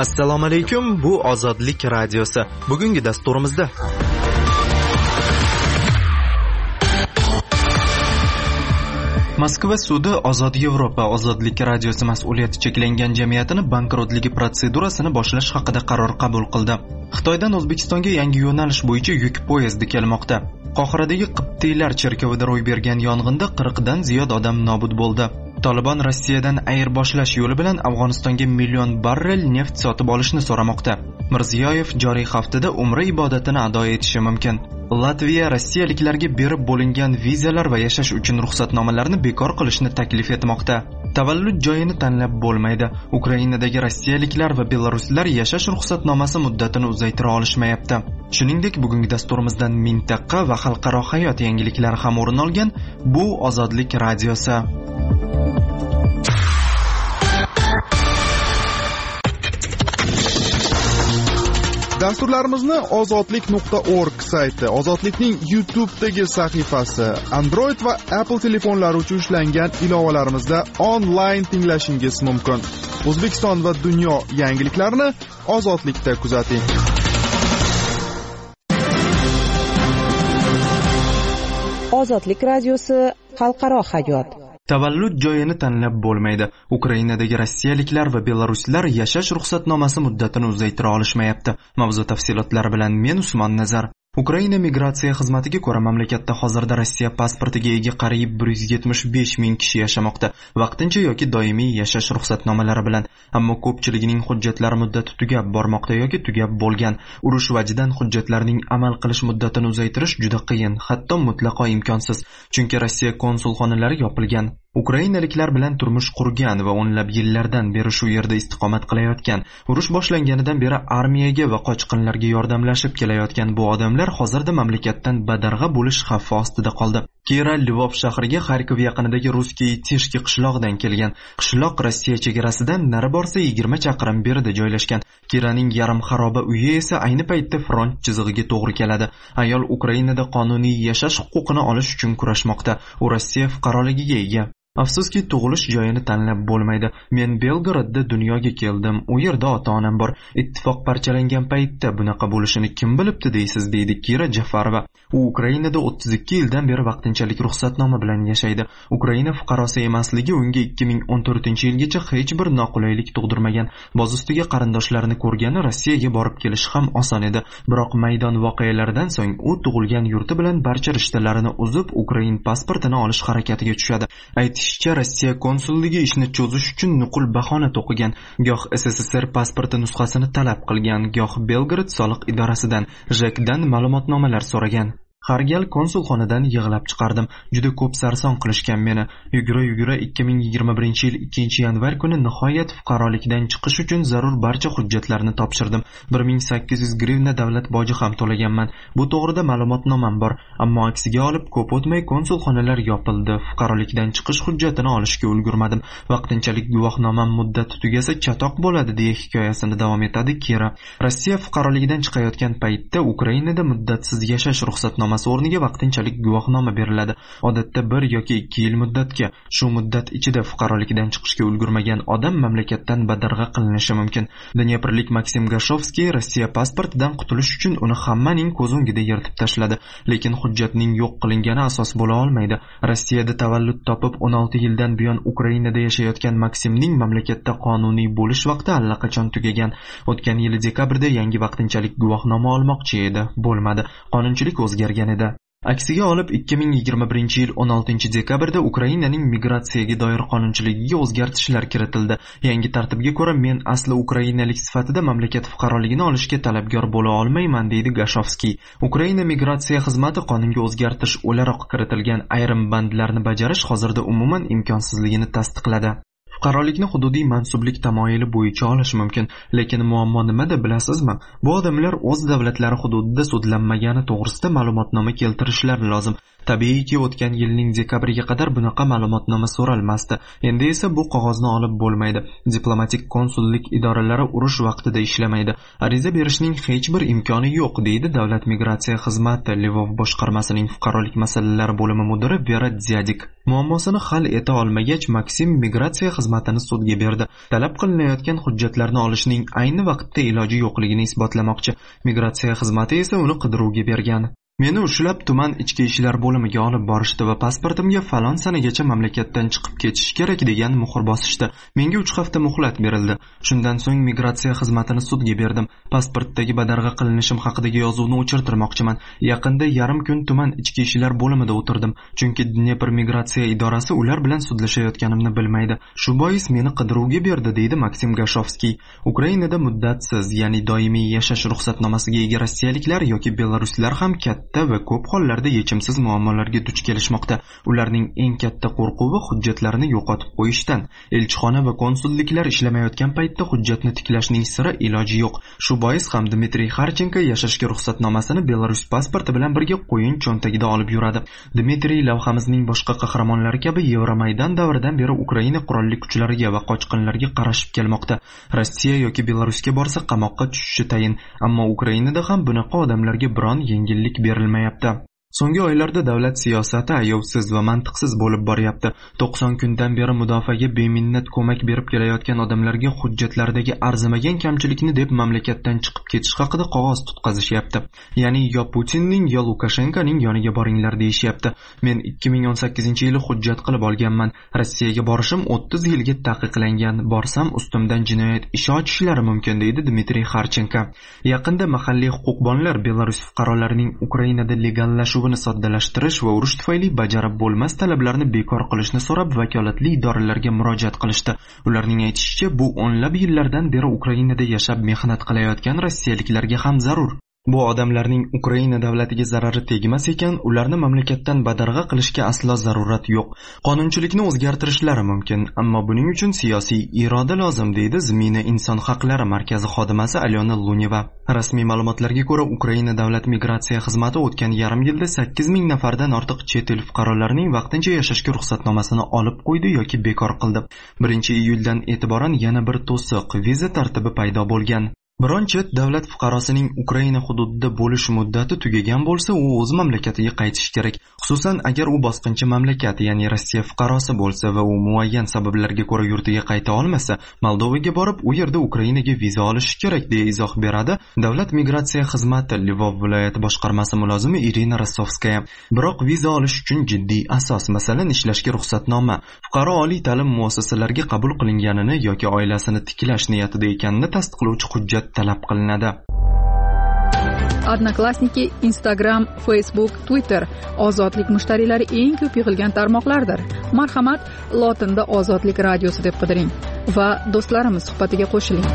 Assalomu alaykum, bu Ozodlik radiosi. Bugungi dasturimizda Moskva sudi Ozod Yevropa Ozodlik radiosi mas'uliyati cheklangan jamiyatini bankrotligi protsedurasini boshlash haqida qaror qabul qildi. Xitoydan O'zbekistonga yangi yo'nalish bo'yicha yuk poyezdi kelmoqda. Qohiradagi Qibtiylar cherkovida ro'y bergan yong'inda 40 dan ziyod odam nobud bo'ldi. Taliban Rossiyadan ayirboshlash yo'li bilan Afg'onistonga million barrel neft sotib olishni so'ramoqda. Mirziyoyev joriy haftada Umra ibodatini ado etishi mumkin. Latviya rossiyaliklarga berib bo'lingan vizalar va yashash uchun ruxsatnomalarni bekor qilishni taklif etmoqda. Tavallud joyini tanlab bo'lmaydi. Ukrainadagi rossiyaliklar va belaruslar yashash ruxsatnomasi muddatini uzaytira olishmayapti. Shuningdek, bugungi dasturimizdan mintaqa va xalqaro hayot yangiliklari ham o'rin olgan. Bu Ozodlik radiosi. Dasturlarimizni ozodlik.org sayti, Ozodlikning YouTube'dagi sahifasi, Android va Apple telefonlari uchun ishlangan ilovalarimizda onlayn tinglashingiz mumkin. O'zbekiston va dunyo yangiliklarini Ozodlikda kuzating. Ozodlik radiosi, xalqaro hayot. Tavallud joyini tanlab bo'lmaydi. Ukrainadagi rossiyaliklar va belaruslar yashash ruxsatnomasi muddatini uzaytira olishmayapti. Mavzu tafsilotlari bilan men Usmon Nazar. Ukraina migratsiya xizmatiga ko'ra mamlakatda hozirda Rossiya pasportiga ega qariyb 175 ming kishi yashamoqda. Vaqtincha yoki doimiy yashash ruxsatnomalari bilan. Ammo ko'pchiligining hujjatlari muddati tugab bormoqda yoki tugab bo'lgan. Urush vajidan hujjatlarning amal qilish muddatini uzaytirish juda qiyin, hatto mutlaqo imkonsiz. Chunki Rossiya konsulxonalari yopilgan. Ukrainaliklar bilan turmush qurgan va o'nlab yillardan beri shu yerda istiqomat qilayotgan, urush boshlanganidan beri armiyaga va qochqinlarga yordamlashib kelayotgan bu odamlar hozirda mamlakatdan badarg'a bo'lish xavfi ostida qoldi. Kira Lvov shahriga Xarkov yaqinidagi Ruskiy Tishki qishlog'idan kelgan. Qishloq Rossiya chegarasidan nari borsa 20 chaqirim berida joylashgan. Kiraning yarim xaroba uyi esa ayni paytda front chizig'iga to'g'ri keladi. Ayol Ukrainada qonuniy yashash huquqini olish uchun kurashmoqda. U Rossiya fuqaroligiga ega. Afsuski, tug'ilish joyini tanlab bo'lmaydi. Men Belgradda dunyoga keldim. U yerda ota-onam bor. Ittifoq parchalangan paytda bunaqa bo'lishini kim bilibdi deysiz, deydi Kira Jafarova. U Ukrainada 32 yildan beri vaqtinchalik ruxsatnoma bilan yashaydi. Ukraina fuqarosi emasligi unga 2014-yilgacha hech bir noqulaylik tug'dirmagan. Boz ustiga qarindoshlarini ko'rgani Rossiyaga borib kelish ham oson edi. Biroq maydon voqealaridan so'ng u tug'ilgan yurti bilan barcha rishtalarini uzib, Ukrain pasportini olish harakatiga tushadi. Rossiya konsulligi ishni cho'zish uchun nuqul bahona to'qigan, goh SSSR pasporti nusxasini talab qilgan, goh Belgrad soliq idorasidan, JEKdan ma'lumotnomalar so'ragan. Har gal konsulxonadan yig'lab chiqardim. Juda ko'p sarson qilishgan meni. Yugura 2021-yil 2-yanvar kuni nihoyat fuqarolikdan chiqish uchun zarur barcha hujjatlarni topshirdim. 1800 grivna davlat boji ham to'laganman. Bu to'g'rida ma'lumotnomam bor, ammo aksiga olib ko'p o'tmay konsulxonalar yopildi. Fuqarolikdan chiqish hujjatini olishga ulgurmadim. Vaqtinchalik guvohnomam muddati tugasa chatoq bo'ladi, deya hikoyasini davom etadi Kira. Rossiya fuqaroligidan chiqayotgan paytda Ukrainada muddatsiz yashash ruxsatnomasi o'rniga vaqtinchalik guvohnoma beriladi. Odatda 1 yoki 2 yil muddatga. Shu muddat ichida fuqarolikdan chiqishga ulgurmagan odam mamlakatdan badarg'a qilinishi mumkin. Dnyeprlik Maksim Gashovskiy Rossiya pasportidan qutulish uchun uni hammaning ko'z o'ngida yirtib tashladi, lekin hujjatning yo'q qilingani asos bo'la olmaydi. Rossiyada tavallud topib 16 yildan buyon Ukrainada yashayotgan Maksimning mamlakatda qonuniy bo'lish vaqti allaqachon tugagan. O'tgan yil dekabrda yangi vaqtinchalik guvohnoma olmoqchi edi, bo'lmadi. Qonunchilik o'zgargan edi. Aksiga olib 2021-yil 16-dekabrda Ukrainaning migratsiyaga doir qonunchiligiga o'zgartishlar kiritildi. Yangi tartibga ko'ra men asli ukrainalik sifatida mamlakat fuqaroligini olishga talabgor bo'la olmayman, deydi Gashovskiy. Ukraina migratsiya xizmati qonunga o'zgartirish o'laroq kiritilgan ayrim bandlarni bajarish hozirda umuman imkonsizligini tasdiqladi. Fuqarolikni hududiy mansublik tamoyili bo'yicha olish mumkin, lekin muammo nimada bilasizmi? Bu odamlar o'z davlatlari hududida sudlanmagani to'g'risida ma'lumotnoma keltirishlari lozim. Tabiiyki, o'tgan yilning dekabriga qadar bunaqa ma'lumotnoma so'ralmasdi. Endi esa bu qog'ozni olib bo'lmaydi. Diplomatik konsullik idoralari urush vaqtida ishlamaydi. Ariza berishning hech bir imkoni yo'q, deydi Davlat migratsiya xizmati Lvov boshqarmasining fuqarolik masalalari bo'limi mudiri Vera Dziadik. Muammosini hal eta olmagach, Maksim migratsiya xizmatini sudga berdi. Talab qilinayotgan hujjatlarni olishning ayni vaqtda iloji yo'qligini isbotlamoqchi. Migratsiya xizmati esa uni qidiruvga bergan. Meni ushlab tuman ichki ishlar bo'limiga olib borishdi va pasportimga falon sanagacha mamlakatdan chiqib ketish kerak degan muhr bosishdi. Menga 3 hafta muhlat berildi. Shundan so'ng migratsiya xizmatini sudga berdim. Pasportdagi badarg'a qilinishim haqidagi yozuvni o'chirtirmoqchiman. Yaqinda yarim kun tuman ichki ishlar bo'limida o'tirdim, chunki Dnepr migratsiya idorasi ular bilan sudlashayotganimni bilmaydi. Shu bois meni qidiruvga berdi, deydi Maksim Gashovskiy. Ukrainada muddatsiz, ya'ni doimiy yashash ruxsatnomasiga ega rossiyaliklar yoki belaruslar ham va ko'p hollarda yechimsiz muammolarga duch kelishmoqda. Ularning eng katta qo'rquvi hujjatlarini yo'qotib qo'yishdan. Elchixona va konsulliklar ishlamayotgan paytda hujjatni tiklashning sira iloji yo'q. Shu bois ham Dmitriy Kharchenko yashashga ruxsatnomasini Belarus pasporti bilan birga qo'yin cho'ntagida olib yuradi. Dmitriy lavhamizning boshqa qahramonlari kabi Yevromaydan davridan beri Ukraina qurolli kuchlariga va qochqinlarga qarashib kelmoqda. Rossiya yoki Belarusga borsa qamoqqa tushishi tayin, ammo Ukrainada ham bunaqa odamlarga biron yengillik berilmayapti. So'nggi oylarda davlat siyosati ayovsiz va mantiqsiz bo'lib boryapti. 90 kundan beri mudofaaga beminnat ko'mak berib kelayotgan odamlarga hujjatlardagi arzimagan kamchilikni deb mamlakatdan chiqib ketish haqida qog'oz tutqazishyapti. Ya'ni yo Putinning yo Lukashenkoning yoniga boringlar deyishyapti. Men 2018-yili hujjat qilib olganman. Rossiyaga borishim 30 yilga taqiqlangan. Borsam ustimdan jinoyat ishi ochishlari mumkin, deydi Dmitriy Kharchenko. Yaqinda mahalliy huquqbonlar Belarus fuqarolarining Ukrainada legallashuv soddalashtirish va urush tufayli bajarib bo'lmas talablarni bekor qilishni so'rab vakolatli idoralarga murojaat qilishdi. Ularning aytishicha, bu o'nlab yillardan beri Ukrainada yashab mehnat qilayotgan rossiyaliklarga ham zarur. Bu odamlarning Ukraina davlatiga zarari tegmas ekan, ularni mamlakatdan badarg'a qilishga aslo zarurat yo'q. Qonunchilikni o'zgartirishlari mumkin, ammo buning uchun siyosiy iroda lozim, deydi Zmina inson haqlari markazi xodimasi Alyona Luneva. Rasmiy ma'lumotlarga ko'ra, Ukraina davlat migratsiya xizmati o'tgan yarim yilda 8000 nafardan ortiq chet el fuqarolarining vaqtincha yashashga ruxsatnomasini olib qo'ydi yoki bekor qildi. 1-iyuldan e'tiboran yana bir to'siq viza tartibi paydo bo'lgan. Biron chet davlat fuqarosining Ukraina hududida bo'lish muddati tugagan bo'lsa, u o'z mamlakatiga qaytishi kerak. Xususan, agar u bosqinchi mamlakat, ya'ni Rossiya fuqarosi bo'lsa va u muayyan sabablarga ko'ra yurtiga qayta olmasa, Moldovaga borib, u yerda Ukrainaga viza olishi kerak, deya izoh beradi Davlat migratsiya xizmati Lvov viloyati boshqarmasi mulozimi Irina Rossovskaya. Biroq viza olish uchun jiddiy asos, masalan, ishlashga ruxsatnoma, fuqaro oliy ta'lim muassasalariga qabul qilinganini yoki oilasini tiklash niyatida ekanini tasdiqlovchi hujjat talab qilinadi. Odnoklassniki, Instagram, Facebook, Twitter ozodlik mushtariylari eng ko'p yig'ilgan tarmoqlardir. Marhamat, lotinda Ozodlik radiosi deb qidiring va do'stlarimiz suhbatiga qo'shiling.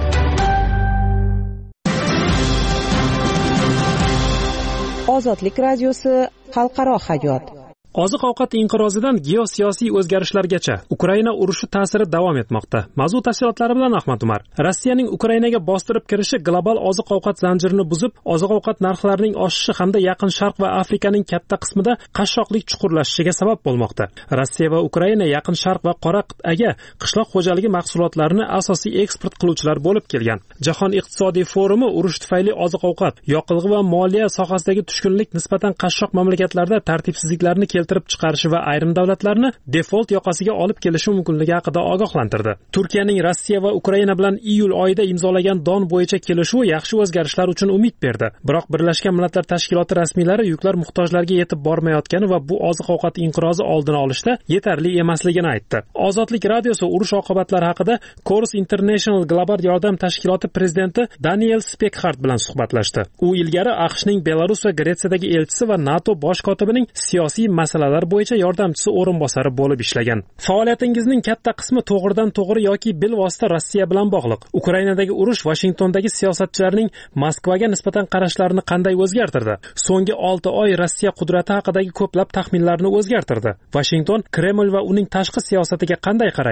Ozodlik radiosi xalqaro hayot. Oziq-ovqat inqirozidan geosiyosiy o'zgarishlargacha Ukraina urushi ta'siri davom etmoqda. Mavzu tafsilotlari bilan Ahmad Umar. Rossiyaning Ukrainaga bostirib kirishi global oziq-ovqat zanjirini buzib, oziq-ovqat narxlarining oshishi hamda Yaqin Sharq va Afrikaning katta qismida qashshoqlik chuqurlashishiga sabab bo'lmoqda. Rossiya va Ukraina Yaqin Sharq va Qora qit'aga qishloq xo'jaligi mahsulotlarini asosiy eksport qiluvchilar bo'lib kelgan. Jahon iqtisodiy forumi urush tufayli oziq-ovqat, yoqilg'i va moliya sohasidagi tushkunlik nisbatan qashshoq mamlakatlarda tartibsizliklarni keltirib chiqarishi va ayrim davlatlarni default yoqasiga olib kelishi mumkinligi haqida ogohlantirdi. Turkiyaning Rossiya va Ukraina bilan iyul oyida imzolagan don bo'yicha kelishuvi yaxshi o'zgarishlar uchun umid berdi. Biroq Birlashgan Millatlar Tashkiloti rasmiylari yuklar muhtojlarga yetib bormayotgani va bu oziq-ovqat inqirozi oldini olishda yetarli emasligini aytdi. Ozodlik radiosi urush oqibatlari haqida Chorus International global yordam tashkiloti prezidenti Daniel Spekhart bilan suhbatlashdi. U ilgari AQShning Belarus va Gretsiyadagi elchisi va NATO bosh kotibining siyosiy masalalar bo'yicha yordamchisi o'rinbosari bo'lib ishlagan. Faoliyatingizning katta qismi to'g'ridan-to'g'ri yoki bilvosita Rossiya bilan bog'liq. Ukrainadagi urush Vashingtondagi siyosatchilarning Moskvaga nisbatan qarashlarini qanday o'zgartirdi? So'nggi 6 oy Rossiya qudrati haqidagi ko'plab taxminlarni o'zgartirdi. Washington Kreml va uning tashqi siyosatiga qanday qaraydi?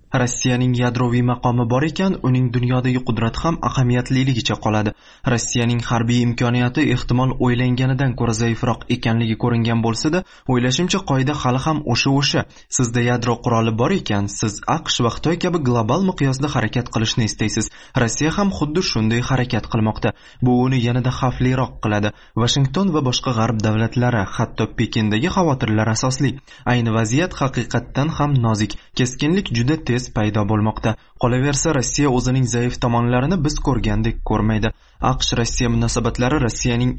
Rossiyaning yadroviy maqomi bor ekan, uning dunyodagi qudrati ham ahamiyatligicha qoladi. Rossiyaning harbiy imkoniyati ehtimol o'ylanganidan ko'ra zaifroq ekanligi ko'ringan bo'lsa-da, o'ylashimcha qoida hali ham o'sha. Sizda yadro quroli bor ekan, siz AQSh va Xitoy kabi global miqyosda harakat qilishni istaysiz. Rossiya ham xuddi shunday harakat qilmoqda. Bu uni yanada xavfliroq qiladi. Washington va boshqa g'arb davlatlari, hatto Pekindagi xavotirlar asosli. Ayni vaziyat haqiqatdan ham nozik. Keskinlik juda tez paydo bo'lmoqda. Qolaversa, Rossiya o'zining zaif tomonlarini biz ko'rgandek ko'rmaydi. AQSh-Rossiya munosabatlari Rossiyaning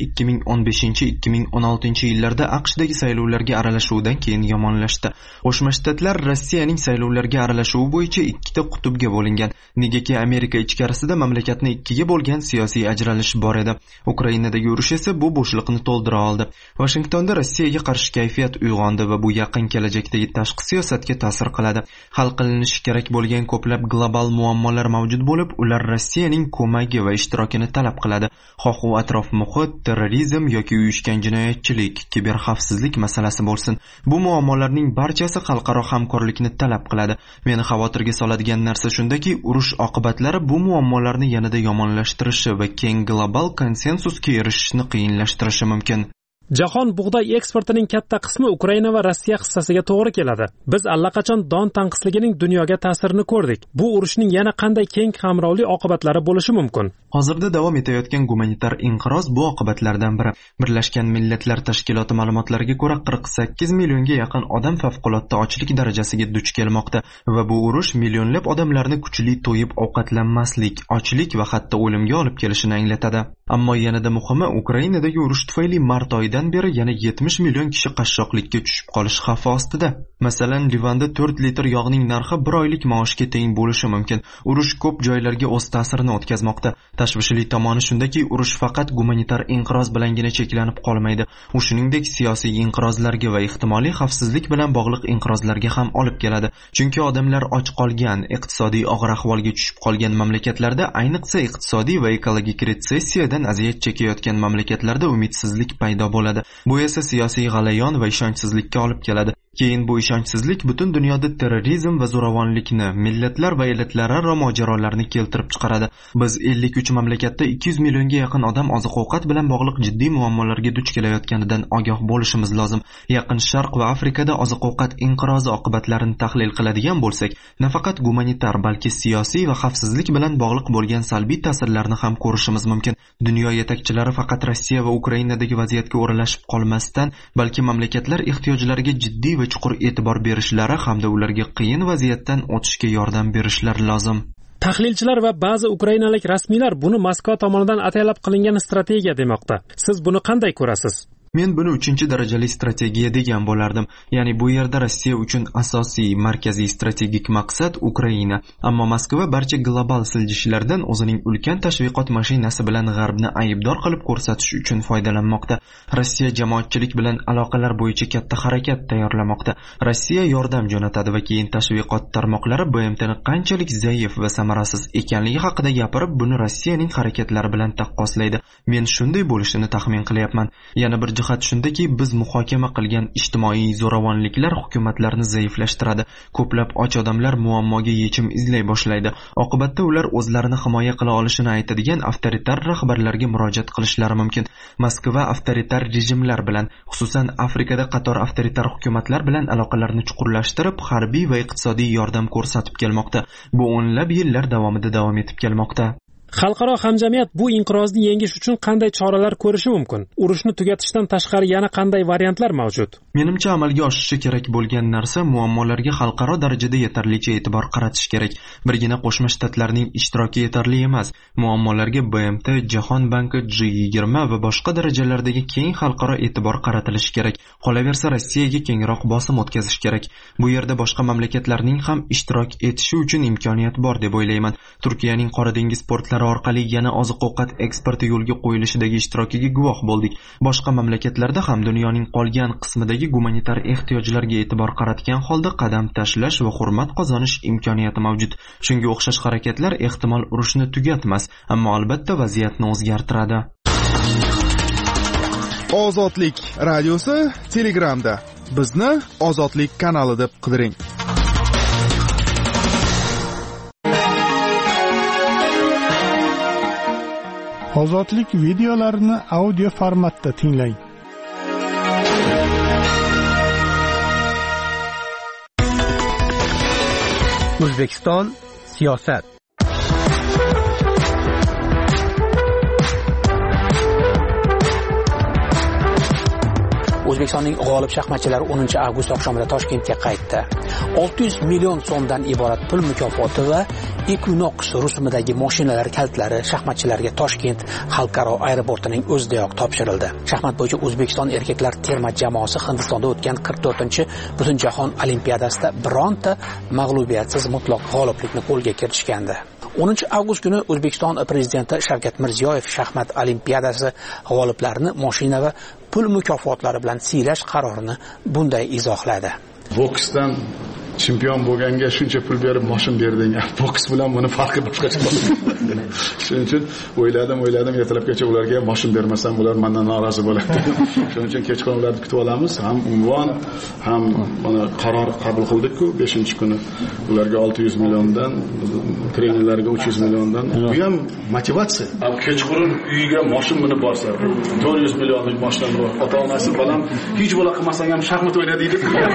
2015-2016 yillarda AQShdagi saylovlarga aralashuvidan keyin yomonlashdi. Qo'shma Shtatlar Rossiyaning saylovlarga aralashuvi bo'yicha ikkita qutbga bo'lingan. Negaki Amerika ichkarisida mamlakatni ikkiga bo'lgan siyosiy ajralish bor edi. Ukrainadagi urush esa bu bo'shliqni to'ldira oldi. Washingtonda Rossiyaga qarshi kayfiyat uyg'ondi va bu yaqin kelajakdagi tashqi siyosatga ta'sir qiladi. Hal qilinishi kerak bo'lgan ko'plab global muammolar mavjud bo'lib, ular Rossiyaning ko'magi va ishtirokini talab qiladi. Xoh u atrof muhit, terrorizm yoki uyushgan jinoyatchilik, kiberxavfsizlik masalasi bo'lsin. Bu muammolarning barchasi xalqaro hamkorlikni talab qiladi. Meni xavotirga soladigan narsa shundaki, urush oqibatlari bu muammolarni yanada yomonlashtirishi va keng global konsensusga erishishni qiyinlashtirishi mumkin. Jahon bug'doy eksportining katta qismi Ukraina va Rossiya hissasiga to'g'ri keladi. Biz allaqachon don tanqisligining dunyoga ta'sirini ko'rdik. Bu urushning yana qanday keng qamrovli oqibatlari bo'lishi mumkin? Hozirda davom etayotgan gumanitar inqiroz bu oqibatlardan biri. Birlashgan Millatlar Tashkiloti ma'lumotlariga ko'ra 48 millionga yaqin odam favqulodda ochlik darajasiga duch kelmoqda va bu urush millionlab odamlarni kuchli to'yib ovqatlanmaslik, ochlik va hatto o'limga olib kelishini anglatadi. Ammo yanada muhimi, Ukrainadagi urush tufayli mart oyidan beri yana 70 million kishi qashshoqlikka tushib qolish xavfi ostida. Masalan, Livanda 4 litr yog'ning narxi 1 oylik maoshga teng bo'lishi mumkin. Urush ko'p joylarga o'z ta'sirini o'tkazmoqda. Tashvishli tomoni shundaki, urush faqat gumanitar inqiroz bilangina cheklanib qolmaydi. U shuningdek siyosiy inqirozlarga va ehtimoliy xavfsizlik bilan bog'liq inqirozlarga ham olib keladi. Chunki odamlar och qolgan, iqtisodiy og'ir ahvolga tushib qolgan mamlakatlarda, ayniqsa iqtisodiy va ekologik retsessiyadan aziyat chekayotgan mamlakatlarda umidsizlik paydo bo'ladi. Bu esa siyosiy g'alayon va ishonchsizlikka olib keladi. Keyin bu ishonchsizlik butun dunyoda terrorizm va zo'ravonlikni, millatlar va elatlararo mojarolarni keltirib chiqaradi. Biz 53 mamlakatda 200 millionga yaqin odam oziq-ovqat bilan bog'liq jiddiy muammolarga duch kelayotganidan ogoh bo'lishimiz lozim. Yaqin Sharq va Afrikada oziq-ovqat inqirozi oqibatlarini tahlil qiladigan bo'lsak, nafaqat gumanitar, balki siyosiy va xavfsizlik bilan bog'liq bo'lgan salbiy ta'sirlarni ham ko'rishimiz mumkin. Dunyo yetakchilari faqat Rossiya va Ukrainadagi vaziyatga o'ralashib qolmasdan, balki mamlakatlar ehtiyojlariga jiddiy va chuqur e'tibor berishlari hamda ularga qiyin vaziyatdan o'tishga yordam berishlari lozim. Tahlilchilar va ba'zi ukrainalik rasmiylar buni Moskva tomonidan ataylab qilingan strategiya demoqda. Siz buni qanday ko'rasiz? Men buni 3-darajali strategiya degan bo'lardim. Ya'ni bu yerda Rossiya uchun asosiy, markaziy strategik maqsad Ukraina. Ammo Moskva barcha global siljishlardan o'zining ulkan tashviqot mashinasi bilan g'arbni aybdor qilib ko'rsatish uchun foydalanmoqda. Rossiya jamoatchilik bilan aloqalar bo'yicha katta harakat tayyorlamoqda. Rossiya yordam jo'natadi va keyin tashviqot tarmoqlari BMTni qanchalik zaif va samarasiz ekanligi haqida gapirib, buni Rossiyaning harakatlari bilan taqqoslaydi. Men shunday bo'lishini taxmin qilyapman. Yana bir jihat shundaki, biz muhokama qilgan ijtimoiy zo'ravonliklar hukumatlarni zaiflashtiradi. Ko'plab och odamlar muammoga yechim izlay boshlaydi. Oqibatda ular o'zlarini himoya qila olishini aytadigan avtoritar rahbarlarga murojaat qilishlari mumkin. Moskva avtoritar rejimlar bilan, xususan Afrikada qator avtoritar hukumatlar bilan aloqalarni chuqurlashtirib, harbiy va iqtisodiy yordam ko'rsatib kelmoqda. Bu o'nlab yillar davomida davom etib kelmoqda. Xalqaro hamjamiyat bu inqirozni yengish uchun qanday choralar ko'rishi mumkin? Urushni tugatishdan tashqari yana qanday variantlar mavjud? Menimcha amalga oshishi kerak bo'lgan narsa muammolarga xalqaro darajada yetarlicha e'tibor qaratish kerak. Birgina Qo'shma Shtatlarning ishtiroki yetarli emas. Muammolarga BMT, Jahon banki, G20 va boshqa darajalardagi keng xalqaro e'tibor qaratilishi kerak. Qolaversa Rossiyaga kengroq bosim o'tkazish kerak. Bu yerda boshqa mamlakatlarning ham ishtirok etishi uchun imkoniyat bor deb o'ylayman. Turkiyaning Qora dengiz portlari orqali yana oziq-ovqat eksporti yo'lga qo'yilishidagi ishtirokiga guvoh bo'ldik. Boshqa mamlakatlarda ham dunyoning qolgan qismidagi gumanitar ehtiyojlarga e'tibor qaratgan holda qadam tashlash va hurmat qozonish imkoniyati mavjud. Shunga o'xshash harakatlar ehtimol urushni tugatmas, ammo albatta vaziyatni o'zgartiradi. Ozodlik radiosi Telegramda. Bizni Ozodlik kanali deb qidiring. Ozodlik videolarini audio formatda tinglang. O'zbekiston siyosat. O'zbekistonning g'olib shaxmatchilari 10 avgust oqshomida Toshkentga qaytdi. 600 million so'mdan iborat pul mukofoti va Equinox rusumidagi mashinalar kalitlari shaxmatchilarga Toshkent xalqaro aeroportining o'zidayoq topshirildi. Shaxmat bo'yicha O'zbekiston erkaklar terma jamoasi Hindistonda o'tgan 44-Butunjahon olimpiadasida bironta mag'lubiyatsiz mutlaq g'oliblikni qo'lga kiritishgandi. 10 avgust kuni O'zbekiston prezidenti Shavkat Mirziyoyev shaxmat olimpiadasi g'oliblarini mashina va pul mukofotlari bilan siylash qarorini bunday izohladi. Boksdan chempion bo'lganga shuncha pul berib mashin berding. Boks bilan buni farqi boshqacha bo'ladi. Shuning uchun o'yladim, ertalabgacha ularga mashin bermasam ular mendan norozi bo'ladi. Shuning uchun kechqurun ularni kutib olamiz. Ham unvon, ham mana qaror qabul qildik-ku 5-kuni. Ularga 600 milliondan, trenerlarga 300 milliondan. Bu ham motivatsiya. Kechqurun uyiga mashin minib borsa, 400 millionlik mashin bor. Ota-onasi bilan hech bo'la qilmasang ham shaxmat o'yna deydi.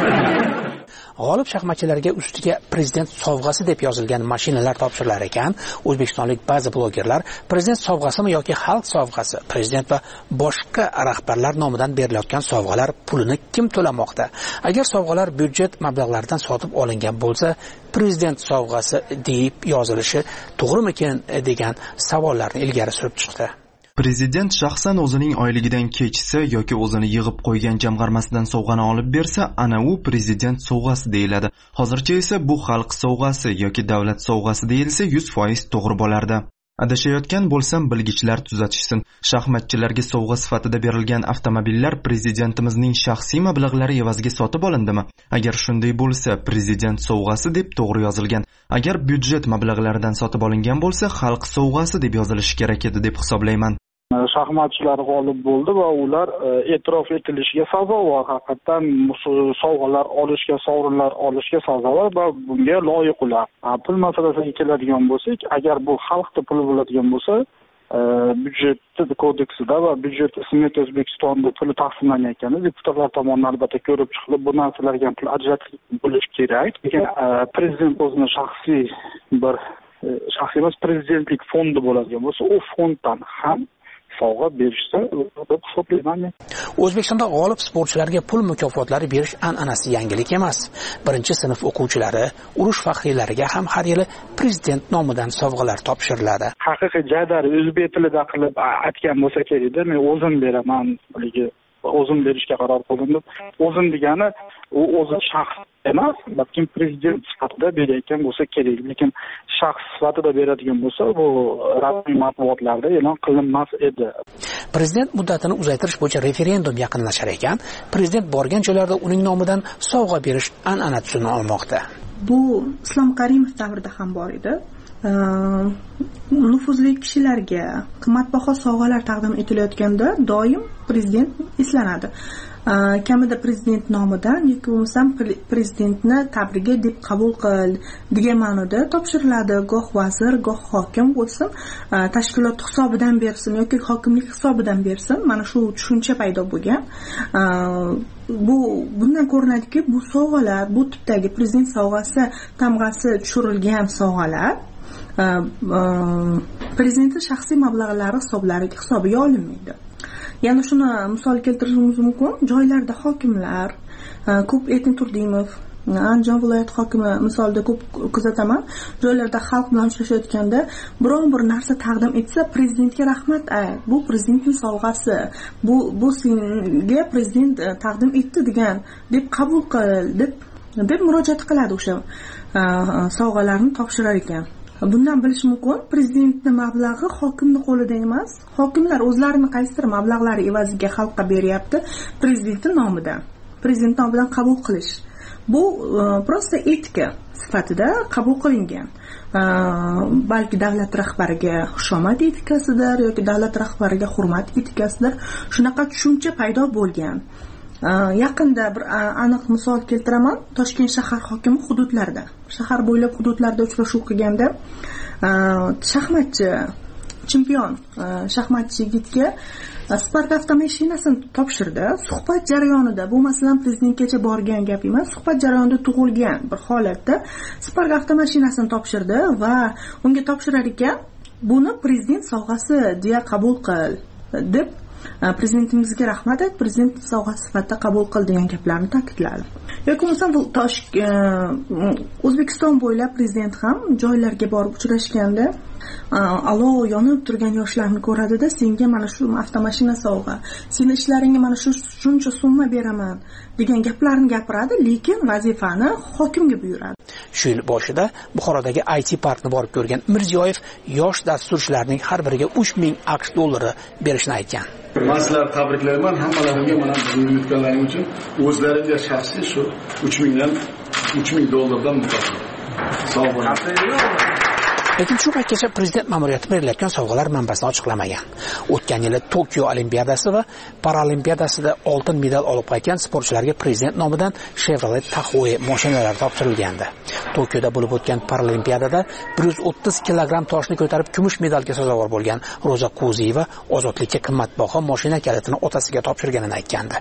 G'olib shaxmatchilarga ustiga prezident sovg'asi deb yozilgan mashinalar topshirilar ekan. O'zbekistonlik ba'zi blogerlar prezident sovg'asimi yoki xalq sovg'asi, prezident va boshqa rahbarlar nomidan berilayotgan sovg'alar pulini kim to'lamoqda? Agar sovg'alar byudjet mablag'laridan sotib olingan bo'lsa, prezident sovg'asi deb yozilishi to'g'rimikin degan savollarni ilgari surib chiqdi. Prezident shaxsan o'zining oyligidan kechsa yoki o'zini yig'ib qo'ygan jamg'armasidan sovg'ani olib bersa, ana u prezident sovg'asi deyiladi. Hozircha esa bu xalq sovg'asi yoki davlat sovg'asi deyilsa 100% to'g'ri bo'lardi. Adashayotgan bo'lsam bilgichlar tuzatishsin. Shaxmatchilarga sovg'a sifatida berilgan avtomobillar prezidentimizning shaxsiy mablag'lari evaziga sotib olindimi? Agar shunday bo'lsa, prezident sovg'asi deb to'g'ri yozilgan. Agar byudjet mablag'laridan sotib olingan bo'lsa, xalq sovg'asi deb yozilishi kerak edi deb hisoblayman. Shaxmatchilar g'olib bo'ldi va ular e'tirof etilishiga sazovor. Haqiqatan sovg'alar olishga, sovrinlar olishga sazovor va bunga loyiq ular. Pul masalasiga keladigan bo'lsak, agar bu xalqning puli bo'ladigan bo'lsa, byudjet kodeksida va byudjet smet O'zbekistonda puli taqsimlanayotganda deputatlar tomonidan albatta ko'rib chiqilib, bu narsalarga pul ajratilib bo'lishi kerak. Lekin prezident o'zining shaxsiy emas, prezidentlik fondi bo'ladigan bo'lsa, u fonddan ham sovg'a berishsa deb hisoblayman. O'zbekistonda g'olib sportchilarga pul mukofotlari berish an'anasi yangilik emas. Birinchi sinf o'quvchilari, urush faxriylariga ham har yili prezident nomidan sovg'alar topshiriladi. Haqiqiy jadari o'zbek tilida qilib aytgan bo'lsa kerakda, men o'zim beraman, o'zim berishga qaror qildim. O'zim degani u o'zi shaxs emas, balki prezident sifatida berayotgan bo'lsa kerak. Lekin shaxs sifatida beradigan bo'lsa, bu rasmiy matbuotlarda e'lon qilinmas edi. Prezident muddatini uzaytirish bo'yicha referendum yaqinlashar ekan, prezident borgan joylarda uning nomidan sovg'a berish an'ana tusini olmoqda. Bu Islom Karimov davrida ham bor edi. Nufuzli kishilarga qimmatbaho sovg'alar taqdim etilayotganda doim prezident eslanadi. Kamida prezident nomidan yoki bo'lmasam prezidentni tabrigi deb qabul qil degan ma'noda topshiriladi. Goh vazir, goh hokim bo'lsin, tashkilot hisobidan bersin yoki hokimlik hisobidan bersin. Mana shu tushuncha paydo bo'lgan. Bundan ko'rinadiki, bu sovg'alar, bu tipdagi prezident sovg'asi tamg'asi tushirilgan sovg'alar prezidentning shaxsiy mablag'lari hisobiga olinmaydi. Yana shuni misol keltirishimiz mumkin. Joylarda hokimlar, ko'p Erkin Turdimov, Andijon viloyat hokimi misolida ko'p kuzataman. Joylarda xalq bilan uchrashayotganda biron bir narsa taqdim etsa, prezidentga rahmat ayt. Bu prezidentning sovg'asi. Bu senga prezident taqdim etdi degan deb qabul qil deb murojaat qiladi o'sha sovg'alarni topshirar ekan. Bundan bilish mumkin, prezidentning mablag'i hokimning qo'lida emas. Hokimlar o'zlarining qaysidir mablag'lari evaziga xalqqa beryapti prezidentning nomidan. Prezident nomidan qabul qilish. Bu prosta etika sifatida qabul qilingan. Balki davlat rahbariga xushomad etikasidir yoki davlat rahbariga hurmat etikasidir. Shunaqa tushuncha paydo bo'lgan. Yaqinda bir aniq misol keltiraman. Toshkent shahar hokimi shahar bo'ylab hududlarda uchrashuv qilganda shaxmatchi chempion shaxmatchi yigitga Spark avtomashinasini topshirdi. Suhbat jarayonida, bu masalan prezidentgacha borgan gap emas, suhbat jarayonida tug'ilgan bir holatda Spark avtomashinasini topshirdi va unga topshirar ekan, buni prezident sovg'asi deya qabul qil deb prezidentimizga rahmat ayt, prezident sovg'asi sifatida qabul qil degan gaplarni ta'kidladi. Yoki bo'lmasa O'zbekiston bo'ylab prezident ham joylarga borib uchrashganda olov yonib turgan yoshlarni ko'radida, senga mana shu avtomashina sovg'a, seni ishlaringga mana shuncha summa beraman degan gaplarni gapiradi, lekin vazifani hokimga buyuradi. Shu yil boshida Buxorodagi IT parkni borib ko'rgan Mirziyoyev yosh dasturchilarning har biriga 3000 AQSh dollari berishni aytgan. Men sizlarni tabriklayman, hammalaringga mana bugun yutganlaring uchun o'zlaringga shaxsiy shu 3000 dollardan mukofot. Sog' bo'ling. Lekin shu paytgacha prezident ma'muriyati berilayotgan sovg'alar manbasini ochiqlamagan. O'tgan yili Tokio Olimpiadasi va Paralimpiadasida oltin medal olib qaytgan sportchilarga prezident nomidan Chevrolet Tahoe mashinalari topshirilgandi. Tokioda bo'lib o'tgan Paralimpiadada 130 kilogramm toshni ko'tarib kumush medalga sazovor bo'lgan Roza Kuziyeva ozodlikka qimmatbaho mashina kalitini otasiga topshirganini aytgandi.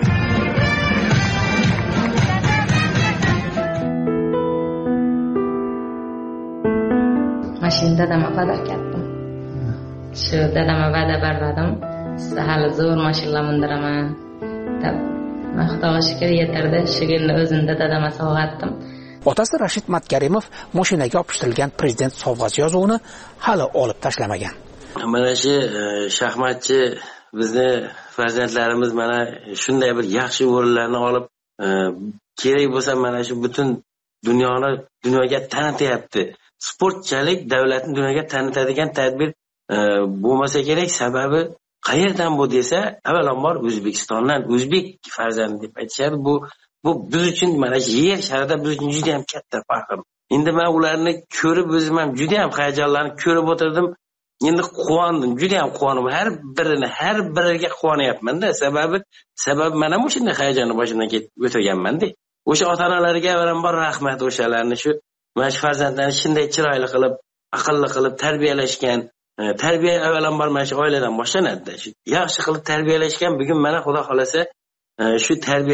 Mashinada dadam qadar katta. Shu dadamga va'da berdim. Siz hali zo'r mashina mindiraman deb. Xudoga shukr yetardi. Shu kunni o'zimda dadamga sovg'a etdim. Otasi Rashid Matkarimov mashinaga yopishtirilgan prezident sovg'asi yozuvini hali olib tashlamagan. Mana shu shaxmatchi bizni farzandlarimiz mana shunday bir yaxshi o'rinlarni olib, kerak bo'lsa mana shu butun dunyoga tanityapti. Sportchilik davlatni dunyoga tanitadigan tadbir bo'lmasa kerak. Sababi qayerdan bu desa, avvalambor O'zbekistondan, o'zbek farzandi deb aytishadi. Bu biz uchun mana yer sharida biz uchun juda ham katta faxr. Endi men ularni ko'rib o'zim ham juda ham hayajonlanib ko'rib o'tirdim. Endi quvondim, juda ham quvondim. Har biriga quvonyapman-da. Sababi men ham shunday hayajonni boshimdan o'tganman-da. O'sha ota-onalarga avvalambor rahmat, o'shalarni shu mana shu farzandlarni shunday chiroyli qilib, aqlli qilib tarbiyalashgan. Tarbiya avvalambor mana shu oiladan boshlanadi. Shu yaxshi qilib tarbiyalashgan. Bugun mana Xudo xolasa shu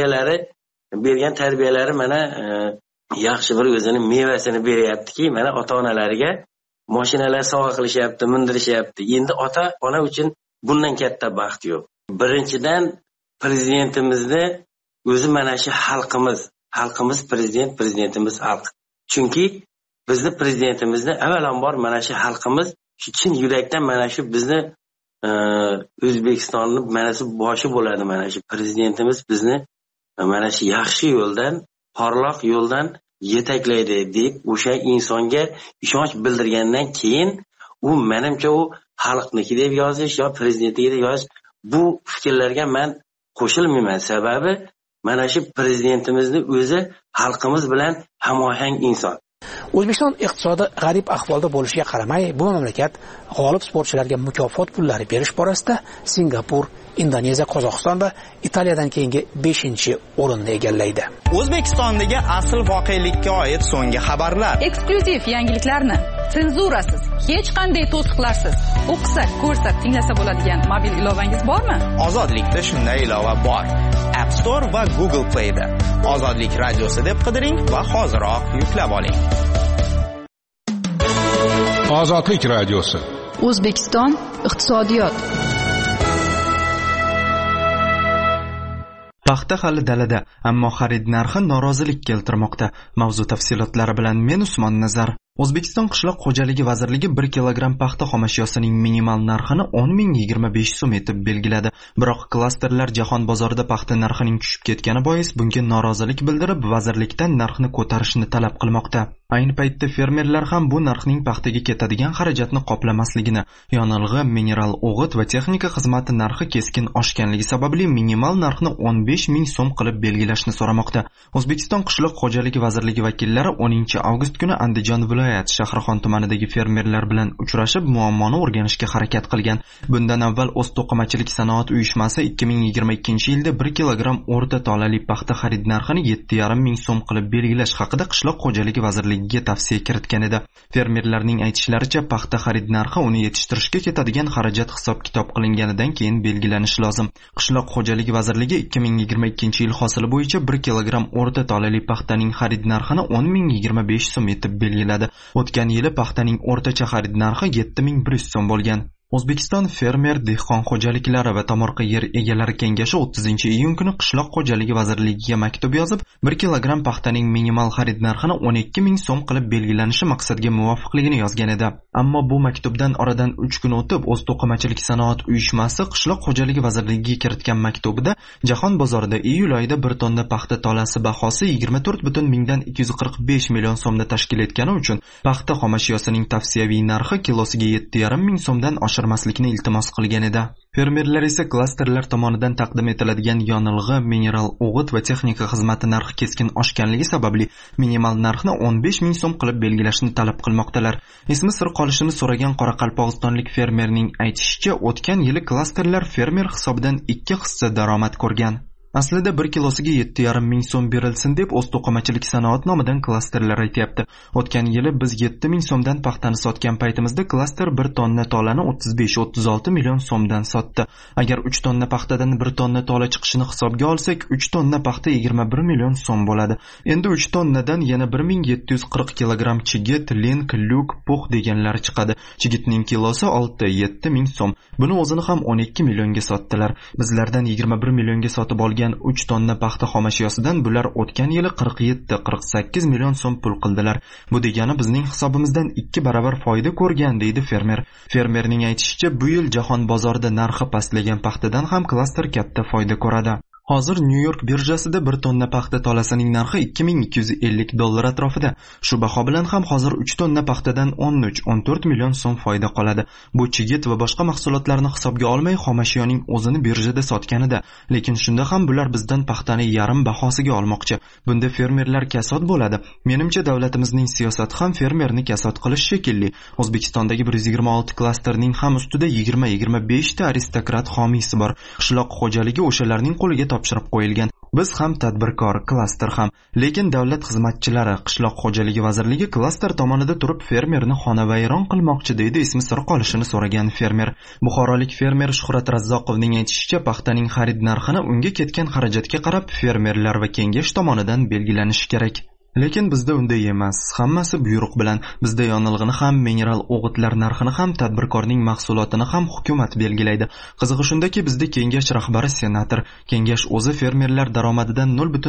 bergan tarbiyalari mana yaxshi bir o'zining mevasini beryaptiki, mana ota-onalariga mashinalar sovg'a qilishyapti, mindirishyapti. Endi ota-ona uchun bundan katta baxt yo'q. Birinchidan prezidentimizni o'zi mana shu xalqimiz prezidentimiz xalq. Chunki bizni prezidentimizni avvalambor mana shu xalqimiz shu chin yurakdan mana shu bizni O'zbekistonni mana shu boshi bo'ladi. Mana shu prezidentimiz bizni mana shu yaxshi yo'ldan, porloq yo'ldan yetaklaydi deb o'sha insonga ishonch bildirgandan keyin u menimcha u xalqniki deb yozish yo prezidentniki deb yozish, bu fikrlarga men qo'shilmayman. Sababi mana shu prezidentimizni o'zi xalqimiz bilan hamohang inson. O'zbekiston iqtisodi g'arib ahvolda bo'lishiga qaramay, bu mamlakat g'olib sportchilarga mukofot pullari berish borasida Singapur, Indoneziya, Qozog'iston va Italiyadan keyingi 5-o'rinni egallaydi. O'zbekistondagi asl voqelikka oid so'nggi xabarlar, eksklyuziv yangiliklarni senzurasiz, hech qanday to'siqlarsiz o'qisa, ko'rsa, tinglasa bo'ladigan mobil ilovangiz bormi? Ozodlikda shunday ilova bor. App Store va Google Play da Ozodlik radiosi deb qidiring va hoziroq yuklab oling. Ozodlik radiosi. O'zbekiston iqtisodiyot. Paxta hali dalada, ammo xarid narxi norozilik keltirmoqda. Mavzu tafsilotlari bilan men Usmon Nazar. O'zbekiston qishloq xo'jaligi vazirligi 1 kilogramm paxta xomashyosining minimal narxini 10.025 so'm etib belgiladi. Biroq klasterlar jahon bozorida paxta narxining tushib ketgani bois bunga norozilik bildirib, vazirlikdan narxni ko'tarishni talab qilmoqda. Ayni paytda fermerlar ham bu narxning paxtaga ketadigan xarajatni qoplamasligini, yonilg'i, mineral o'g'it va texnika xizmati narxi keskin oshganligi sababli minimal narxni 15.000 so'm qilib belgilashni so'ramoqda. O'zbekiston qishloq xo'jaligi vazirligi vakillari 10-avgust kuni Andijon viloyat Shahrixon tumanidagi fermerlar bilan uchrashib, muammoni o'rganishga harakat qilgan. Bundan avval O'zto'qimachilik sanoat uyushmasi 2022-yilda 1 kilogramm o'rta tolali paxta xarid narxini 7.5 ming so'm qilib belgilash haqida qishloq xo'jaligi vazirligi qilmasligiga tavsiya kiritgan edi. Fermerlarning aytishlaricha, paxta xarid narxi uni yetishtirishga ketadigan xarajat hisob-kitob qilinganidan keyin belgilanishi lozim. Qishloq xo'jaligi vazirligi 2022-yil hosili bo'yicha 1 kilogramm o'rta tolali paxtaning xarid narxini 10.025 so'm etib belgiladi. O'tgan yili paxtaning o'rtacha xarid narxi 7.100 so'm bo'lgan. O'zbekiston fermer dehqon xo'jaliklari va tomorqa yer egalari kengashi 30-iyun kuni qishloq xo'jaligi vazirligiga maktub yozib, 1 kilogramm paxtaning minimal xarid narxini 12.000 so'm qilib belgilanishi maqsadga muvofiqligini yozgan edi. Ammo bu maktubdan oradan 3 kun o'tib, O'z to'qimachilik sanoat uyushmasi qishloq xo'jaligi vazirligiga kiritgan maktubida jahon bozorida iyul oyida 1 tonna paxta tolasi bahosi 24,245 million so'mni tashkil etgani uchun paxta xomashyosining tavsiyaviy narxi kilosiga 7,5 ming so'mdan oshirmaslikni iltimos qilgan edi. Fermerlar esa klasterlar tomonidan taqdim etiladigan yonilg'i, mineral o'g'it va texnika xizmati narxi keskin oshganligi sababli minimal narxni 15 ming so'm qilib belgilashni talab qilmoqdalar. Ismi sir qolishini so'ragan qoraqalpog'istonlik fermerning aytishicha, o'tgan yili klasterlar fermer hisobidan 2 hissa daromad ko'rgan. Aslida 1 kilosiga 7,5 ming so'm berilsin deb O'z to'qimachilik sanoat nomidan klasterlar aytyapti. O'tgan yili biz 7 ming so'mdan paxtani sotgan paytimizda klaster 1 tonna tolani 35-36 million so'mdan sotdi. Agar 3 tonna paxtadan 1 tonna tola chiqishini hisobga olsak, 3 tonna paxta 21 million so'm bo'ladi. Endi 3 tonnadan yana 1740 kilogramm chigit, link, lyuk, pux deganlari chiqadi. Chigitning kilosi 6-7 ming so'm. Buni o'zini ham 12 millionga sotdilar. Bizlardan 21 millionga sotib olgan 3 tonna paxta xomashyosidan bular o'tgan yili 47-48 million so'm pul qildilar. Bu degani bizning hisobimizdan 2 barobar foyda ko'rgan, deydi fermer. Fermerning aytishicha, bu yil jahon bozorida narxi pastlagan paxtadan ham klaster katta foyda ko'radi. Hozir New York birjasida 1 tonna paxta tolasining narxi $2250 atrofida. Shu baho bilan ham hozir 3 tonna paxtadan 13-14 million so'm foyda qoladi. Bu chigit va boshqa mahsulotlarni hisobga olmay xomashyoning o'zini birjada sotganida. Lekin shunda ham bular bizdan paxtani yarim bahosiga olmoqchi. Bunda fermerlar kasod bo'ladi. Menimcha davlatimizning siyosati ham fermerni kasod qilish shekilli. O'zbekistondagi 126 klasterning ham ustida 20-25 ta aristokrat homiysi bor. Qishloq xo'jaligi o'shalarning qo'liga topshirib qo'yilgan. Biz ham tadbirkor, klaster ham. Lekin davlat xizmatchilari, qishloq xo'jaligi vazirligi klaster tomonida turib fermerni xonavayron qilmoqchi, deydi ismi sir qolishini so'ragan fermer. Buxorolik fermer Shuhrat Razzoqovning aytishicha, paxtaning xarid narxini unga ketgan xarajatga qarab fermerlar va kengash tomonidan belgilanishi kerak. Lekin bizda unday emas. Hammasi buyruq bilan. Bizda yonilg'ini ham, mineral o'g'itlar narxini ham, tadbirkorning mahsulotini ham hukumat belgilaydi. Qizig'i shundaki, bizda kengash rahbari senator. Kengash o'zi fermerlar daromadidan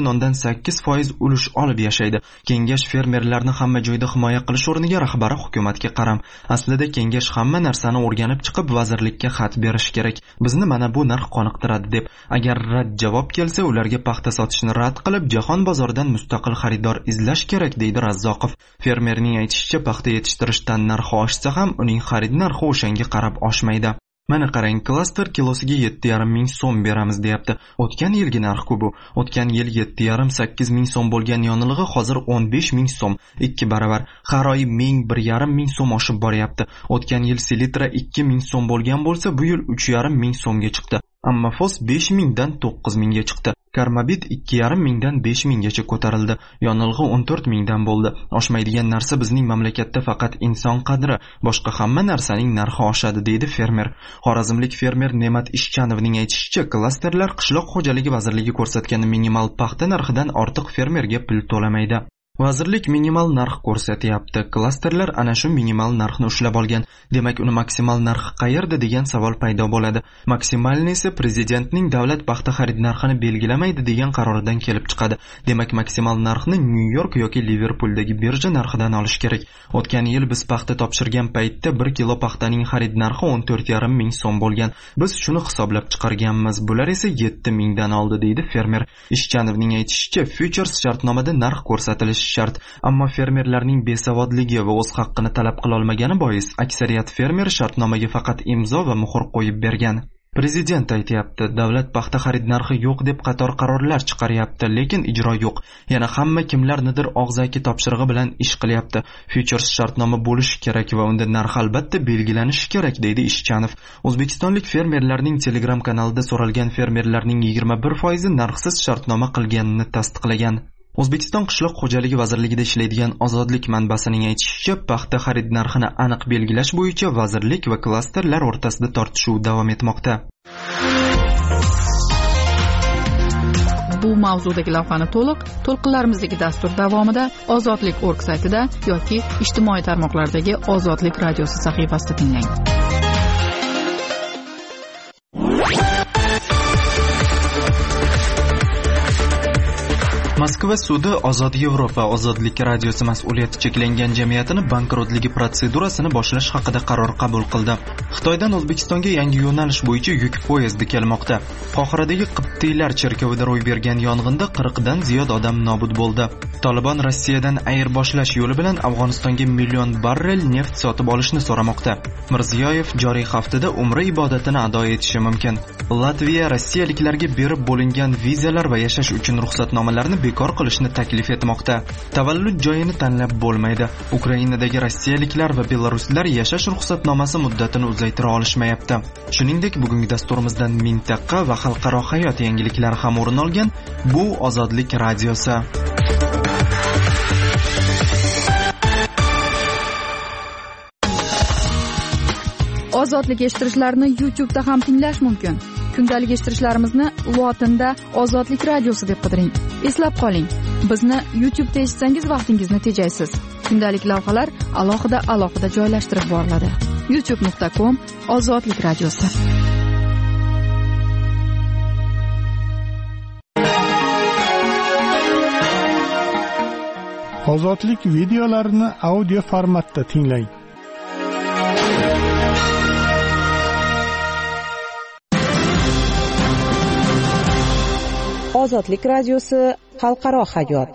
0.8% ulush olib yashaydi. Kengash fermerlarni hamma joyda himoya qilish o'rniga rahbari hukumatga qaram. Aslida kengash hamma narsani o'rganib chiqib vazirlikka xat berish kerak. Bizni mana bu narx qoniqtiradi deb. Agar rad javob kelsa, ularga paxta sotishni rad qilib, jahon bozoridan mustaqil xaridor izlash kerak, deydi Razzoqov. Fermerning aytishicha, paxta yetishtirishdan narxi oshsa ham uning xarid narxi o'shanga qarab oshmaydi. Mana qarang, klaster kilosiga 7,5 ming so'm beramiz deyapti. O'tgan yilgi narx-ku bu. O'tgan yil 7,5-8 ming so'm bo'lgan yonilg'i hozir 15 ming so'm, 2 barobar. Har oy 1,5 ming so'm oshib boryapti. O'tgan yil selitra 2 ming so'm bo'lgan bo'lsa, bu yil 3,5 ming so'mga chiqdi. Ammo fos 5 mingdan 9 mingga chiqdi. Karmabit 2,5 mingdan 5 minggacha ko'tarildi. Yonilg'i 14 mingdan bo'ldi. Oshmaydigan narsa bizning mamlakatda faqat inson qadri, boshqa hamma narsaning narxi oshadi, deydi fermer. Xorazmlik fermer Ne'mat Ishchanovning aytishicha, klasterlar qishloq xo'jaligi vazirligi ko'rsatgan minimal paxta narxidan ortiq fermerga pul to'lamaydi. Vazirlik minimal narx ko'rsatyapti. Klasterlar ana shu minimal narxni ushlab olgan. Demak, uni maksimal narxi qayerda degan savol paydo bo'ladi. Maksimalni esa prezidentning davlat paxta xarid narxini belgilamaydi degan qaroridan kelib chiqadi. Demak, maksimal narxni New York yoki Liverpooldagi birja narxidan olish kerak. O'tgan yil biz paxta topshirgan paytda 1 kilo paxtaning xarid narxi 14,5 ming so'm bo'lgan. Biz shuni hisoblab chiqarganmiz. Bular esa 7 mingdan oldi, deydi fermer. Ishchanovning aytishicha, futures shartnomada narx ko'rsatilishi shart. Ammo fermerlarning besavodligi va o'z haqqini talab qila olmagani bois aksariyat fermer shartnomaga faqat imzo va muhr qo'yib bergan. Prezident aytayapti, davlat paxta xarid narxi yo'q deb qator qarorlar chiqaryapti, lekin ijro yo'q. Yana hamma kimlarnidir og'zaki topshirig'i bilan ish qilyapti. Futures shartnoma bo'lishi kerak va unda narx albatta belgilanishi kerak, deydi Ishchanov. O'zbekistonlik fermerlarning Telegram kanalida so'ralgan fermerlarning 21% narxsiz shartnoma qilganini tasdiqlagan. O'zbekiston qishloq xo'jaligi vazirligida ishlaydigan Ozodlik manbasining aytishicha, paxta xarid narxini aniq belgilash bo'yicha vazirlik va klasterlar o'rtasida tortishuv davom etmoqda. Bu mavzudagi lavhani to'lqinlarimizdagi dastur davomida ozodlik.org saytida yoki ijtimoiy tarmoqlardagi Ozodlik radiosi sahifasida tinglang. Moskva sudi Ozod Yevropa Ozodlik radiosi mas'uliyati cheklangan jamiyatini bankrotligi protsedurasini boshlash haqida qaror qabul qildi. Xitoydan O'zbekistonga yangi yo'nalish bo'yicha yuk poyezdi kelmoqda. Qohiradagi Qibtiylar cherkovida ro'y bergan yong'inda 40 dan ziyod odam nobud bo'ldi. Taliban Rossiyadan ayirboshlash yo'li bilan Afg'onistonga million barrel neft sotib olishni so'ramoqda. Mirziyoyev joriy haftada Umra ibodatini ado etishi mumkin. Latviya rossiyaliklarga berib bo'lingan vizalar va yashash uchun ruxsatnomalarni bekor qilishni taklif etmoqda. Tavallud joyini tanlab bo'lmaydi. Ukrainadagi rossiyaliklar va belaruslar yashash ruxsatnomasi muddatini uzaytira olishmayapti. Shuningdek, bugungi dasturimizdan mintaqa va xalqaro hayot yangiliklari ham o'rin olgan. Bu Ozodlik radiosi. Ozodlik eshittirishlarni YouTube'da ham tinglash mumkin. Kundalik eshittirishlarimizni lotinda Ozodlik radiosi deb qidiring. Eslab qoling, bizni YouTube'da eshitsangiz vaqtingizni tejaysiz. Kundalik lavhalar alohida joylashtirib boriladi. youtube.com Ozodlik radiosi. Ozodlik videolarini audio formatda tinglang. Ozodlik radiosi xalqaro hayot.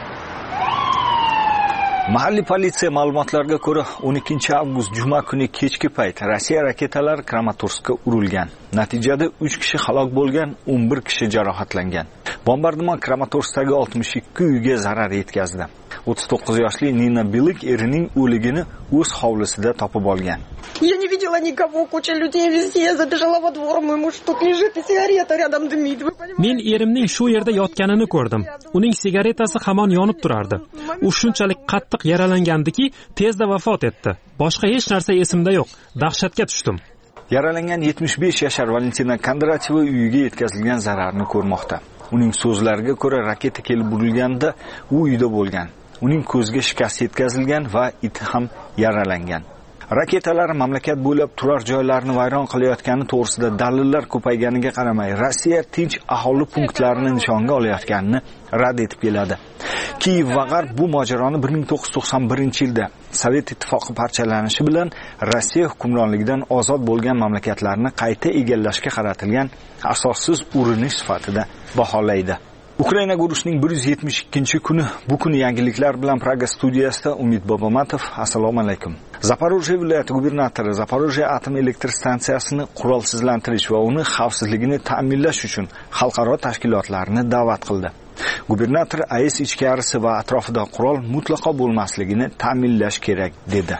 Mahalliy politsiya ma'lumotlariga ko'ra 12 avgust juma kuni kechki payt Rossiya raketalari Kramatorskka urilgan. Natijada 3 kishi halok bo'lgan, 11 kishi jarohatlangan. Bombardimon Kramatorskdagi 62 uyga zarar yetkazdi. 39 yoshli Nina Bilik erining o'ligini o'z hovlisida topib olgan. Я не видела никого, куча людей везде, я забежала во двор, мой муж тут лежит и сигарета рядом дымит. Men erimning shu yerda yotganini ko'rdim. Uning sigaretasi hamon yonib turardi. U shunchalik qattiq yaralangandiki, tezda vafot etdi. Boshqa hech narsa esimda yo'q. Dahshatga tushdim. Yaralangan 75 yashar Valentina Kondratova uyiga yetkazilgan zararni ko'rmoqda. Uning so'zlariga ko'ra raketa kelib urilganda u uyda bo'lgan. Uning ko'ziga shikast yetkazilgan va iti ham yaralangan. Raketalar mamlakat bo'ylab turar joylarni vayron qilayotgani to'g'risida dalillar ko'payganiga qaramay, Rossiya tinch aholi punktlarini nishonga olayotganini rad etib keladi. Kiyev va G'arb bu mojaroni 1991-yilda Sovet ittifoqi parchalanishi bilan Rossiya hukmronligidan ozod bo'lgan mamlakatlarni qayta egallashga qaratilgan asossiz urinish sifatida baholaydi. Ukrainaga urushning 172-kuni bu kuni yangiliklar bilan Praga studiyasida Umid Bobomatov. Assalomu alaykum. Zaporojye viloyati gubernatori Zaporojye atom elektr stansiyasini qurolsizlantirish va uni xavfsizligini ta'minlash uchun xalqaro tashkilotlarni da'vat qildi. Gubernator AES ichkarisi va atrofida qurol mutlaqo bo'lmasligini ta'minlash kerak dedi.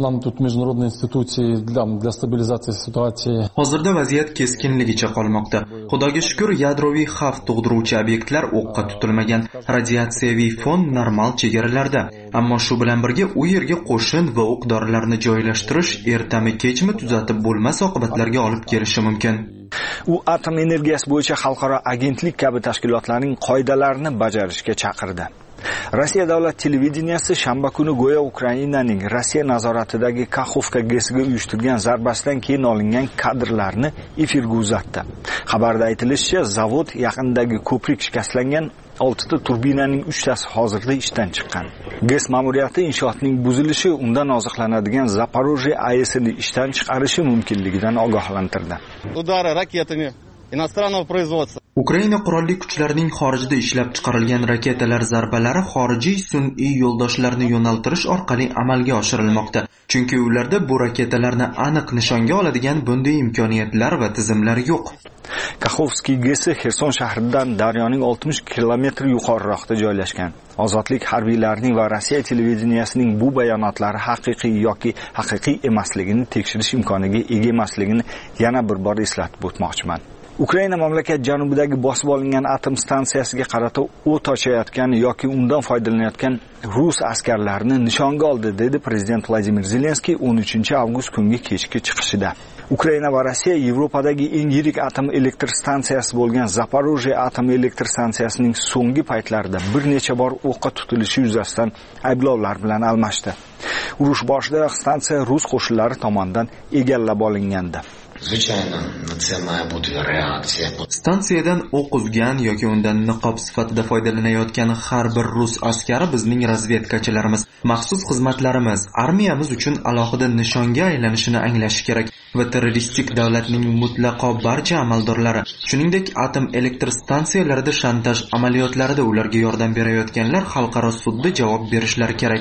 Hozirda vaziyat keskinligicha qolmoqda. Xudoga shukr, yadroviy xavf tug'diruvchi obyektlar o'qqa tutilmagan, radiatsiyaviy fon normal chegaralarda. Ammo shu bilan birga u yerga qo'shin va o'q-dorilarni joylashtirish ertami-kechmi tuzatib bo'lmas oqibatlarga olib kelishi mumkin. U atom energiyasi bo'yicha xalqaro agentlik kabi tashkilotlarning qoidalarini bajarishga chaqirdi. Rossiya davlat televideniyasi shanba kuni go'yo Ukrainaning Rossiya nazoratidagi Kakhovka GESga uyushtirgan zarbasidan keyin olingan kadrlarni efirga uzatdi. Xabarda aytilishicha, zavod yaqinidagi ko'prik shikastlangan, 6 ta turbinaning 3 tasi hozirda ishdan chiqqan. GES ma'muriyati inshootning buzilishi undan oziqlanadigan Zaporojye AESini ishdan chiqarishi mumkinligidan ogohlantirdi. Udары ракетами иностранного производства. Ukraina qurolli kuchlarining xorijda ishlab chiqarilgan raketalar zarbalari xorijiy sun'iy yo'ldoshlarni yo'naltirish orqali amalga oshirilmoqda. Chunki ularda bu raketalarni aniq nishonga oladigan bunday imkoniyatlar va tizimlar yo'q. Kakhovskiy GESi Xerson shahridan daryoning 60 kilometr yuqoriroqda joylashgan. Ozodlik harbiylarining va Rossiya televideniyasining bu bayonotlari haqiqiy yoki haqiqiy emasligini tekshirish imkoniga ega emasligini yana bir bor eslatib o'tmoqchiman. Ukraina mamlakat janubidagi bosib olingan atom stansiyasiga qarata o't ochayotgan yoki undan foydalanayotgan rus askarlarini nishonga oldi, dedi prezident Vladimir Zelenskiy 13 avgust kungi kechki chiqishida. Ukraina va Rossiya Yevropadagi eng yirik atom elektr stansiyasi bo'lgan Zaporojye atom elektr stansiyasining so'nggi paytlarida bir necha bor o'qqa tutilishi yuzasidan ayblovlar bilan almashdi. Urush boshida stansiya rus qo'shinlari tomonidan egallab olingandi. Stansiyadan o'q uzgan yoki undan niqob sifatida foydalanayotgan har bir rus askari bizning razvedkachilarimiz, maxsus xizmatlarimiz, armiyamiz uchun alohida nishonga aylanishini anglashi kerak va terroristik davlatning mutlaqo barcha amaldorlari, shuningdek atom elektr stansiyalarida shantaj amaliyotlarida ularga yordam berayotganlar xalqaro sudda javob berishlari kerak.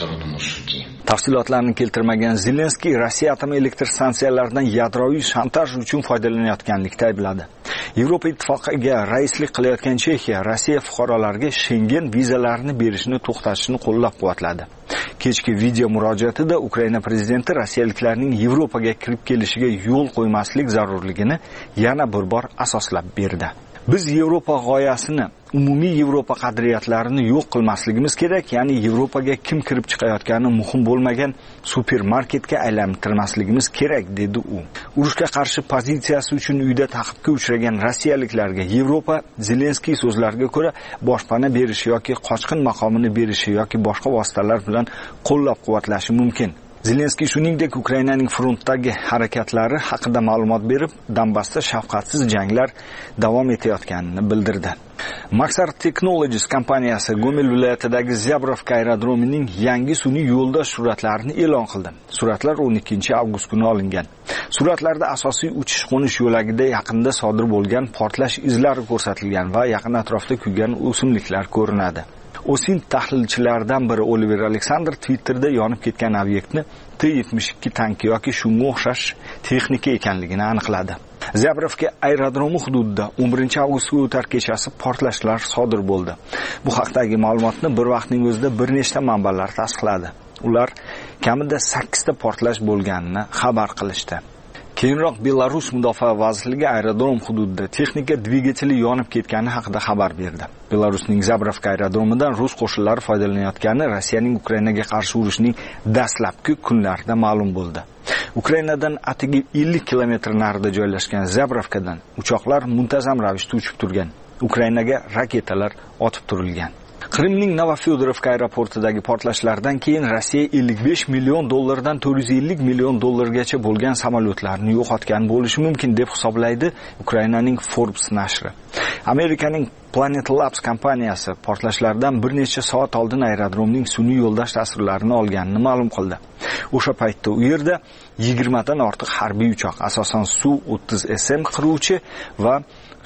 Tafsilotlarni keltirmagan Zelenskiy Rossiya atom elektr stansiyalaridan yadroviy shantaj uchun foydalanayotganlikda aybladi. Yevropa ittifoqiga raislik qilayotgan Chexiya Rossiya fuqarolariga Schengen vizalarini berishni to'xtatishni qo'llab-quvvatladi. Kechki video murojaatida Ukraina prezidenti rossiyaliklarning Yevropaga kirib kelishiga yo'l qo'ymaslik zarurligini yana bir bor asoslab berdi. Biz Yevropa g'oyasini, umumiy Yevropa qadriyatlarini yo'q qilmasligimiz kerak, ya'ni Yevropaga kim kirib chiqayotgani muhim bo'lmagan supermarketga aylantirmasligimiz kerak, dedi u. Urushga qarshi pozitsiyasi uchun uyda ta'qibga uchragan rossiyaliklarga Yevropa Zelenskiy so'zlariga ko'ra boshpana berishi yoki qochqin maqomini berishi yoki boshqa vositalar bilan qo'llab-quvvatlashi mumkin. Zelenskiy shuningdek Ukrainaning frontdagi harakatlari haqida ma'lumot berib, Donbassda shafqatsiz janglar davom etayotganini bildirdi. Maxar Technologies kompaniyasi Gomel viloyatidagi Zyabrovka aerodromining yangi sun'iy yo'ldosh suratlarini e'lon qildi. Suratlar 12 avgust kuni olingan. Suratlarda asosiy uchish-qo'nish yo'lagida yaqinda sodir bo'lgan portlash izlari ko'rsatilgan va yaqin atrofda kuygan o'simliklar ko'rinadi. Osin tahlilchilaridan biri Oliver Alexander Twitterda yonib ketgan obyektni T-72 tanki yoki shunga o'xshash texnika ekanligini aniqladi. Zyabrovka aerodromi hududida 11 avgustga o'tar kechasi portlashlar sodir bo'ldi. Bu haqdagi ma'lumotni bir vaqtning o'zida bir nechta manbalar tasdiqladi. Ular kamida 8 ta portlash bo'lganini xabar qilishdi. Keyinroq Belarus mudofaa vazirligi aerodrom hududida texnika dvigateli yonib ketgani haqida xabar berdi. Belarusning Zabrovka aerodromidan rus qo'shinlari foydalanayotgani Rossiyaning Ukrainaga qarshi urushining dastlabki kunlarida ma'lum bo'ldi. Ukrainadan atigi 50 kilometr narida joylashgan Zabrovkadan uchoqlar muntazam ravishda uchib turgan. Ukrainaga raketalar otib turilgan. Qrimning Novofyodorovka aeroportidagi portlashlardan keyin Rossiya 55 million dollardan 450 million dollargacha bo'lgan samolyotlarni yo'qotgan bo'lishi mumkin deb hisoblaydi Ukrainaning Forbes nashri. Amerikaning Planet Labs kompaniyasi portlashlardan bir necha soat oldin aerodromning sun'iy yo'ldosh tasvirlarini olganini ma'lum qildi. O'sha paytda u yerda 20 dan ortiq harbiy uchoq, asosan Su-30SM qiruvchi va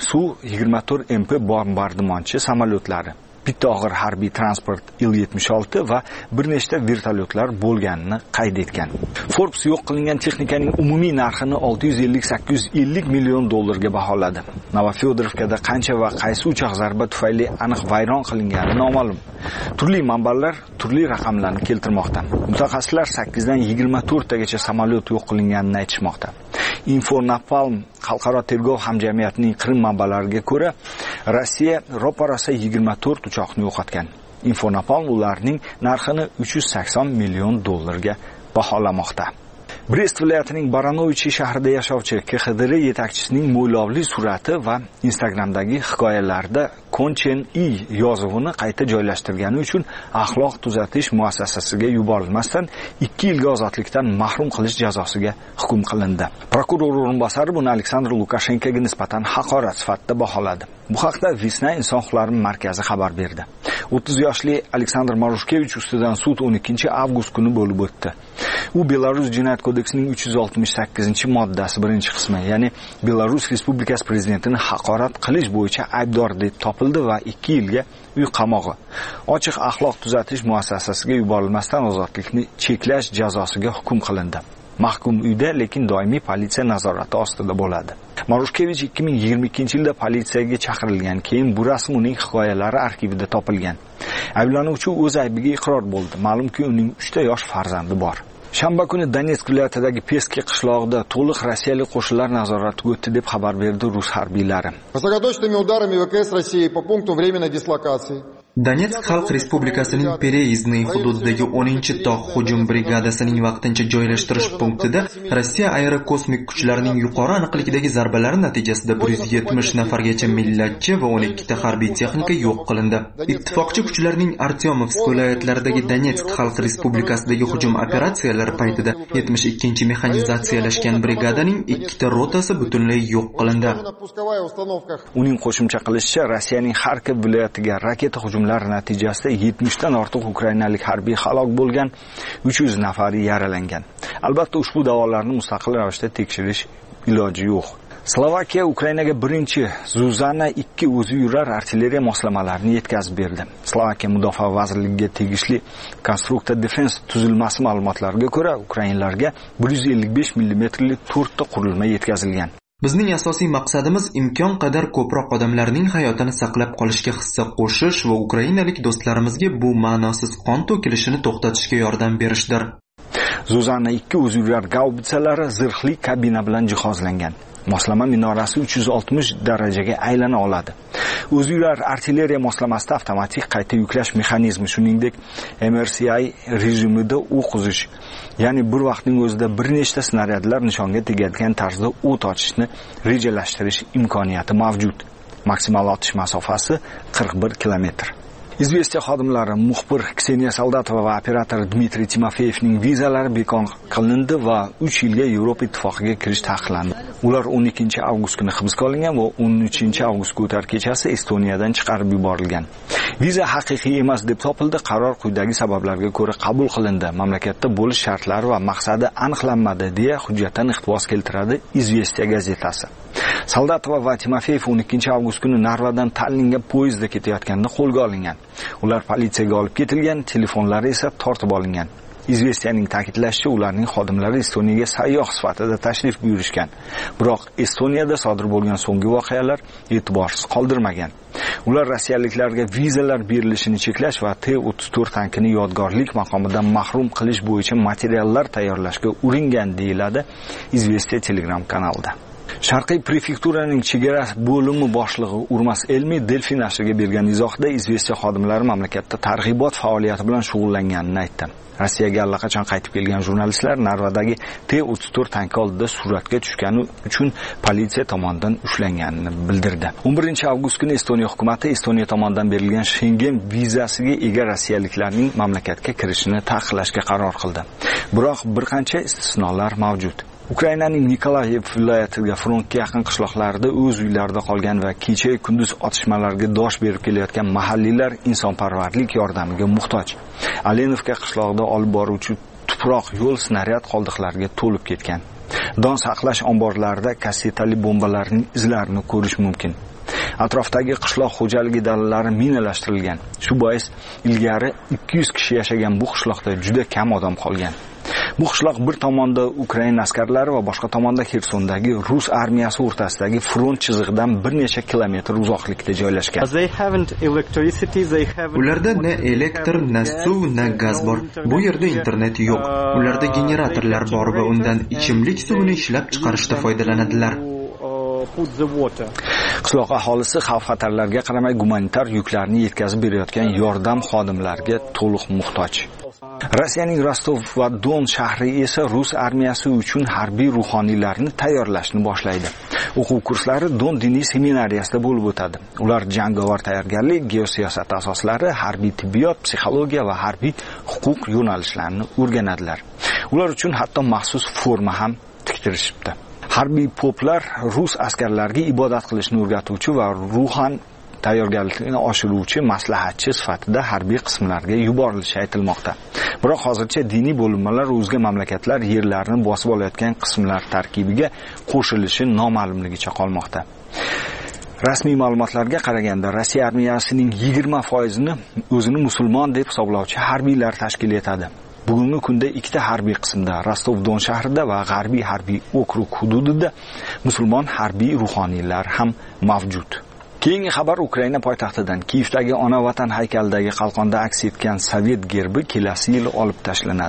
Su-24MP bombardimonchi samolyotlari, bitta og'ir harbiy transport Il-76 va bir nechta vertolyotlar bo'lganini qayd etgan. Forbes yo'q qilingan texnikaning umumiy narxini 650-850 million dollarga baholadi. Novofyodorovkada qancha va qaysi uchoq zarba tufayli aniq vayron qilingani noma'lum. Turli manbalar turli raqamlarni keltirmoqda. Mutaxassislar 8 dan 24 tagacha samolyot yo'q qilinganini aytishmoqda. Infonapalm xalqaro tergov hamjamiyatining Qrim manbalariga ko'ra, Rossiya ro'parasi 24 uchoqni yo'qotgan. Infonapalm ularning narxini 380 million dollarga baholamoqda. Brest viloyatining Baranovich shahrida yashovchi KXDR yetakchisining mo'ylovli surati va Instagramdagi hikoyalarda Konchen I yozuvini qayta joylashtirgani uchun axloq tuzatish muassasasiga yuborilmasdan 2 yilga ozodlikdan mahrum qilish jazosiga hukm qilindi. Prokuror o'rinbosari buni Aleksandr Lukashenkoga nisbatan haqorat sifatida baholadi. Bu haqda Visna inson huquqlari markazi xabar berdi. 30 yoshli Aleksandr Marushkevich ustidan sud 12 avgust kuni bo'lib o'tdi. U Belarus jinoyat kodeksining 368-moddasi 1-qismi, ya'ni Belarus Respublikasi prezidentini haqorat qilish bo'yicha aybdor deb topildi va 2 yilga uy qamog'i, ochiq axloq tuzatish muassasasiga yuborilmasdan ozodlikni cheklash jazosiga hukm qilindi. Mahkum uyda, lekin doimiy politsiya nazorati ostida bo'ladi. Marushkevich 2022-yilda politsiyaga chaqirilgan, keyin bu rasm uning hikoyalari arxivida topilgan. Ayblanuvchi o'z aybiga iqror bo'ldi. Ma'lumki, uning 3 ta yosh farzandi bor. Shanba kuni Donetsk viloyatidagi Peski qishlog'ida to'liq rossiyalik qo'shinlar nazoratiga o'tdi deb xabar berdi rus harbiylari. Высокоточными ударами ВКС России по пункту временной дислокации Donetsk Xalq Respublikasining Pereizniy hududidagi 10-tog' hujum brigadasining vaqtincha joylashtirish punktida Rossiya aerokosmik kuchlarining yuqori aniqlikdagi zarbalari natijasida 170 nafargacha millatchi va 12 ta harbiy texnika yo'q qilindi. Ittifoqchi kuchlarning Artyomovsk viloyatlaridagi Donetsk Xalq Respublikasidagi hujum operatsiyalari paytida 72-mexanizatsiyalashgan brigadaning 2 ta rotasi butunlay yo'q qilindi. Uning qo'shimcha qilishicha, Rossiyaning Xarkov viloyatiga raketa hujumlari natijasida 70 dan ortiq ukrainalik harbiy halok bo'lgan, 300 nafari yaralangan. Albatta ushbu da'volarni mustaqil ravishda tekshirish iloji yo'q. Slovakiya Ukrainaga birinchi Zuzana 2 o'zi yurar artilleriya moslamalarini yetkazib berdi. Slovakiya mudofaa vazirligiga tegishli Constructor Defense tuzilmasi ma'lumotlariga ko'ra, ukrainlarga 155 mm lik 4 ta qurilma yetkazilgan. Bizning asosiy maqsadimiz imkon qadar ko'proq odamlarning hayotini saqlab qolishga hissa qo'shish va ukrainalik do'stlarimizga bu ma'nosiz qon to'kilishini to'xtatishga yordam berishdir. Zuzana 2 o'ziyurar gaubitsalari zirhli kabina bilan jihozlangan. Moslama minorasi 360 darajaga aylana oladi. O'ziyurar artilleriya moslamasida avtomatik qayta yuklash mexanizmi, shuningdek MRCI rejimida o'q uzish, ya'ni bir vaqtning o'zida bir nechta snaryadlar nishonga tegadigan tarzda o't ochishni rejalashtirish imkoniyati mavjud. Maksimal otish masofasi 41 kilometr. Izvestiya xodimlari muxbir Kseniya Soldatova va operator Dmitriy Timofeyevning vizalari bekor qilindi va 3 yilga Yevropa ittifoqiga kirish taqiqlandi. Ular 12 avgust kuni hibsga olingan va 13 avgustga o'tar kechasi Estoniyadan chiqarib yuborilgan. Viza haqiqiy emas deb topildi. Qaror quyidagi sabablarga ko'ra qabul qilindi. Mamlakatda bo'lish shartlari va maqsadi aniqlanmadi deya hujjatdan iqtibos keltiradi Izvestiya gazetasi. Soldatova va Timofeyev 12 avgust kuni Narvadan Tallinga poyezdda ketayotganda qo'lga olingan. Ular politsiyaga olib ketilgan, telefonlari esa tortib olingan. Izvestiyaning ta'kidlashicha, ularning xodimlari Estoniyaga sayyoh sifatida tashrif buyurishgan. Biroq Estoniyada sodir bo'lgan so'nggi voqealar e'tiborsiz qoldirmagan. Ular rossiyaliklarga vizalar berilishini cheklash va T-34 tankini yodgorlik maqomidan mahrum qilish bo'yicha materiallar tayyorlashga uringan, deyiladi Izvestiya Telegram kanalida. Sharqiy prefekturaning chegara bo'limi boshlig'i Urmas Elmi Delfi nashriga bergan izohda Izvestiya xodimlari mamlakatda targ'ibot faoliyati bilan shug'ullanganini aytdi. Rossiyaga allaqachon qaytib kelgan jurnalistlar Narvadagi T-34 tanki oldida suratga tushgani uchun politsiya tomonidan ushlanganini bildirdi. 11-avgust kuni Estoniya hukumatı Estoniya tomonidan berilgan Schengen vizasiga ega rossiyaliklarning mamlakatga kirishini taqiqlashga qaror qildi. Biroq bir qancha istisnolar mavjud. Ukrainaning Nikolayev viloyatiga frontga yaqin qishloqlarda o'z uylarida qolgan va kecha kunduz otishmalarga dosh berib kelayotgan mahalliylar insonparvarlik yordamiga muhtoj. Alenovka qishlog'ida olib boruvchi tuproq yo'l snaryad qoldiqlariga to'lib ketgan. Don saqlash omborlarida kassetali bombalarning izlarini ko'rish mumkin. Atrofdagi qishloq xo'jaligi dalalari minalashtirilgan. Shu bois ilgari 200 kishi yashagan bu qishloqda juda kam odam qolgan. Bu qishloq bir tomonda Ukraina askarlari va boshqa tomonda Xersondagi Rus armiyasi o'rtasidagi front chizig'idan bir necha kilometr uzoqlikda joylashgan. Ularda na elektr, na suv, na gaz bor. Bu yerda internet yo'q. Ularda generatorlar bor va undan ichimlik suvini ishlab chiqarishda foydalanadilar. Qishloq aholisi xavf-xatarlarga qaramay gumanitar yuklarni yetkazib berayotgan yordam xodimlariga to'liq muhtoj. Rossiyaning Rostov va Don shahri esa Rus armiyasi uchun harbiy ruhoniylarni tayyorlashni boshlaydi. O'quv kurslari Don diniy seminariyasida bo'lib o'tadi. Ular jangovar tayyorgarlik, geosiyosat asoslari, harbiy tibbiyot, psixologiya va harbiy huquq yo'nalishlarini o'rganadilar. Ular uchun hatto maxsus forma ham tiktirishibdi. Harbiy poplar rus askarlariga ibodat qilishni o'rgatuvchi va ruhan tayyorgarlikni oshiruvchi maslahatchi sifatida harbiy qismlarga yuborilishi aytilmoqda. Biroq hozircha diniy bo'linmalar o'zga mamlakatlar yerlarini bosib olayotgan qismlar tarkibiga qo'shilishi noma'lumligicha qolmoqda. Rasmiy ma'lumotlarga qaraganda Rossiya armiyasining 20%ni o'zini musulmon deb hisoblovchi harbiylar tashkil etadi. Bugungi kunda ikkita harbiy qismda, Rostov-Don shahrida va G'arbiy harbiy okrug hududida musulmon harbiy ruhoniylar ham mavjud. Keyingi xabar Ukraina poytaxtidan. Kiyevdagi ona vatan haykalidagi qalqonda aks etgan Sovet gerbi kelasi yil olib tashlanadi.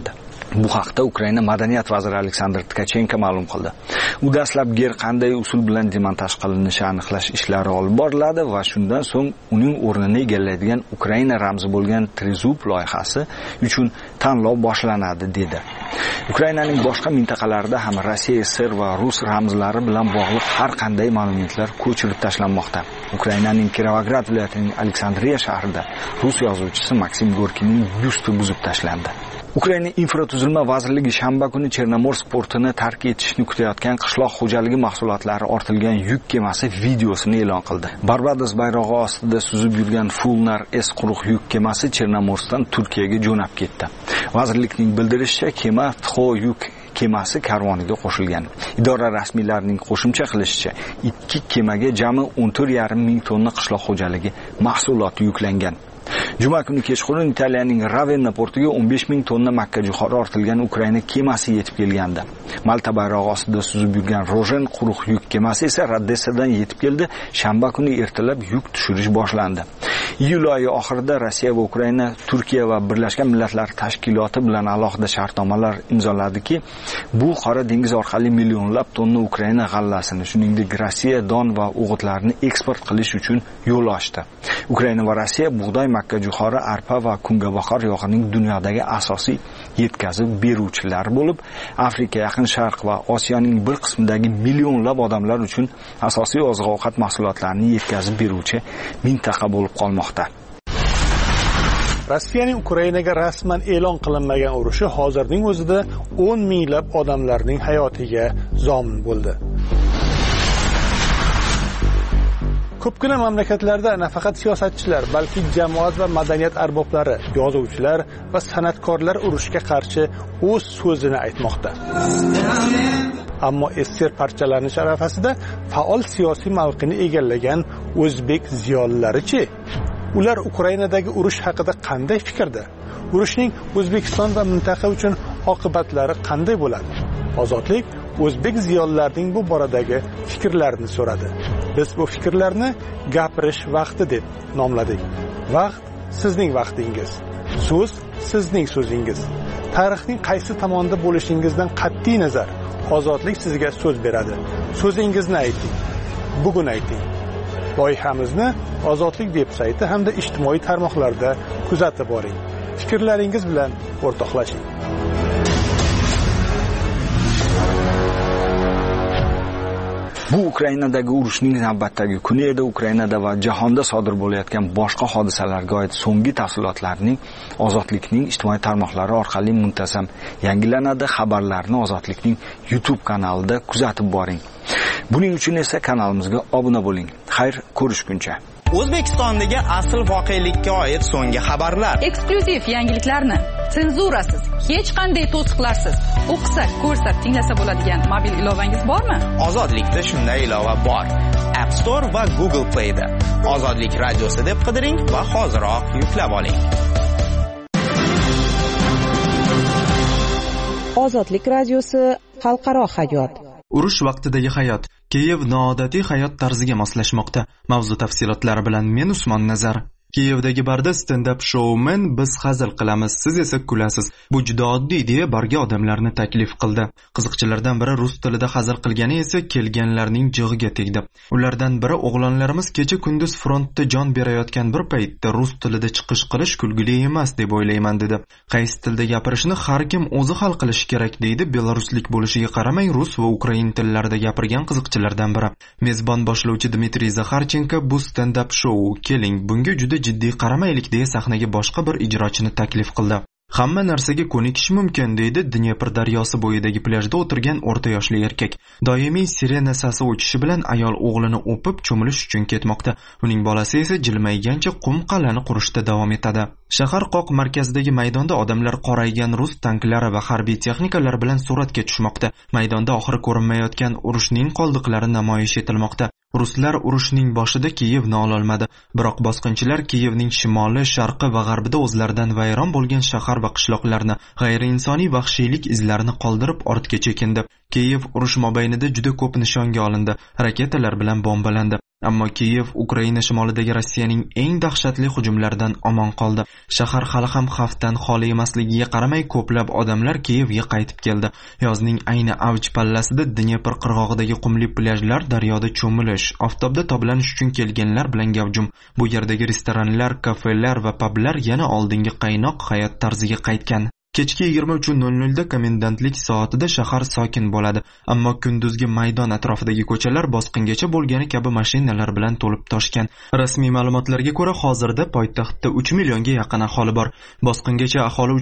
Bu haqda Ukraina madaniyat vaziri Aleksandr Tkachenko ma'lum qildi. U dastlab ger qanday usul bilan demontaj qilinishi aniqlash ishlari olib boriladi va shundan so'ng uning o'rnini egallaydigan Ukraina ramzi bo'lgan Trezub loyihasi uchun tanlov boshlanadi dedi. Ukrainaning boshqa mintaqalarida ham Rossiya, SSR va Rus ramzlari bilan bog'liq har qanday ma'lumotlar ko'chirib tashlanmoqda. Ukrainaning Kirovograd viloyatining Aleksandriya shahrida Rus yozuvchisi Maksim Gorkiyning byusti buzib tashlandi. Ukraina infratuzilma vazirligi shanba kuni Chernomorsk portini tark etishni kutayotgan qishloq xo'jaligi mahsulotlari ortilgan yuk kemasi videosini e'lon qildi. Barbados bayrog'i ostida suzib yurgan Fulnar S quruq yuk kemasi Chernomorskdan Turkiyaga jo'nab ketdi. Vazirlikning bildirishicha, kema Txo yuk kemasi karvoniga qo'shilgan. Idora rasmiylarining qo'shimcha qilishicha, ikki kemaga jami 14,5 ming tonna qishloq xo'jaligi mahsuloti yuklangan. Juma kuni kechqurun Italiyaning Ravenna portiga 15 ming tonna makkajo'xori ortilgan Ukraina kemasi yetib kelgandi. Malta bayrog'i ostida suzib yurgan Rojen quruq yuk kemasi esa Raddessadan yetib keldi. Shanba kuni ertalab yuk tushirish boshlandi. Iyul oyi oxirida Rossiya va Ukraina Turkiya va Birlashgan Millatlar Tashkiloti bilan alohida shartnomalar imzoladiki, bu Qora dengiz orqali millionlab tonna Ukraina g'allasini, shuningdek Rossiya don va o'g'itlarini eksport qilish uchun yo'l ochdi. Ukraina va Rossiya bug'doy, makkajo'xori, arpa va kungaboqar yog'ining dunyodagi asosiy yetkazib beruvchilari bo'lib, Afrika, Yaqin Sharq va Osiyoning bir qismidagi millionlab odamlar uchun asosiy oziq-ovqat mahsulotlarini yetkazib beruvchi mintaqa bo'lib qolmoqda. Rossiyaning Ukrainaga rasman e'lon qilinmagan urushi hozirning o'zida 10 minglab odamlarning hayotiga zomin bo'ldi. Ko'pgina mamlakatlarda nafaqat siyosatchilar, balki jamoat va madaniyat arboblari, yozuvchilar va san'atkorlar urushga qarshi o'z so'zini aytmoqda. Ammo SSR parchalanish arafasida faol siyosiy mavqeni egallagan o'zbek ziyolilari-chi? Ular Ukrainadagi urush haqida qanday fikrda? Urushning O'zbekiston va mintaqa uchun oqibatlari qanday bo'ladi? Ozodlik o'zbek ziyolilarining bu boradagi fikrlarini so'radi. Biz bu fikrlarni gapirish vaqti deb nomladik. Vaqt sizning vaqtingiz. So'z sizning so'zingiz. Tarixning qaysi tomonda bo'lishingizdan qat'iy nazar, ozodlik sizga so'z beradi. So'zingizni ayting. Bugun ayting. Loyihamizni Ozodlik veb-sayti hamda ijtimoiy tarmoqlarda kuzatib boring. Fikrlaringiz bilan o'rtoqlashing. Bu Ukrainadagi urushning navbatdagi kuni edi. Ukrainada va jahonda sodir bo'layotgan boshqa hodisalarga oid so'nggi tafsilotlarning Ozodlikning ijtimoiy tarmoqlari orqali muntazam yangilanadi. Xabarlarni Ozodlikning YouTube kanalida kuzatib boring. Buning uchun esa kanalimizga obuna bo'ling. Xayr, ko'rishguncha. O'zbekistondagi asl voqelikka oid so'nggi xabarlar, eksklyuziv yangiliklarni senzurasiz, hech qanday to'siqlarsiz o'qisa, ko'rsa, tinglasa bo'ladigan mobil ilovangiz bormi? Ozodlikda shunday ilova bor. App Store va Google Play da Ozodlik radiosi deb qidiring va hoziroq yuklab oling. Ozodlik radiosi xalqaro hayot. Urush vaqtidagi hayot. Kiyev noodatiy hayot tarziga moslashmoqda. Mavzu tafsilotlari bilan men Usmon Nazar. Kiyevdagi barda stand-up shoumen biz hazil qilamiz, siz esa kulasiz. Bu juda oddiy deya barga odamlarni taklif qildi. Qiziqchilardan biri rus tilida hazil qilgani esa kelganlarning jig'iga tegdi. Ulardan biri o'g'lonlarimiz kecha kunduz frontda jon berayotgan bir paytda rus tilida chiqish qilish kulgili emas deb o'ylayman dedi. Qaysi tilda gapirishni har kim o'zi hal qilishi kerak deydi belaruslik bo'lishiga qaramay rus va ukrain tillarida gapirgan qiziqchilardan biri. Mezbon boshlovchi Dmitriy Zakharchenko bu stand-up show keling bunga juda jiddiy qaramaylik deya sahnaga boshqa bir ijrochini taklif qildi. Hamma narsaga ko'nikish mumkin deydi Dnepr daryosi bo'yidagi plyajda o'tirgan o'rta yoshli erkak. Doimiy sirena sasi o'chishi bilan ayol o'g'lini o'pib cho'milish uchun ketmoqda. Uning bolasi esa jilmaygancha qum qal'ani qurishda davom etadi. Shahar qoq markazidagi maydonda odamlar qoraygan rus tanklari va harbiy texnikalar bilan suratga tushmoqda. Maydonda oxiri ko'rinmayotgan urushning qoldiqlari namoyish etilmoqda. Ruslar urushning boshida Kiyevni ololmadi, biroq bosqinchilar Kiyevning shimoli, sharqi va g'arbida o'zlaridan vayron bo'lgan shahar va qishloqlarni, g'ayriinsoniy vahshiylik izlarini qoldirib ortga chekindi. Kiyev urush mobaynida juda ko'p nishonga olindi, raketalar bilan bombalandi. Ammo Kiyev Ukraina shimolidagi Rossiyaning eng dahshatli hujumlaridan omon qoldi. Shahar hali ham xavfdan xoli emasligiga qaramay ko'plab odamlar Kiyevga qaytib keldi. Yozning ayni avj pallasida Dnepr qirg'og'idagi qumli plyajlar, daryoda cho'milish, oftobda toblanish uchun kelganlar bilan gavjum. Bu yerdagi restoranlar, kafelar va publar yana oldingi qaynoq hayot tarziga qaytgan. Kechki 23:00 da komendantlik soatida shahar sokin bo'ladi, ammo kunduzgi maydon atrofidagi ko'chalar bosqingacha bo'lgani kabi mashinalar bilan to'lib toshgan. Rasmiy ma'lumotlarga ko'ra, hozirda poytaxtda 3 millionga yaqin aholi bor. Bosqingacha aholi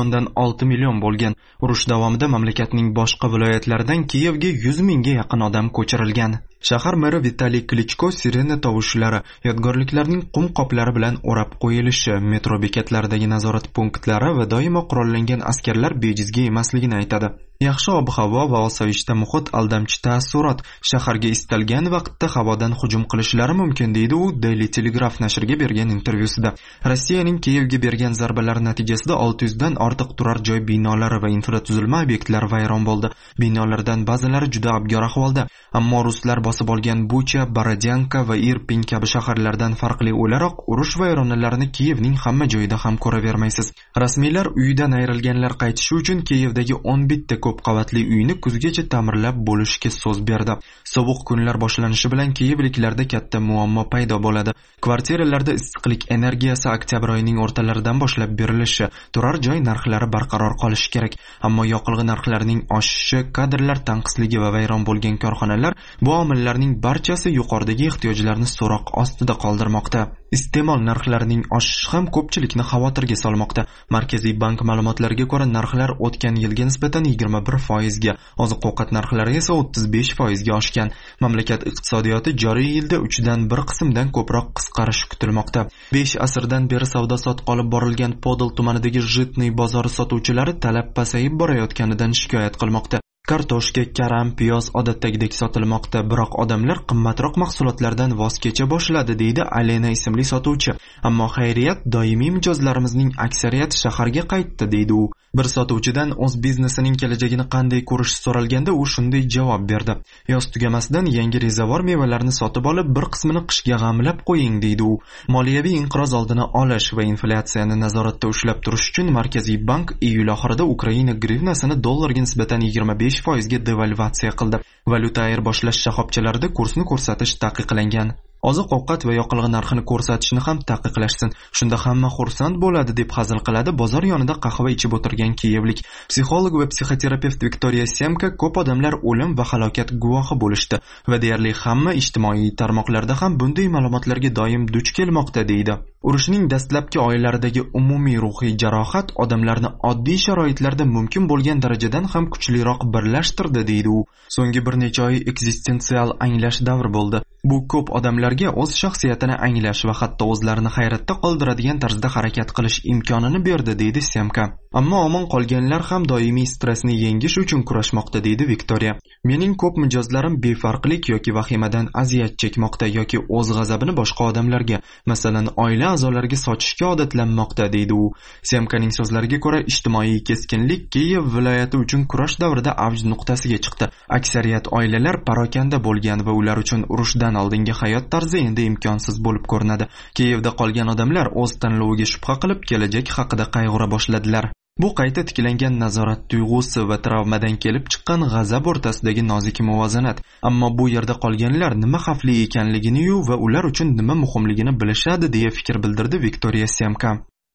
3.6 million bo'lgan. Urush davomida mamlakatning boshqa viloyatlaridan Kiyevga 100 mingga yaqin odam ko'chirilgan. Shahar meri Vitaliy Klichko sirena tovushlari, yodgorliklarning qum qoplari bilan o'rab qo'yilishi, metro bekatlaridagi nazorat punktlari va doimo qurollangan askarlar bejizga emasligini aytadi. Yaxshi ob-havo va osoyishta muhit aldamchi taassurot, shaharga istalgan vaqtda havodan hujum qilishlari mumkin, deydi u Daily Telegraph nashriga bergan intervyusida. Rossiyaning Kiyevga bergan zarbalari natijasida 600 dan ortiq turar joy binolari va infratuzilma obyektlari vayron bo'ldi. Binolardan ba'zilari juda abgor ahvolda, ammo ruslar bosib olgan Bucha, Borodyanka va Irpin kabi shaharlardan farqli o'laroq urush vayronalarini Kiyevning hamma joyida ham ko'ravermaysiz. Rasmiylar uyidan ayrilganlar qaytishi uchun Kiyevdagi 11 ta ko'p qavatli uyni kuzgacha ta'mirlab bo'lishga so'z berdi. Sovuq kunlar boshlanishi bilan Kiyevliklarda katta muammo paydo bo'ladi. Kvartiralarda issiqlik energiyasi oktyabr oyining o'rtalaridan boshlab berilishi, turar joy narxlari barqaror qolishi kerak. Ammo yoqilg'i narxlarining oshishi, kadrlar tanqisligi va vayron bo'lgan korxonalar bu omillarning barchasi yuqoridagi ehtiyojlarni so'roq ostida qoldirmoqda. Iste'mol narxlarining oshishi ham ko'pchilikni xavotirga solmoqda. Markaziy bank ma'lumotlariga ko'ra, narxlar o'tgan yilga nisbatan 21%, ga, oziq-ovqat narxlari esa 35% ga oshgan. Mamlakat iqtisodiyoti joriy yilda 3dan 1 qismdan ko'proq qisqarishi kutilmoqda. 5 asrdan beri savdo-sotiq olib borilgan Podol tumanidagi Jitniy bozori sotuvchilari talab pasayib borayotganidan shikoyat qilmoqda. Kartoshka, karam, piyoz odatdagidek sotilmoqda, biroq odamlar qimmatroq mahsulotlardan voz kecha boshladi, deydi Alena ismli sotuvchi. Ammo xayriyat, doimiy mijozlarimizning aksariyati shaharga qaytdi, deydi u. Bir sotuvchidan o'z biznesining kelajagini qanday ko'rish so'ralganda u shunday javob berdi: yoz tugamasidan yangi rezavor mevalarni sotib olib, bir qismini qishga g'amlab qo'ying, deydi u. Moliyaviy inqiroz oldini olish va inflyatsiyani nazoratda ushlab turish uchun Markaziy bank iyul oxirida Ukraina grivnasini dollarga nisbatan 25% ga devalvatsiya qildi. Valyuta ayirboshlash shoxobchalarida kursni ko'rsatish taqiqlangan. Oziq-ovqat va yoqilg'i narxini ko'rsatishni ham taqiqlashsin. Shunda hamma xursand bo'ladi, deb hazil qiladi bozor yonida qahva ichib o'tirgan kiyevlik. Psixolog va psixoterapevt Viktoriya Semka ko'p odamlar o'lim va halokat guvohi bo'lishdi va deyarli hamma ijtimoiy tarmoqlarda ham bunday ma'lumotlarga doim duch kelmoqda, deydi. Urushning dastlabki oylaridagi umumiy ruhiy jarohat odamlarni oddiy sharoitlarda mumkin bo'lgan darajadan ham kuchliroq birlashtirdi, deydi u. So'nggi bir necha oy eksistensial anglash davri bo'ldi. Bu ko'p odamlarga o'z shaxsiyatini anglash va hatto o'zlarini hayratda qoldiradigan tarzda harakat qilish imkonini berdi, deydi Semka. Ammo omon qolganlar ham doimiy stressni yengish uchun kurashmoqda, deydi Viktoriya. Mening ko'p mijozlarim befarqlik yoki vahimadan aziyat chekmoqda yoki o'z g'azabini boshqa odamlarga, masalan, oila a'zolariga sochishga odatlanmoqda, deydi u. Semkaning so'zlariga ko'ra, ijtimoiy keskinlik Kiyev viloyati uchun kurash davrida avj nuqtasiga chiqdi. Aksariyat oilalar parokanda bo'lgan va ular uchun urushdan oldingi hayot tarzi endi imkonsiz bo'lib ko'rinadi. Kiyevda qolgan odamlar o'z tanloviga shubha qilib, kelajak haqida qayg'ura boshladilar. Bu qayta tiklangan nazorat tuyg'usi va travmadan kelib chiqqan g'azab o'rtasidagi nozik muvozanat. Ammo bu yerda qolganlar nima xavfli ekanligini-yu va ular uchun nima muhimligini bilishadi, deya fikr bildirdi Viktoriya Semka.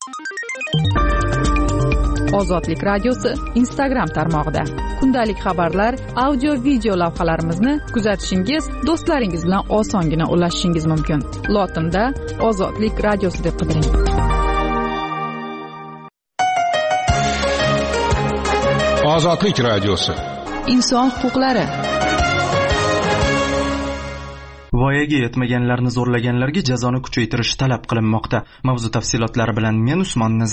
Ozodlik radiosi Instagram tarmog'ida kundalik xabarlar, audio, video lavhalarimizni kuzatishingiz, do'stlaringiz bilan osongina ulashishingiz mumkin. Lotinda Ozodlik radiosi deb qidiring. Ozodlik radiosi. Inson huquqlari. Voyaga yetmaganlarni zo'rlaganlarga jazoni kuchaytirish talab qilinmoqda. Mavzu tafsilotlari bilan men Usmon Nazar.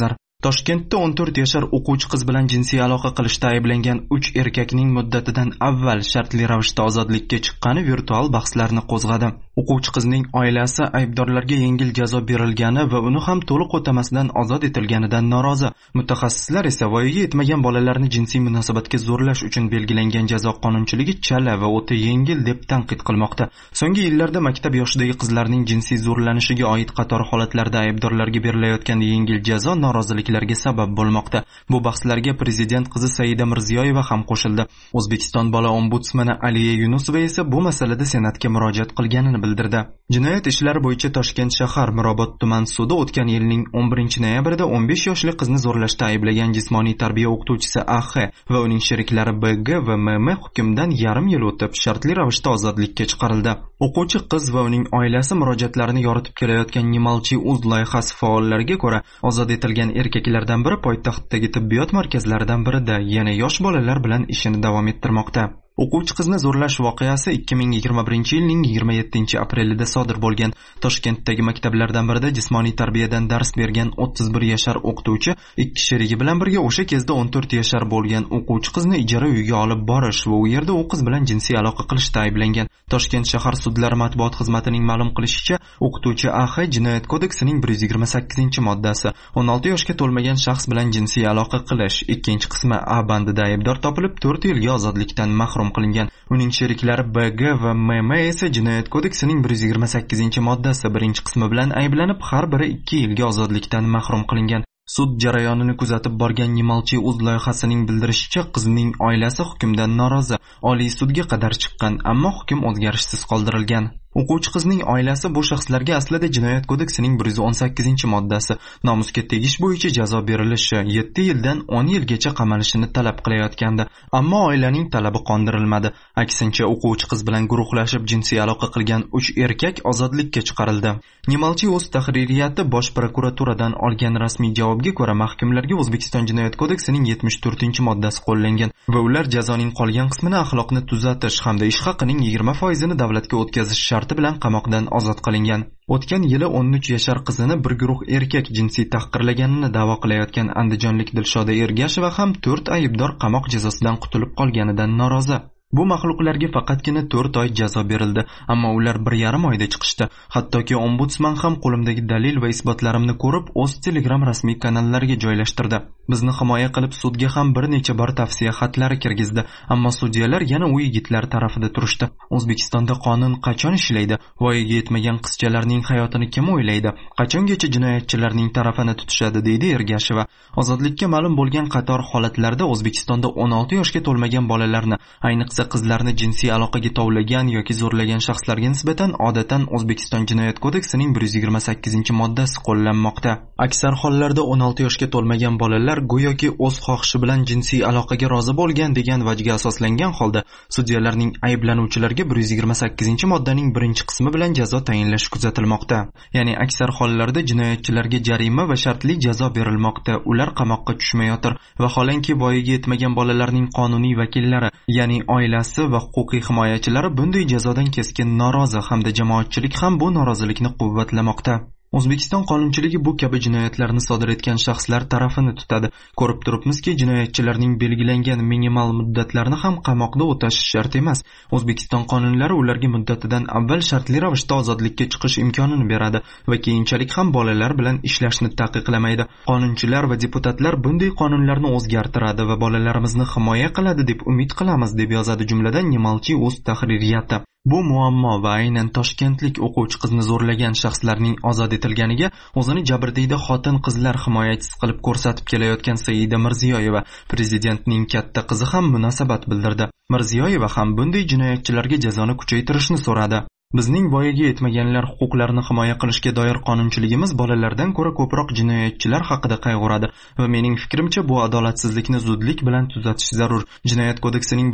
Toshkentda 14 yashar o'quvchi qiz bilan jinsiy aloqa qilishda ayblangan 3 erkakning muddatidan avval shartli ravishda ozodlikka chiqqani virtual bahslarni qo'zg'adi. O'quvchi qizning oilasi aybdorlarga yengil jazo berilgani va uni ham to'liq o'tamasdan ozod etilganidan norozi. Mutaxassislar esa voyaga yetmagan bolalarni jinsiy munosabatga zo'rlash uchun belgilangan jazo qonunchiligi chala va o'ta yengil deb tanqid qilmoqda. So'nggi yillarda maktab yoshidagi qizlarning jinsiy zo'rlanishiga oid qator holatlarda aybdorlarga berilayotgan yengil jazo norozilik sabab bo'lmoqda. Bu bahslarga prezident qizi Saida Mirziyoyeva ham qo'shildi. O'zbekiston bola ombudsmani Aliya Yunusova esa bu masalada senatga murojaat qilganini bildirdi. Jinoyat ishlari bo'yicha Toshkent shahar Mirobod tuman sudi o'tgan yilning 11-noyabrida 15 yoshli qizni zo'rlashda ayblagan jismoniy tarbiya o'qituvchisi AX va uning sheriklari BG va MM hukmdan yarim yil o'tib shartli ravishda ozodlikka chiqarildi. O'quvchi qiz va uning oilasi murojaatlarini yoritib kelayotgan Nimalchi uz loyihasi faollariga ko'ra, ozod etilgan erkaklardan biri poytaxtdagi tibbiyot markazlaridan birida yana yosh bolalar bilan ishini davom ettirmoqda. O'quvchi qizni zo'rlash voqeasi 2021-yilning 27-aprelida sodir bo'lgan. Toshkentdagi maktablardan birida jismoniy tarbiyadan dars bergan 31 yashar o'qituvchi ikki sherigi bilan birga o'sha kezda 14 yashar bo'lgan o'quvchi qizni ijara uyga olib borish va u yerda u qiz bilan jinsiy aloqa qilishda ayblangan. Toshkent shahar sudlari matbuot xizmatining ma'lum qilishicha, o'qituvchi AX Jinoyat kodeksining 128-moddasi 16 yoshga to'lmagan shaxs bilan jinsiy aloqa qilish, ikkinchi qismi A bandida aybdor topilib 4 yilga ozodlikdan mahrum qilingan. Uning sheriklari BG va MM esa Jinoyat kodeksining 128-moddasi birinchi qismi bilan ayblanib, har biri 2 yilga ozodlikdan mahrum qilingan. Sud jarayonini kuzatib borgan Nimalchi uz loyihasining bildirishicha, qizning oilasi hukmdan norozi. Oliy sudga qadar chiqqan, ammo hukm o'zgarishsiz qoldirilgan. O'quvchi qizning oilasi bu shaxslarga aslida Jinoyat kodeksining 118-moddasi nomusga tegish bo'yicha jazo berilishi, 7 yildan 10 yilgacha qamalishini talab qilayotgandi. Ammo oilaning talabi qondirilmadi. Aksincha, o'quvchi qiz bilan guruhlashib jinsiy aloqa qilgan 3 erkak ozodlikka chiqarildi. Nimalchi o'z tahririyati Bosh prokuraturadan olgan rasmiy javobga ko'ra, mahkumlarga O'zbekiston Jinoyat kodeksining 74-moddasi qo'llangan va ular jazoning qolgan qismini axloqni tuzatish hamda ish haqining 20% davlatga o'tkazish bilan qamoqdan ozod qilingan. O'tgan yili 13 yashar qizini bir guruh erkak jinsiy tahqirlaganini da'vo qilayotgan andijonlik Dilshoda Ergasheva ham 4 aybdor qamoq jazosidan qutulib qolganidan norozi. Bu maxluqlarga faqatgina 4 oy jazo berildi, ammo ular 1,5 oyda chiqishdi. Hattoki ombudsman ham qo'limdagi dalil va isbotlarimni ko'rib, o'z Telegram rasmiy kanallariga joylashtirdi. Bizni himoya qilib sudga ham bir necha bor tavsiya xatlari kirgizdi, ammo sudyalar yana u yigitlar tarafida turishdi. O'zbekistonda qonun qachon ishlaydi? Voyaga yetmagan qizchalarning hayotini kim o'ylaydi? Qachongacha jinoyatchilarning tarafini tutishadi, deydi Ergasheva. Ozodlikka ma'lum bo'lgan qator holatlarda O'zbekistonda 16 yoshga to'lmagan bolalarni, ayniqsa qizlarni jinsiy aloqaga tovlagan yoki zo'rlagan shaxslarga nisbatan odatdan O'zbekiston Jinoyat kodeksining 128-moddasi qo'llanmoqda. Aksar hollarda 16 yoshga to'lmagan bolalar go'yoki o'z xohishi bilan jinsiy aloqaga rozi bo'lgan degan vajga asoslangan holda sudyalarning ayblanuvchilarga 128-moddaning birinchi qismi bilan jazo tayinlashi kuzatilmoqda. Ya'ni aksar hollarda jinoyatchilarga jarima va shartli jazo berilmoqda. Ular qamoqqa tushmayotir. Vaholanki voyaga yetmagan bolalarning qonuniy vakillari, ya'ni oilasi va huquqiy himoyachilari bunday jazodan keskin norozi hamda jamoatchilik ham bu norozilikni quvvatlamoqda. O'zbekiston qonunchiligi bu kabi jinoyatlarni sodir etgan shaxslar tarafini tutadi. Ko'rib turibmizki, jinoyatchilarning belgilangan minimal muddatlarni ham qamoqda o'tash shart emas. O'zbekiston qonunlari ularga muddatidan avval shartli ravishda ozodlikka chiqish imkonini beradi va keyinchalik ham bolalar bilan ishlashni taqiqlamaydi. Qonunchilar va deputatlar bunday qonunlarni o'zgartiradi va bolalarimizni himoya qiladi deb umid qilamiz, deb yozadi jumladan Nimalchi o'z tahririyati. Bu muammo va aynan toshkentlik o'quvchi qizni zo'rlagan shaxslarning ozod etilganiga o'zini jabrdiyda xotin-qizlar himoyachisi qilib ko'rsatib kelayotgan Saida Mirziyoyeva, prezidentning katta qizi ham munosabat bildirdi. Mirziyoyeva ham bunday jinoyatchilarga jazoni kuchaytirishni so'radi. Bizning voyaga yetmaganlar huquqlarini himoya qilishga doir qonunchiligimiz bolalardan ko'ra ko'proq jinoyatchilar haqida qayg'uradi va mening fikrimcha bu adolatsizlikni zudlik bilan tuzatish zarur. Jinoyat kodeksining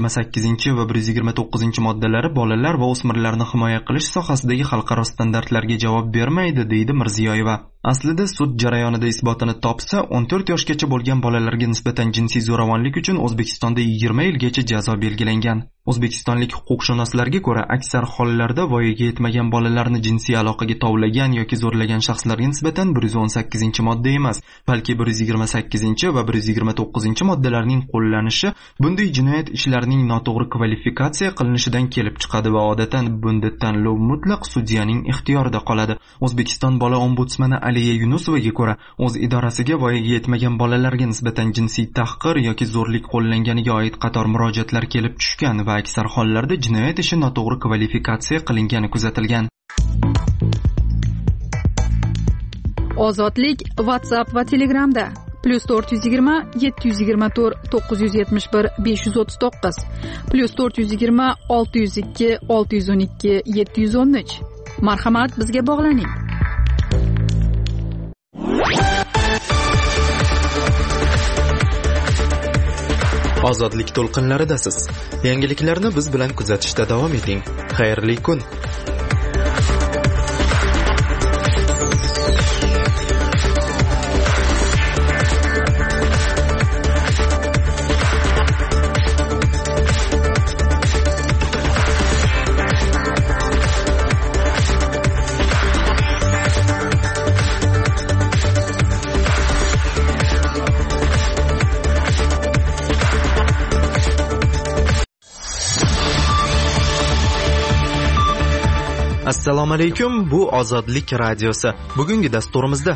128 va 129-moddalari bolalar va o'smirlarni himoya qilish sohasidagi xalqaro standartlarga javob bermaydi, deydi Mirziyoyeva. Aslida sud jarayonida isbotini topsa, 14 yoshgacha bo'lgan bolalarga nisbatan jinsiy zo'ravonlik uchun O'zbekistonda 20 yilgacha jazo belgilangan. O'zbekistonlik huquqshunoslarga ko'ra, aksar hollarda voyaga yetmagan bolalarni jinsiy aloqaga tovlagan yoki zo'rlagan shaxslarga nisbatan 118-modda emas, balki 128 va 129-moddalarning qo'llanishi bunday jinoyat ishlarining noto'g'ri kvalifikatsiya qilinishidan kelib chiqadi va odatdan bunday tanlov mutlaq sudyaning ixtiyorida qoladi. O'zbekiston bola ombudsmani Aliya Yunusovaga ko'ra, o'z idorasiga voyaga yetmagan bolalarga nisbatan jinsiy tahqir yoki zo'rlik qo'llanganiga oid qator murojaatlar kelib tushgan va aksar hollarda jinoyat ishi noto'g'ri kvalifikatsiya qilingani kuzatilgan. Ozodlik WhatsApp va Telegramda +420 724 971 539 +420 602 612 713. Marhamat, bizga bog'laning. Ozodlik to'lqinlaridasiz. Yangiliklarni biz bilan kuzatishda davom eting. Xayrli kun. Assalomu alaykum, bu Ozodlik radiosi. Bugungi dasturimizda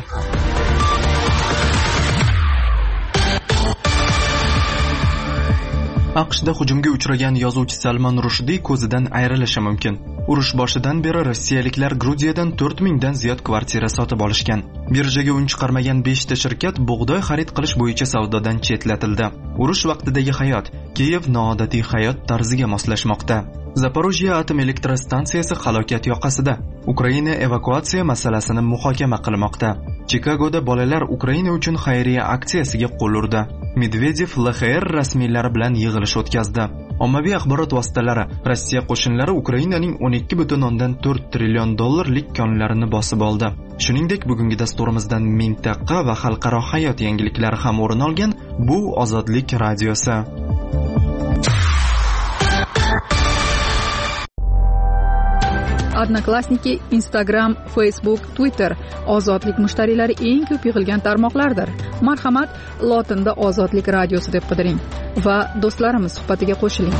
AQShda hujumga uchragan yozuvchi Salman Rushdie ko'zidan ayrilishi mumkin. Urush boshidan beri rossiyaliklar Gruziyadan 4000 dan ziyod kvartira sotib olishgan. Birjaga un chiqarmagan 5 ta shirkat bug'doy xarid qilish bo'yicha savdodan chetlatildi. Urush vaqtidagi hayot Kiyev noodatiy hayot tarziga moslashmoqda. Zaporojye atom elektrostansiyasi halokat yoqasida. Ukraina evakuatsiya masalasini muhokama qilmoqda. Chikagoda bolalar Ukraina uchun xayriya aksiyasiga qo'l urdi. Medvedev LXR rasmiylari bilan yig'ilish o'tkazdi. Ommaviy axborot vositalari Rossiya qo'shinlari Ukrainaning 12,4 trillion dollarlik konlarini bosib oldi. Shuningdek, bugungi dasturimizdan mintaqa va xalqaro hayot yangiliklari ham o'rin olgan. Bu Ozodlik radiosi. Odnoklassniki, Instagram, Facebook, Twitter ozodlik mushtariylari eng ko'p yig'ilgan tarmoqlardir. Marhamat, lotinda Ozodlik radiosi deb qidiring va do'stlarimiz suhbatiga qo'shiling.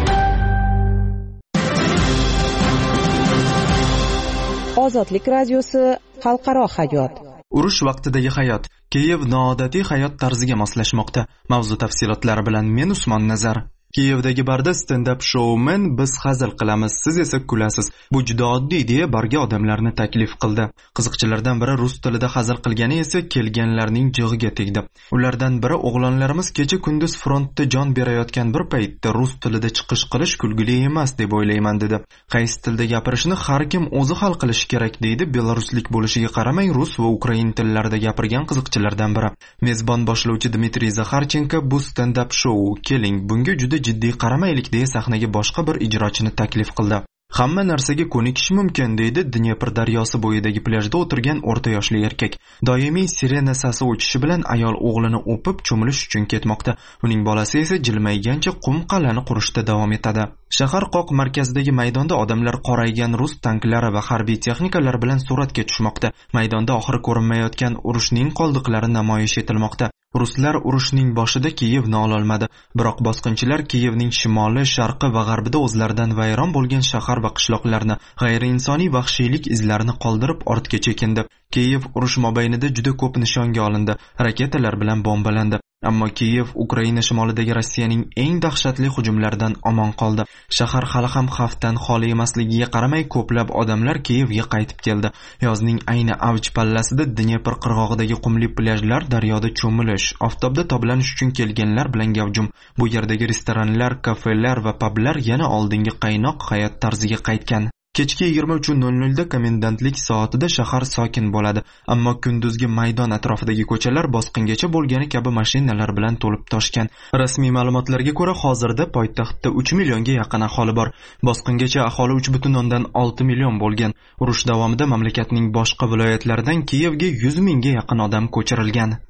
Ozodlik radiosi xalqaro hayot. Urush vaqtidagi hayot Kiyev noodatiy hayot tarziga moslashmoqda. Mavzu tafsilotlari bilan men Usmon Nazar. Kiyevdagi barda stand-up shoumen biz hazil qilamiz, siz esa kulasiz. Bu juda oddiy deya barga odamlarni taklif qildi. Qiziqchilardan biri rus tilida hazil qilgani esa kelganlarning jig'iga tegdi. Ulardan biri o'g'lonlarimiz kecha kunduz frontda jon berayotgan bir paytda rus tilida chiqish qilish kulgili emas deb o'ylayman dedi. Qaysi tilda gapirishni har kim o'zi hal qilishi kerak deydi belaruslik bo'lishiga qaramay rus va ukrain tillarida gapirgan qiziqchilardan biri. Mezbon boshlovchi Dmitriy Zakharchenko bu stand-up show keling bunga juda jiddiy qaramaylik deya sahnaga boshqa bir ijrochini taklif qildi. Hamma narsaga ko'nikish mumkin deydi Dnepr daryosi bo'yidagi plyajda o'tirgan o'rta yoshli erkak. Doimiy sirena sasi o'chishi bilan ayol o'g'lini o'pib cho'milish uchun ketmoqda. Uning bolasi esa jilmaygancha qum qal'ani qurishda davom etadi. Shahar qoq markazidagi maydonda odamlar qoraygan rus tanklari va harbiy texnikalar bilan suratga tushmoqda. Maydonda oxiri ko'rinmayotgan urushning qoldiqlari namoyish etilmoqda. Ruslar urushning boshida Kiyevni ololmadi, biroq bosqinchilar Kiyevning shimoli, sharqi va g'arbida o'zlaridan vayron bo'lgan shahar va qishloqlarni, g'ayriinsoniy vahshiylik izlarini qoldirib ortga chekindi. Kiyev urush mobaynida juda ko'p nishonga olindi, raketalar bilan bombalandi. Ammo Kiyev Ukraina shimolidagi Rossiyaning eng dahshatli hujumlaridan omon qoldi. Shahar hali ham xavfdan xoli emasligiga qaramay ko'plab odamlar Kiyevga qaytib keldi. Yozning ayni avj pallasida Dnepr qirg'og'idagi qumli plyajlar daryoda cho'milish, oftobda toblanish uchun kelganlar bilan gavjum. Bu yerdagi restoranlar, kafelar va publar yana oldingi qaynoq hayot tarziga qaytgan. Kechki 23:00 da komendantlik soatida shahar sokin bo'ladi, ammo kunduzgi maydon atrofidagi ko'chalar bosqingacha bo'lgani kabi mashinalar bilan to'lib toshgan. Rasmiy ma'lumotlarga ko'ra, hozirda poytaxtda 3 millionga yaqin aholi bor. Bosqingacha aholi 3,6 million bo'lgan. Urush davomida mamlakatning boshqa viloyatlaridan Kiyevga 100 mingga yaqin odam ko'chirilgan.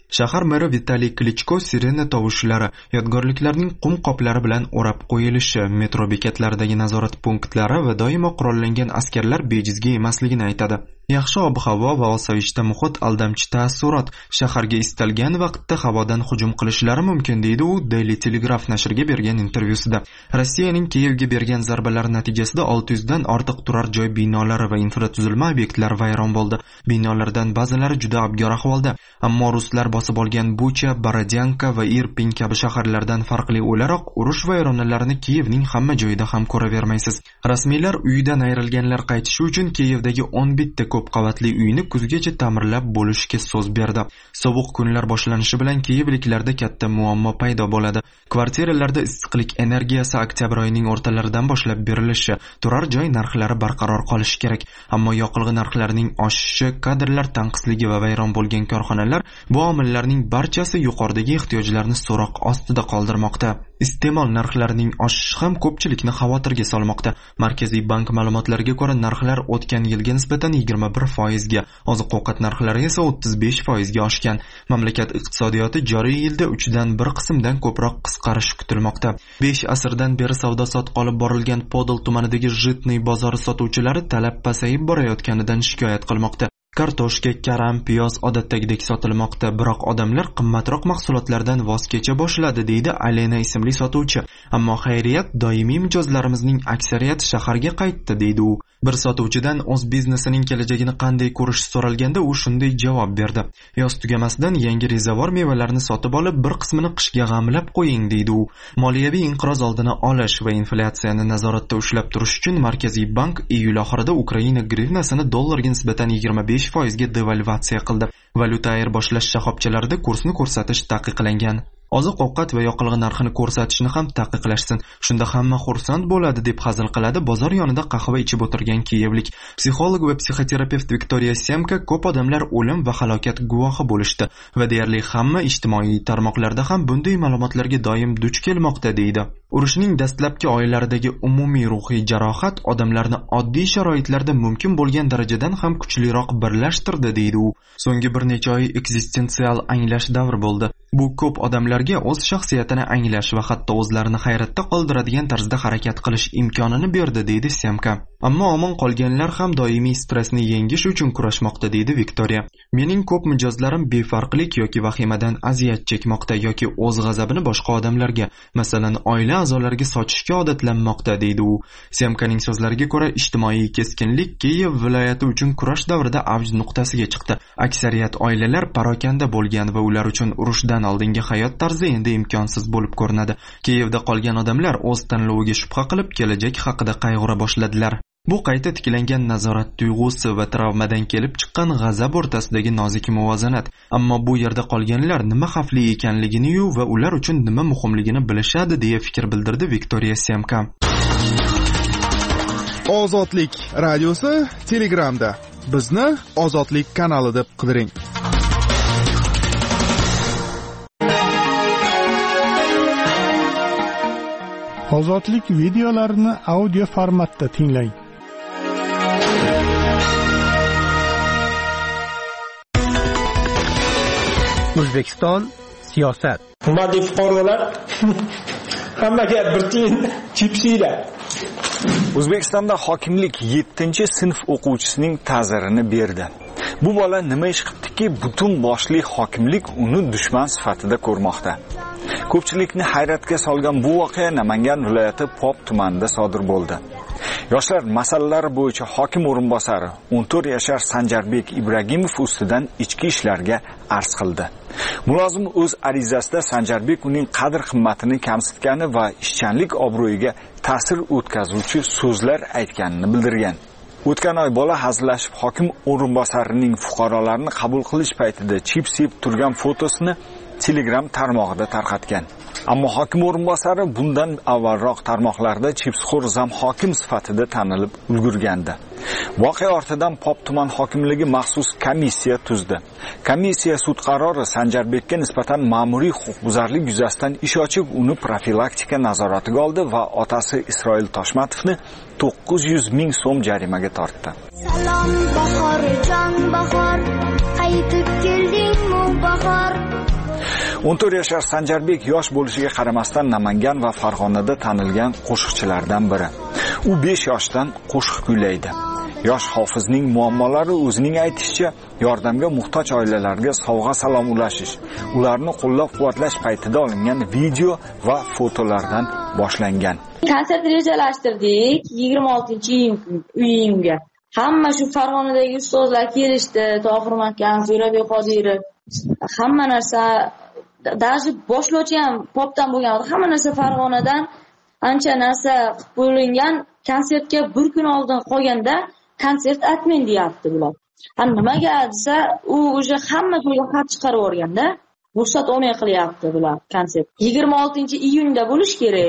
Shahar meri Vitaliy Klichko sirena tovushlari, yodgorliklarning qum qoplari bilan o'rab qo'yilishi, metro bekatlaridagi nazorat punktlari va doimo qurollangan askarlar bejizga emasligini aytadi. Yaxshi ob-havo va osoyishta muhit aldamchi taassurot, shaharga istalgan vaqtda havodan hujum qilishlari mumkin deydi u Daily Telegraph nashriga bergan intervyusida. Rossiyaning Kiyevga bergan zarbalari natijasida 600 dan ortiq turar joy binolari va infratuzilma obyektlari vayron bo'ldi. Binolardan ba'zilari juda abgor ahvolda, ammo ruslar bosib olgan Bucha, Borodyanka va Irpin kabi shaharlardan farqli o'laroq urush vayronalarini Kiyevning hamma joyida ham ko'ravermaysiz. Rasmiylar uyidan ayrilganlar qaytishi uchun Kiyevdagi 11 ta ko'p qavatli uyni kuzgacha ta'mirlab bo'lishga so'z berdi. Sovuq kunlar boshlanishi bilan Kiyevliklarda katta muammo paydo bo'ladi. Kvartiralarda issiqlik energiyasi oktyabr oyining o'rtalaridan boshlab berilishi, turar joy narxlari barqaror qolishi kerak. Ammo yoqilg'i narxlarining oshishi, kadrlar tanqisligi va vayron bo'lgan korxonalar bu omillarning barchasi yuqoridagi ehtiyojlarni so'roq ostida qoldirmoqda. Iste'mol narxlarining oshishi ham ko'pchilikni xavotirga solmoqda. Markaziy bank ma'lumotlariga ko'ra, narxlar o'tgan yilga nisbatan 21% ga, oziq-ovqat narxlari esa 35% ga oshgan. Mamlakat iqtisodiyoti joriy yilda 3 dan 1 qismdan ko'proq qisqarish kutilmoqda. 5 asrdan beri savdo-sotiq olib borilgan Podol tumanidagi Jitniy bozori sotuvchilari talab pasayib borayotganidan shikoyat qilmoqda. Kartoshka, karam, piyoz odatdagidek sotilmoqda, biroq odamlar qimmatroq mahsulotlardan voz kecha boshladi, deydi Alena ismli sotuvchi. Ammo xayriyat, doimiy mijozlarimizning aksariyati shaharga qaytdi, deydi u. Bir sotuvchidan o'z biznesining kelajagini qanday ko'rish so'ralganda u shunday javob berdi. Yoz tugamasidan yangi rezavor mevalarni sotib olib, bir qismini qishga g'amlab qo'ying, deydi u. Moliyaviy inqiroz oldini olish va inflyatsiyani nazoratda ushlab turish uchun Markaziy bank iyul oxirida Ukraina grivnasini dollarga nisbatan 25% ga devalvatsiya qildi. Valyuta ayirboshlash shoxobchalarida kursni ko'rsatish taqiqlangan. Oziq-ovqat va yoqilg'i narxini ko'rsatishni ham taqiqlashsin. Shunda hamma xursand bo'ladi, deb hazil qiladi bozor yonida qahva ichib o'tirgan kiyevlik. Psixolog va psixoterapevt Viktoriya Semka ko'p odamlar o'lim va halokat guvohi bo'lishdi va deyarli hamma ijtimoiy tarmoqlarda ham bunday ma'lumotlarga doim duch kelmoqda, deydi. Urushning dastlabki oylaridagi umumiy ruhiy jarohat odamlarni oddiy sharoitlarda mumkin bo'lgan darajadan ham kuchliroq birlashtirdi, deydi u. So'nggi bir necha oy eksistensial anglash davri bo'ldi. Bu ko'p odamlarga o'z shaxsiyatini anglash va hatto o'zlarini hayratda qoldiradigan tarzda harakat qilish imkonini berdi, deydi Semka. Ammo omon qolganlar ham doimiy stressni yengish uchun kurashmoqda, deydi Viktoriya. Mening ko'p mijozlarim befarqlik yoki vahimadan aziyat chekmoqda yoki o'z g'azabini boshqa odamlarga, masalan, oila a'zolariga sochishga odatlanmoqda, deydi u. Semkaning so'zlariga ko'ra, ijtimoiy keskinlik Kiyev viloyati uchun kurash davrida avj nuqtasiga chiqdi. Aksariyat oilalar parokanda bo'lgan va ular uchun urushdan oldingi hayot tarzi endi imkonsiz bo'lib ko'rinadi. Kiyevda qolgan odamlar o'z tanloviga shubha qilib, kelajak haqida qayg'ura boshladilar. Bu qayta tiklangan nazorat tuyg'usi va travmadan kelib chiqqan g'azab o'rtasidagi nozik muvozanat. Ammo bu yerda qolganlar nima xavfli ekanligini-yu va ular uchun nima muhimligini bilishadi, deya fikr bildirdi Viktoriya Semka. Ozodlik radiosi Telegramda. Bizni Ozodlik kanali deb qidiring. Ozodlik videolarini audio formatda tinglang. O'zbekiston siyosat. Hurmatli fuqarolar, hammaga bir tiyin chipsiylar. O'zbekistonda hokimlik 7-sinf o'quvchisining ta'zirini berdi. Bu bola nima ish qilibdiki, butun boshli hokimlik uni dushman sifatida ko'rmoqda. Ko'pchilikni hayratga solgan bu voqea Namangan viloyati Pop tumanida sodir bo'ldi. Yoshlar masalalari bo'yicha hokim o'rinbosari 14 yashar Sanjarbek Ibragimov ustidan ichki ishlarga arz qildi. Mulozim o'z arizasida Sanjarbek uning qadr-qimmatini kamsitgani va ishchanlik obro'yiga ta'sir o'tkazuvchi so'zlar aytganini bildirgan. O'tgan oy bola hazillashib hokim o'rinbosarining fuqarolarni qabul qilish paytida chips yeb turgan fotosini Telegram tarmog'ida tarqatgan. Ammo hokim o'rinbosari bundan avvalroq tarmoqlarda chipsxo'r zam hokim sifatida tanilib ulgurgandi. Voqea ortidan Pop tuman hokimligi maxsus komissiya tuzdi. Komissiya sud qarori Sanjarbekka nisbatan ma'muriy huquqbuzarlik yuzasidan ish ochib, uni profilaktika nazoratiga oldi va otasi Isroil Toshmatovni 900 ming so'm jarimaga tortdi. Salom bahor, jon bahor, qaytib keldingmi bahor? 14 yashar Sanjarbek yosh bo'lishiga qaramasdan Namangan va Farg'onada tanilgan qo'shiqchilardan biri. U 5 yoshdan qo'shiq kuylaydi. Yosh hofizning muammolari o'zining aytishicha, yordamga muhtoj oilalarga sovg'a-salom ulashish, ularni qo'llab-quvvatlash paytida olingan video va fotolardan boshlangan. Konsert rejalashtirdik 26-iyunga. Hamma shu Farg'onadagi ustozlar kelishdi, Tohir Makam, Jo'rabek Qodirov. Hamma narsa, даже boshlovchi ham popdan bo'lgan, hamma narsa Farg'onadan ancha narsa qilib bo'lingan. Konsertga bir kun oldin qolganda konsert atmen deyapti bular. Nimaga desa, u o'sha hamma to'yga xat chiqarib o'rganda, ruxsat olmay qilyapti bular konsert. 26-iyunda bo'lish kerak.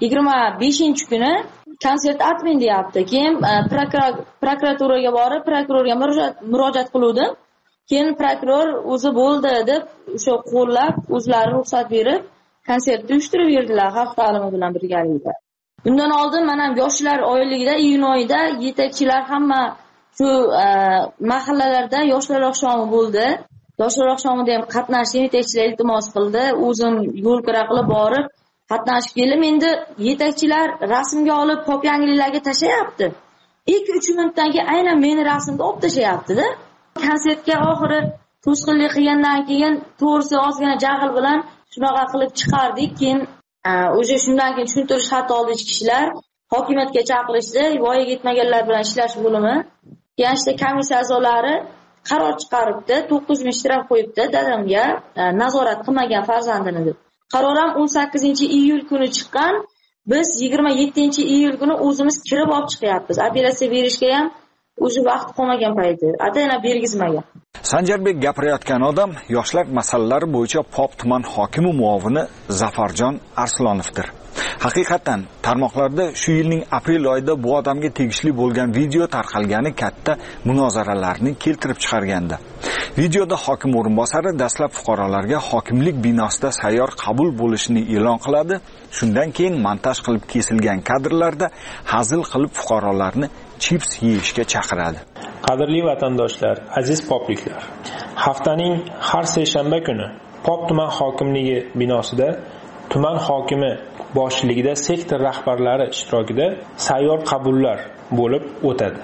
25-kuni konsert atmen deyapti. Keyin prokuraturaga borib, prokurorga murojaat qildim. Keyin prokuror o'zi bo'ldi deb o'sha qo'llab, o'zlari ruxsat berib, konsertni uyushtirib berdilar xalq ta'limi bilan birgalikda. Bundan oldin mana yoshlar oyligida, iyun oyida yetakchilar hamma shu mahallalarda yoshlar oqshomi bo'ldi. Yoshlar oqshomida ham qatnashib, yetakchilar iltimos qildi. O'zim yo'l kira qilib borib qatnashib keldim. Endi yetakchilar rasmga olib pop yangiliklarga tashlayapti. 2-3 minutdan keyin aynan meni rasmimni olib tashlayapti-da. Konsertga oxiri to'sqinlik qilgandan keyin to'g'risi ozgina jahl bilan shunaqa qilib chiqardik. Keyin o'sha shundan keyin tushuntirish xati oldi ichki ishlar, hokimiyatga chaqirishdi, voyaga yetmaganlar bilan ishlash bo'limi. Keyin işte komissiya a'zolari qaror chiqaribdi, 9 ming shtraf qo'yibdi dadamga, nazorat qilmagan farzandini deb. Qaror ham 18-iyul kuni chiqqan. Biz 27-iyul kuni o'zimiz kirib olib chiqyapmiz. Operatsiya berishga ham o'sha vaqt qolmagan payti. Atayna bergizmagan. Sanjarbek gapirayotgan odam yoshlar masalalari bo'yicha Pop tuman hokimi muovini Zafarjon Arslonovdir. Haqiqatan tarmoqlarda shu yilning aprel oyida bu odamga tegishli bo'lgan video tarqalgani katta munozaralarni keltirib chiqargandi. Videoda hokim o'rinbosari dastlab fuqarolarga hokimlik binosida sayyor qabul bo'lishini e'lon qiladi. Shundan keyin montaj qilib kesilgan kadrlarda hazil qilib fuqarolarni chips yeyishga chaqiradi. Qadrli vatandoshlar, aziz popliklar. Haftaning har seshanba kuni Pop tuman hokimligi binosida tuman hokimi boshchiligida sektor rahbarlari ishtirokida sayyor qabullar bo'lib o'tadi.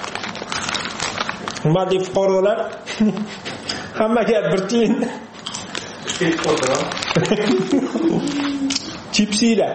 Hurmatli fuqarolar, hammaga bir tiyin. Chipsiylar.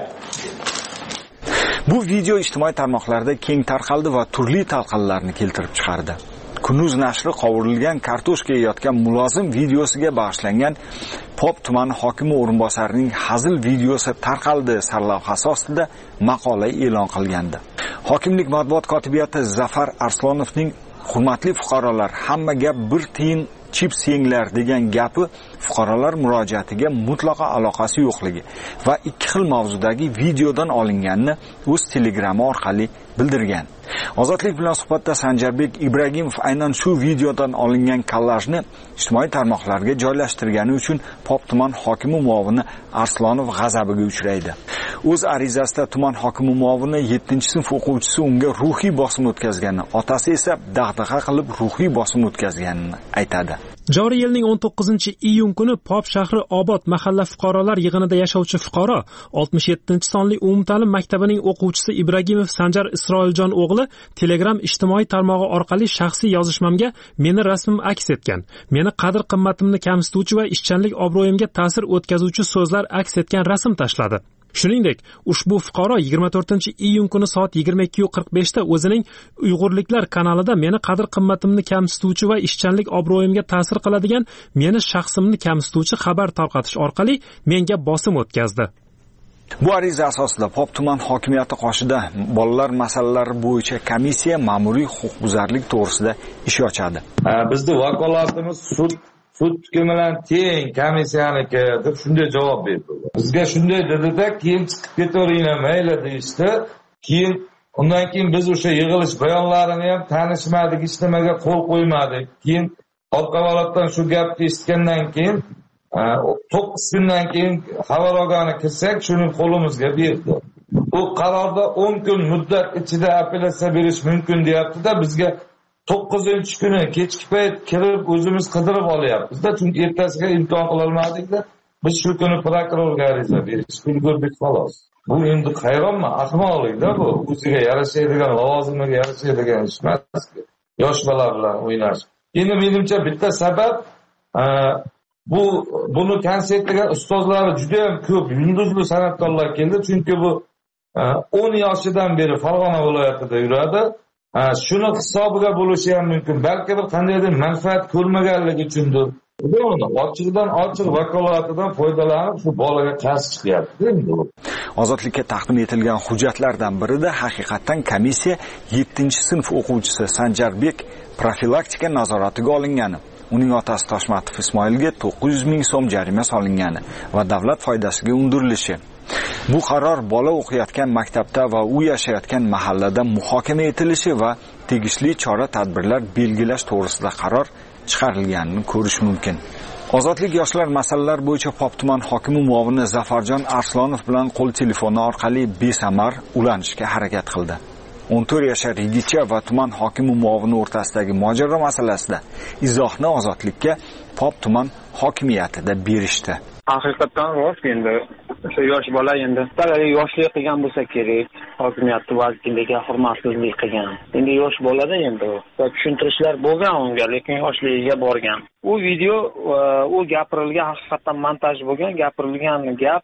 Bu video ijtimoiy tarmoqlarda keng tarqaldi va turli talqinlarni keltirib chiqardi. Kunuz nashri qovurilgan kartoshka yeyotgan mulozim videosiga bag'ishlangan Pop tumani hokimi o'rinbosarining hazil videosi tarqaldi sarlavhasi ostida maqola e'lon qilgandi. Hokimlik matbuot kotibiyati Zafar Arslonovning hurmatli fuqarolar, hamma gap bir tiyin chips yenglar degan gapi fuqarolar murojaatiga mutlaqo aloqasi yo'qligi va ikki xil mavzudagi videodan olinganini o'z Telegrami orqali bildirgan. Ozodlik bilan suhbatda Sanjarbek Ibragimov aynan shu videodan olingan kollajni ijtimoiy tarmoqlarga joylashtirgani uchun Pop tuman hokimi muovini Arslonov g'azabiga uchraydi. O'z arizasida tuman hokimi muovini 7-sinf o'quvchisi unga ruhiy bosim o'tkazganini, otasi esa dag'dag'a qilib ruhiy bosim o'tkazganini aytadi. Joriy yilning 19-iyun kuni Pop shahri Obod mahalla fuqarolar yig'inida yashovchi fuqaro 67-sonli umumta'lim maktabining o'quvchisi Ibragimov Sanjar Isroiljon o'g'li Telegram ijtimoiy tarmog'i orqali shaxsiy yozishmamga meni rasmim aks etgan, meni qadr-qimmatimni kamsituvchi va ishchanlik obro'yimga ta'sir o'tkazuvchi so'zlar aks etgan rasm tashladi. Shuningdek, ushbu fuqaro 24-iyun kuni soat 22:45 da o'zining Uyg'urliklar kanalida meni qadr-qimmatimni kamsituvchi va ishchanlik obro'yimga ta'sir qiladigan, meni shaxsimni kamsituvchi xabar tarqatish orqali menga bosim o'tkazdi. Bu ariza asosida Pop tuman hokimiyati qoshida bolalar masalalari bo'yicha komissiya ma'muriy huquqbuzarlik to'g'risida ish ochadi. Bizning vakolatimiz sud hukmi bilan teng komissiyaniki deb shunday javob berdi. Bizga shunday dedi-da, keyin chiqib ketaveringlar mayli deyishdi. Keyin undan keyin biz o'sha yig'ilish bayonlarini ham tanishmadik, hech nimaga qo'l qo'ymadik. Keyin orqavalotdan shu gapni eshitgandan keyin 9 kundan keyin xabar olgani kirsak, shuni qo'limizga berdi. Bu qarorda 10 kun muddat ichida apellyatsiya berish mumkin deyapti-da, bizga 9-kuni kechki payt kirib o'zimiz qidirib olyapmiz-da, chunki ertasiga imkon qila olmadik-da. biz shu kuni prokurorga ariza berishni ulgurdik xolos. Bu endi hayronman, ahmoqlikda bu. O'ziga yarashadigan, lavozimiga yarashadigan ish emas. Yosh bola bilan o'ynash. Endi menimcha bitta sabab buni konsertga ustozlari juda ham ko'p yulduzli san'atkorlar keldi, chunki bu 10 yoshidan beri Farg'ona viloyatida yuradi. Shuni hisobiga bo'lishi ham mumkin. Balki bir qandaydir manfaat ko'rmaganligi uchundir. Ochiqdan ochiq vakolatidan foydalanib shu bolaga qarshi chiqyapti. Ozodlikka taqdim etilgan hujjatlardan birida haqiqatan komissiya 7-sinf o'quvchisi Sanjarbek profilaktika nazoratiga olingani, uning otasi Toshmatov Ismoilga 900 ming so'm jarima solingani va davlat foydasiga undirilishi. Bu qaror bola o'qiyotgan maktabda va u yashayotgan mahallada muhokama etilishi va tegishli chora-tadbirlar belgilash to'g'risida qaror chiqarilganini ko'rish mumkin. Ozodlik yoshlar masalalar bo'yicha Pop tuman hokimi muovini Zafarjon Arslonov bilan qo'l telefoni orqali besamar ulanishga harakat qildi. 14 yoshar yigitcha va tuman hokimi muovini o'rtasidagi mojaro masalasida izohni Ozodlikka Pop tuman hokimiyatida berishdi. Haqiqatan rost, endi o'sha yosh bola endi yoshlik qilgan bo'lsa kerak, hokimiyatni vakiliga hurmatsizlik qilgan. Endi yosh bolada endi tushuntirishlar bo'lgan unga, lekin yoshligiga borgan. U video u gapirilgan haqiqatan montaj bo'lgan, gapirilgan gap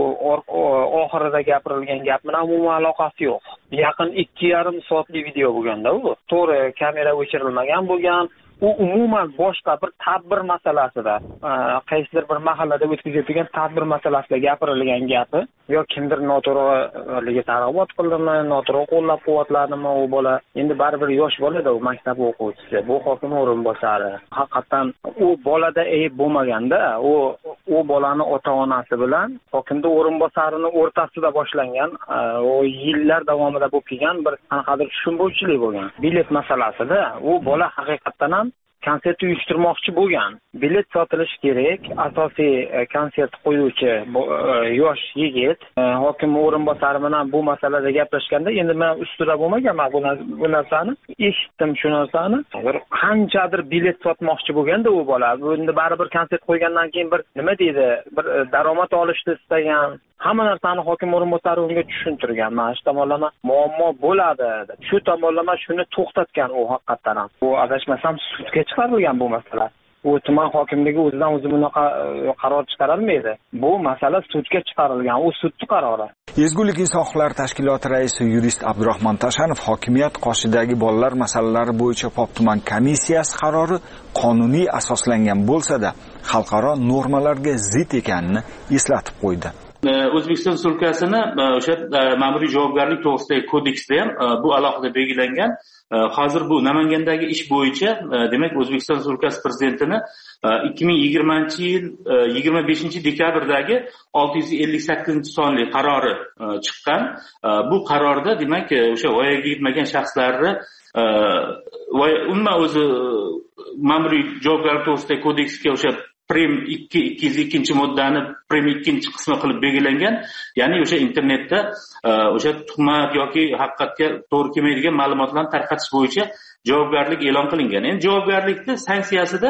oxirida gapirilgan gap bilan umuman aloqasi yo'q. Yaqin 2,5 soatlik video bo'lganda u. To'g'ri, kamera o'chirilmagan bo'lgan. U umuman boshqa bir tadbir masalasida, qaysidir bir mahallada o'tkazilgan tadbir masalasida gapirilgan gapi, yo kimdir noto'g'riligi targ'ibot qildimi, noto'g'ri qo'llab-quvvatladimi u bola. Endi baribir yosh bolada, u maktab o'quvchisi, bu hokim o'rinbosari. Haqiqatan u bolada ayb bo'lmaganda, u bolani ota-onasi bilan hokimda o'rinbosarini o'rtasida boshlangan, o yillar davomida bo'lib kelgan bir qanaqadir tushunmovchilik bo'lgan. Bilet masalasida u bola haqiqatan ham konsert uyushtirmoqchi bo'lgan. Bilet sotilishi kerak. Asosiy konsert qo'yuvchi yosh yigit hokim o'rinbosari bilan bu masalada gaplashganda, endi men ustida bo'lmaganman bu narsani, eshitdim shu narsani. Qanchadir bilet sotmoqchi bo'lganda u bola, endi baribir konsert qo'ygandan keyin bir nima deydi, bir daromad olishni istagan. Hamma narsani hokim o'rinbosari unga tushuntirgan. Mana shu tomonlama muammo bo'ladi. Shu tomonlama shuni to'xtatgan u haqiqatan ham. Bu adashmasam sudga chiqarilgan bu masala. U tuman hokimligi o'zidan o'zi bunaqa qaror chiqarolmaydi. Bu masala sudga chiqarilgan, u sudning qarori. Ezgulik inson huquqlari tashkiloti raisi yurist Abdurahmon Tashanov hokimiyat qoshidagi bolalar masalalari bo'yicha Pop tuman komissiyasi qarori qonuniy asoslangan bo'lsa-da, xalqaro normalarga zid ekanini eslatib qo'ydi. O'zbekiston Respublikasini o'sha ma'muriy javobgarlik to'g'risidagi kodeksda ham bu alohida belgilangan. Hozir bu Namangandagi ish bo'yicha, demak, O'zbekiston Respublikasi prezidentini 2020-yil 25-dekabrdagi 658-sonli qarori chiqqan. Bu qarorda demak, o'sha voyaga yetmagan shaxslarni umuman o'zi ma'muriy javobgarlik to'g'risidagi kodeksga o'sha Prim 202-moddani Prim 2-qismi qilib belgilangan. Ya'ni o'sha internetda o'sha tuhmat yoki haqiqatga to'g'ri kelmaydigan ma'lumotlarni tarqatish bo'yicha javobgarlik e'lon qilingan. Endi javobgarlikni sanksiyasida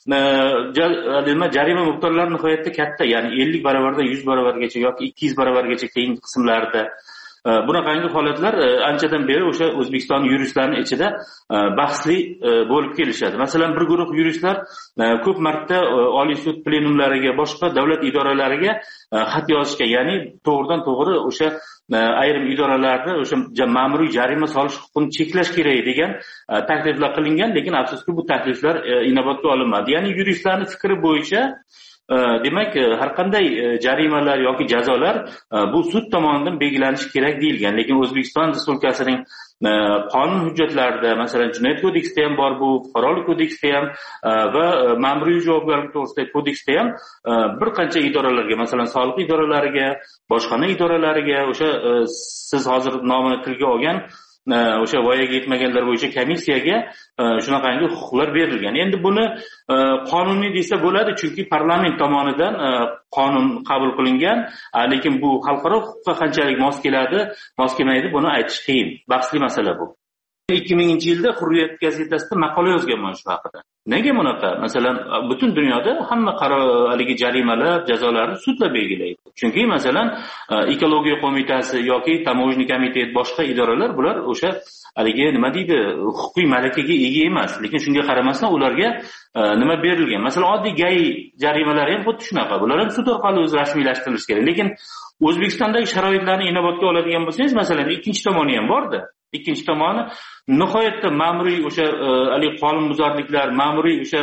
jarima miqdorlari nihoyatda katta, ya'ni 50 barobardan 100 barobargacha yoki 200 barobargacha keyingi qismlarda bunaqangi holatlar anchadan beri o'sha O'zbekiston yuristlarining ichida bahsli bo'lib kelishadi. Masalan, bir guruh yuristlar ko'p marta Oliy sud plenumlariga, boshqa davlat idoralariga xat yozishgan, ya'ni to'g'ridan to'g'ri o'sha ayrim idoralarni o'sha ma'muriy jarima solish huquqini cheklash kerak degan takliflar qilingan, lekin afsuski bu takliflar inobatga olinmadi. Ya'ni yuristlarning fikri bo'yicha demak, har qanday jarimalar yoki jazolar bu sud tomonidan belgilanishi kerak deyilgan. Lekin O'zbekiston Respublikasining qonun hujjatlarida, masalan, Jinoyat kodeksida ham bor, bu Fuqarolik kodeksida ham va ma'muriy javobgarlik to'g'risidagi kodeksda ham bir qancha idoralarga, masalan, soliq idoralariga, bojxona idoralariga, o'sha siz hozir nomini tilga olgan o'sha voyaga yetmaganlar bo'yicha komissiyaga shunaqangi huquqlar berilgan. Endi buni qonuniy desa bo'ladi, chunki parlament tomonidan qonun qabul qilingan, lekin bu xalqaro huquqqa qanchalik mos keladi, mos kelmaydi, buni aytish qiyin. Bahsli masala bu. 2000-yilda Hurriyet gazetasida maqola yozganman shu haqida. Nega bunaqa? Masalan, butun dunyoda hamma haligi jarimalar, jazolarni sudlar belgilaydi. Chunki masalan, ekologiya qo'mitasi yoki tamojniy komitet, boshqa idoralar bular o'sha haligi nima deydi, huquqiy malakaga ega emas. Lekin shunga qaramasdan ularga nima berilgan? Masalan, oddiy gay jarimalari ham xuddi shunaqa. Bular ham sud orqali o'zi rasmiylashtirilishi kerak. Lekin O'zbekistondagi sharoitlarni inobatga oladigan bo'lsangiz, masalan, ikkinchi tomoni ham bor-da. Ikkinchi tomoni nihoyatda ma'muriy o'sha qonunbuzarliklar, ma'muriy o'sha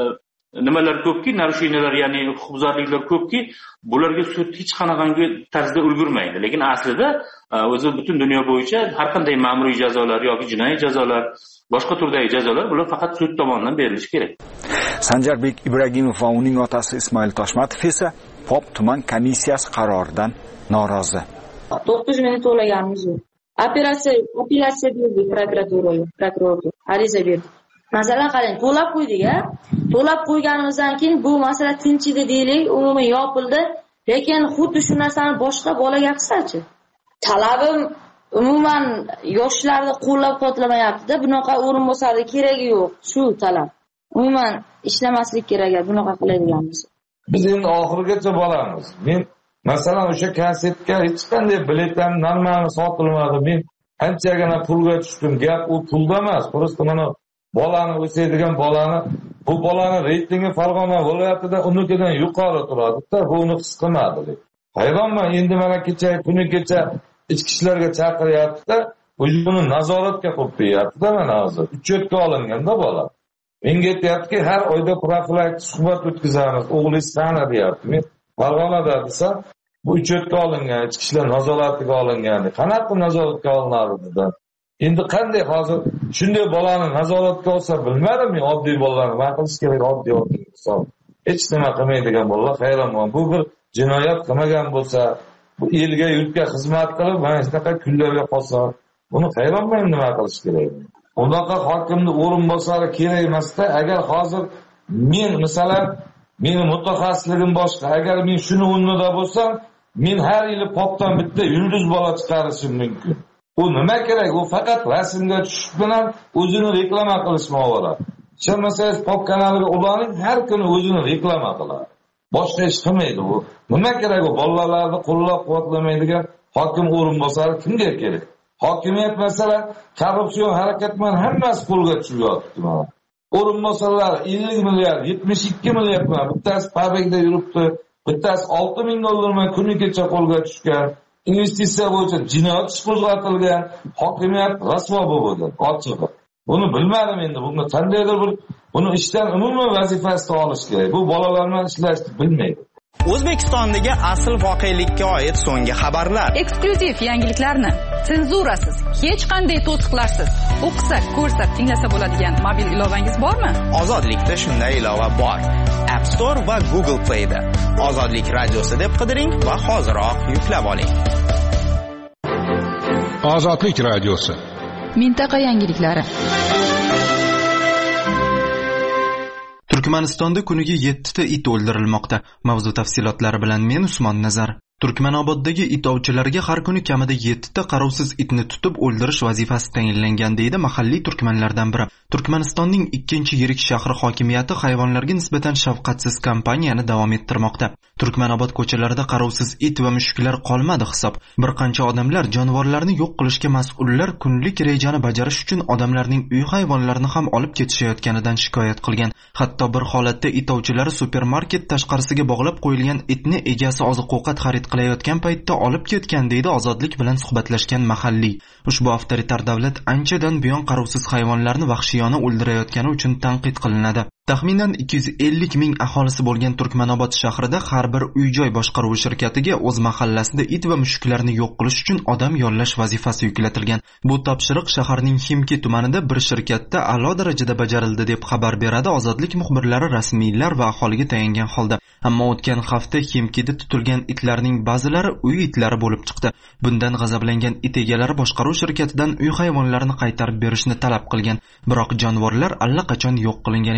nimalar ko'pki, narushinyalar, ya'ni huquqbuzarliklar ko'pki, bularga sud hech qanaqangi tarzda ulgurmaydi. Lekin aslida o'zi butun dunyo bo'yicha har qanday ma'muriy jazolar yoki jinoiy jazolar, boshqa turdagi jazolar bular faqat sud tomonidan berilishi kerak. Sanjarbek Ibragimov va uning otasi Ismoil Toshmatov esa Pop tuman komissiyasi qaroridan norozi. 9 minut to'laganmiz. Apellyatsiya berdik prokurorga, ariza berdik. Masalan, qarang, to'lab qo'ydik-a. To'lab qo'yganimizdan keyin bu masala tinchidi deylik, umuman yopildi. Lekin xuddi shu narsani boshqa bolaga qilsa-chi? Talabim umuman yoshlarni qo'llab-quvvatlamayapti-da. Bunaqa o'rinbosarlik keragi yo'q, shu talab. Umuman ishlamaslik kerak, bunaqa qiladiganmiz. Biz endi oxirigacha boramiz. Men masalan o'sha konsertga hech qanday biletdan normali sotilmadi. Men anchagina pulga tushdim. Gap u pulda emas. Просто mana bolani o'saydigan bu bolani reytingi Farg'ona viloyatida unikidan yuqori turadi-da, bu uni his qilmadi. Hayronman, endi mana kuni kecha ichki ishlarga chaqiryapti-da, o'zini nazoratga qo'yib qo'yapti-da mana hozir. Uchetga olinganda bola. Menga aytayaptiki, har oyda profilaktik suhbat o'tkazamiz. O'g'lingiz qani deyapti. Men Farg'onada desam, bu uchetga olingan, ichki ishlar nazoratiga olingan. Qanaqa nazoratga olinadi dedi. Endi qanday hozir shunday bolani nazoratga olsa bilmadim, men oddiy bolalarni nima qilish kerak, oddiy hisob. Hech nima qilmaydigan bolalar hayronman. Bu bir jinoyat qilmagan bo'lsa, bu elga, yurtga xizmat qilib, mana shunaqa kunlarga qolsa, buni hayronman nima qilish kerak. Unaqa hokimning o'rinbosari kerak emasda, agar hozir men masalan meni mutaxassisligim boshqa, agar men shuni o'rnida bo'lsam, men har yili popdan bitta yulduz bola chiqarishim mumkin. U nima kerak? U faqat rasmga tushish bilan o'zini reklama qilishni oladi. Ishonmasangiz pop kanaliga ularning har kuni o'zini reklama qiladi. Boshqa ish qilmaydi u. Nima kerak u bolalarni qo'llab-quvvatlamaydigan hokim o'rinbosari kimga kerak? Hokimiyat masalan korrupsion harakat bilan hammasi qo'lga tushyapti. O'rinbosarlar 50 milliard, 72 milliard bilan bittasi pabekda yuribdi, bittasi $6,000 bilan kuni kecha qo'lga tushgan. Investitsiya bo'yicha jinoyat ishi qo'zg'atilgan, hokimiyat rasvo bo'lgan, ochig'i. Buni bilmadim endi, bunga qandaydir bir buni ishdan umuman vazifasiga olish kerak. Bu bolalar bilan ishlashni bilmaydi. O'zbekistondagi asl voqelikka oid so'nggi xabarlar. Eksklyuziv yangiliklarni senzurasiz, hech qanday to'siqlarsiz o'qisak, ko'rsak, tinglasa bo'ladigan mobil ilovangiz bormi? Ozodlikda shunday ilova bor. App Store va Google Play da Ozodlik radiosi deb qidiring va hoziroq yuklab oling. Ozodlik radiosi. Mintaqa yangiliklari. Turkmanistonda kuniga 7 ta it o'ldirilmoqda. Mavzu tafsilotlari bilan men Usmon Nazar. Turkmanoboddagi it ovchilariga har kuni kamida 7 ta qarovsiz itni tutib o'ldirish vazifasi tayinlangan deydi mahalliy turkmanlardan biri. Turkmanistonning 2-yirik shahri hokimiyati hayvonlarga nisbatan shafqatsiz kampaniyani davom ettirmoqda. Turkmanobod ko'chalarida qarovsiz it va mushuklar qolmadi hisob. Bir qancha odamlar jonivorlarni yo'q qilishga mas'ullar kunlik rejani bajarish uchun odamlarning uy hayvonlarini ham olib ketishayotganidan shikoyat qilgan. Hatto bir holatda it ovchilari supermarket tashqarisiga bog'lab qo'yilgan itni egasi oziq-ovqat xarid qilayotgan paytda olib ketgan deydi Ozodlik bilan suhbatlashgan mahalliy. Ushbu avtoritar davlat anchadan buyon qarovsiz hayvonlarni vahshiyona o'ldirayotgani uchun tanqid qilinadi. Taxminan 250 ming aholisi bo'lgan Turkmanobod shahrida har bir uy-joy boshqaruvi shirkatiga o'z mahallasida it va mushuklarni yo'q qilish uchun odam yollash vazifasi yuklatilgan. Bu topshiriq shaharning Ximki tumanida bir shirkatda a'lo darajada bajarildi deb xabar beradi Ozodlik muxbirlari rasmiylar va aholiga tayangan holda. Ammo o'tgan hafta Ximkida tutilgan itlarning ba'zilari uy itlari bo'lib chiqdi. Bundan g'azablangan it egalari boshqaruv shirkatidan uy hayvonlarini qaytarib berishni talab qilgan. Biroq jonivorlar allaqachon yo'q qilingan ekan.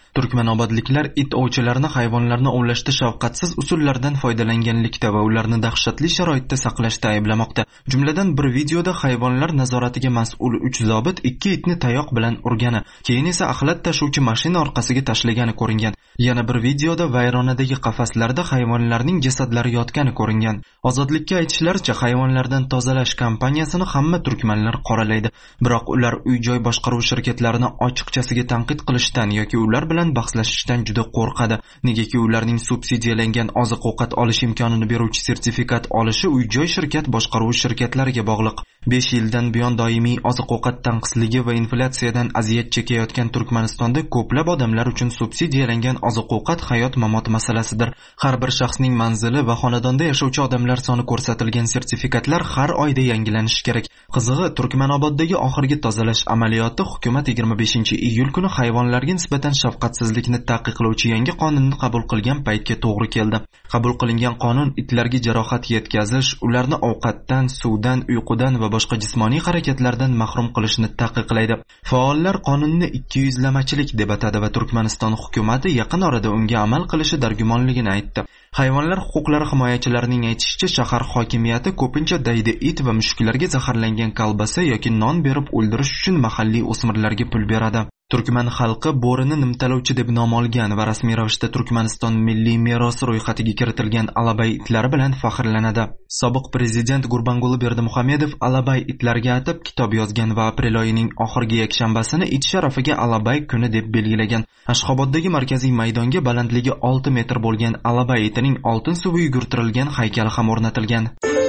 Turkmanobodliklar it ovchilarini hayvonlarni ovlashda shafqatsiz usullardan foydalanganlikda va ularni dahshatli sharoitda saqlashda ayblamoqda. Jumladan bir videoda hayvonlar nazoratiga mas'ul 3 zobit 2 itni tayoq bilan urgani, keyin esa axlat tashuvchi mashina orqasiga tashlagani ko'ringan. Yana bir videoda vayronadagi qafaslarda hayvonlarning jasadlari yotgani ko'ringan. Ozodlikka aytishlaricha, hayvonlardan tozalash kampaniyasini hamma turkmanlar qoralaydi. Biroq ular uy-joy boshqaruv shirkatlarini ochiqchasiga tanqid qilishdan yoki ular bilan bahslashishdan juda qo'rqadi. Negaki ularning subsidiyalangan oziq-ovqat olish imkonini beruvchi sertifikat olishi uy-joy shirkat boshqaruv shirkatlariga bog'liq. 5 yildan buyon doimiy oziq-ovqat tanqisligi va inflyatsiyadan aziyat chekayotgan Turkmanistonda ko'plab odamlar uchun subsidiyalangan oziq-ovqat hayot-mamot masalasidir. Har bir shaxsning manzili va xonadonda yashovchi odamlar soni ko'rsatilgan sertifikatlar har oyda yangilanishi kerak. Qizig'i, Turkmanoboddagi oxirgi tozalash amaliyoti hukumat 25-iyul kuni hayvonlarga nisbatan shafqatsizlikni taqiqlovchi yangi qonunni qabul qilgan paytga to'g'ri keldi. Qabul qilingan qonun itlarga jarohat yetkazish, ularni ovqatdan, suvdan, uyqudan va boshqa jismoniy harakatlardan mahrum qilishni taqiqlaydi. Faollar qonunni ikkiyuzlamachilik deb atadi va Turkmaniston hukumati yaqin orada unga amal qilishi dargumonligini aytdi. Hayvonlar huquqlari himoyachilarining aytishicha, shahar hokimiyati ko'pincha daydi it va mushuklarga zaharlangan kolbasa yoki non berib o'ldirish uchun mahalliy o'smirlarga pul beradi. Turkman xalqi bo'rini nimtalovchi deb nom olgan va rasmiy ravishda Turkmaniston milliy merosi ro'yxatiga kiritilgan alabay itlari bilan faxrlanadi. Sobiq prezident Gurbanguli Berdimuhamedov alabay itlarga atab kitob yozgan va aprel oyining oxirgi yakshanbasini it sharafiga alabay kuni deb belgilagan. Ashxoboddagi markaziy maydonga balandligi 6 metr bo'lgan alabay itining oltin suvi yugurtirilgan haykali ham o'rnatilgan.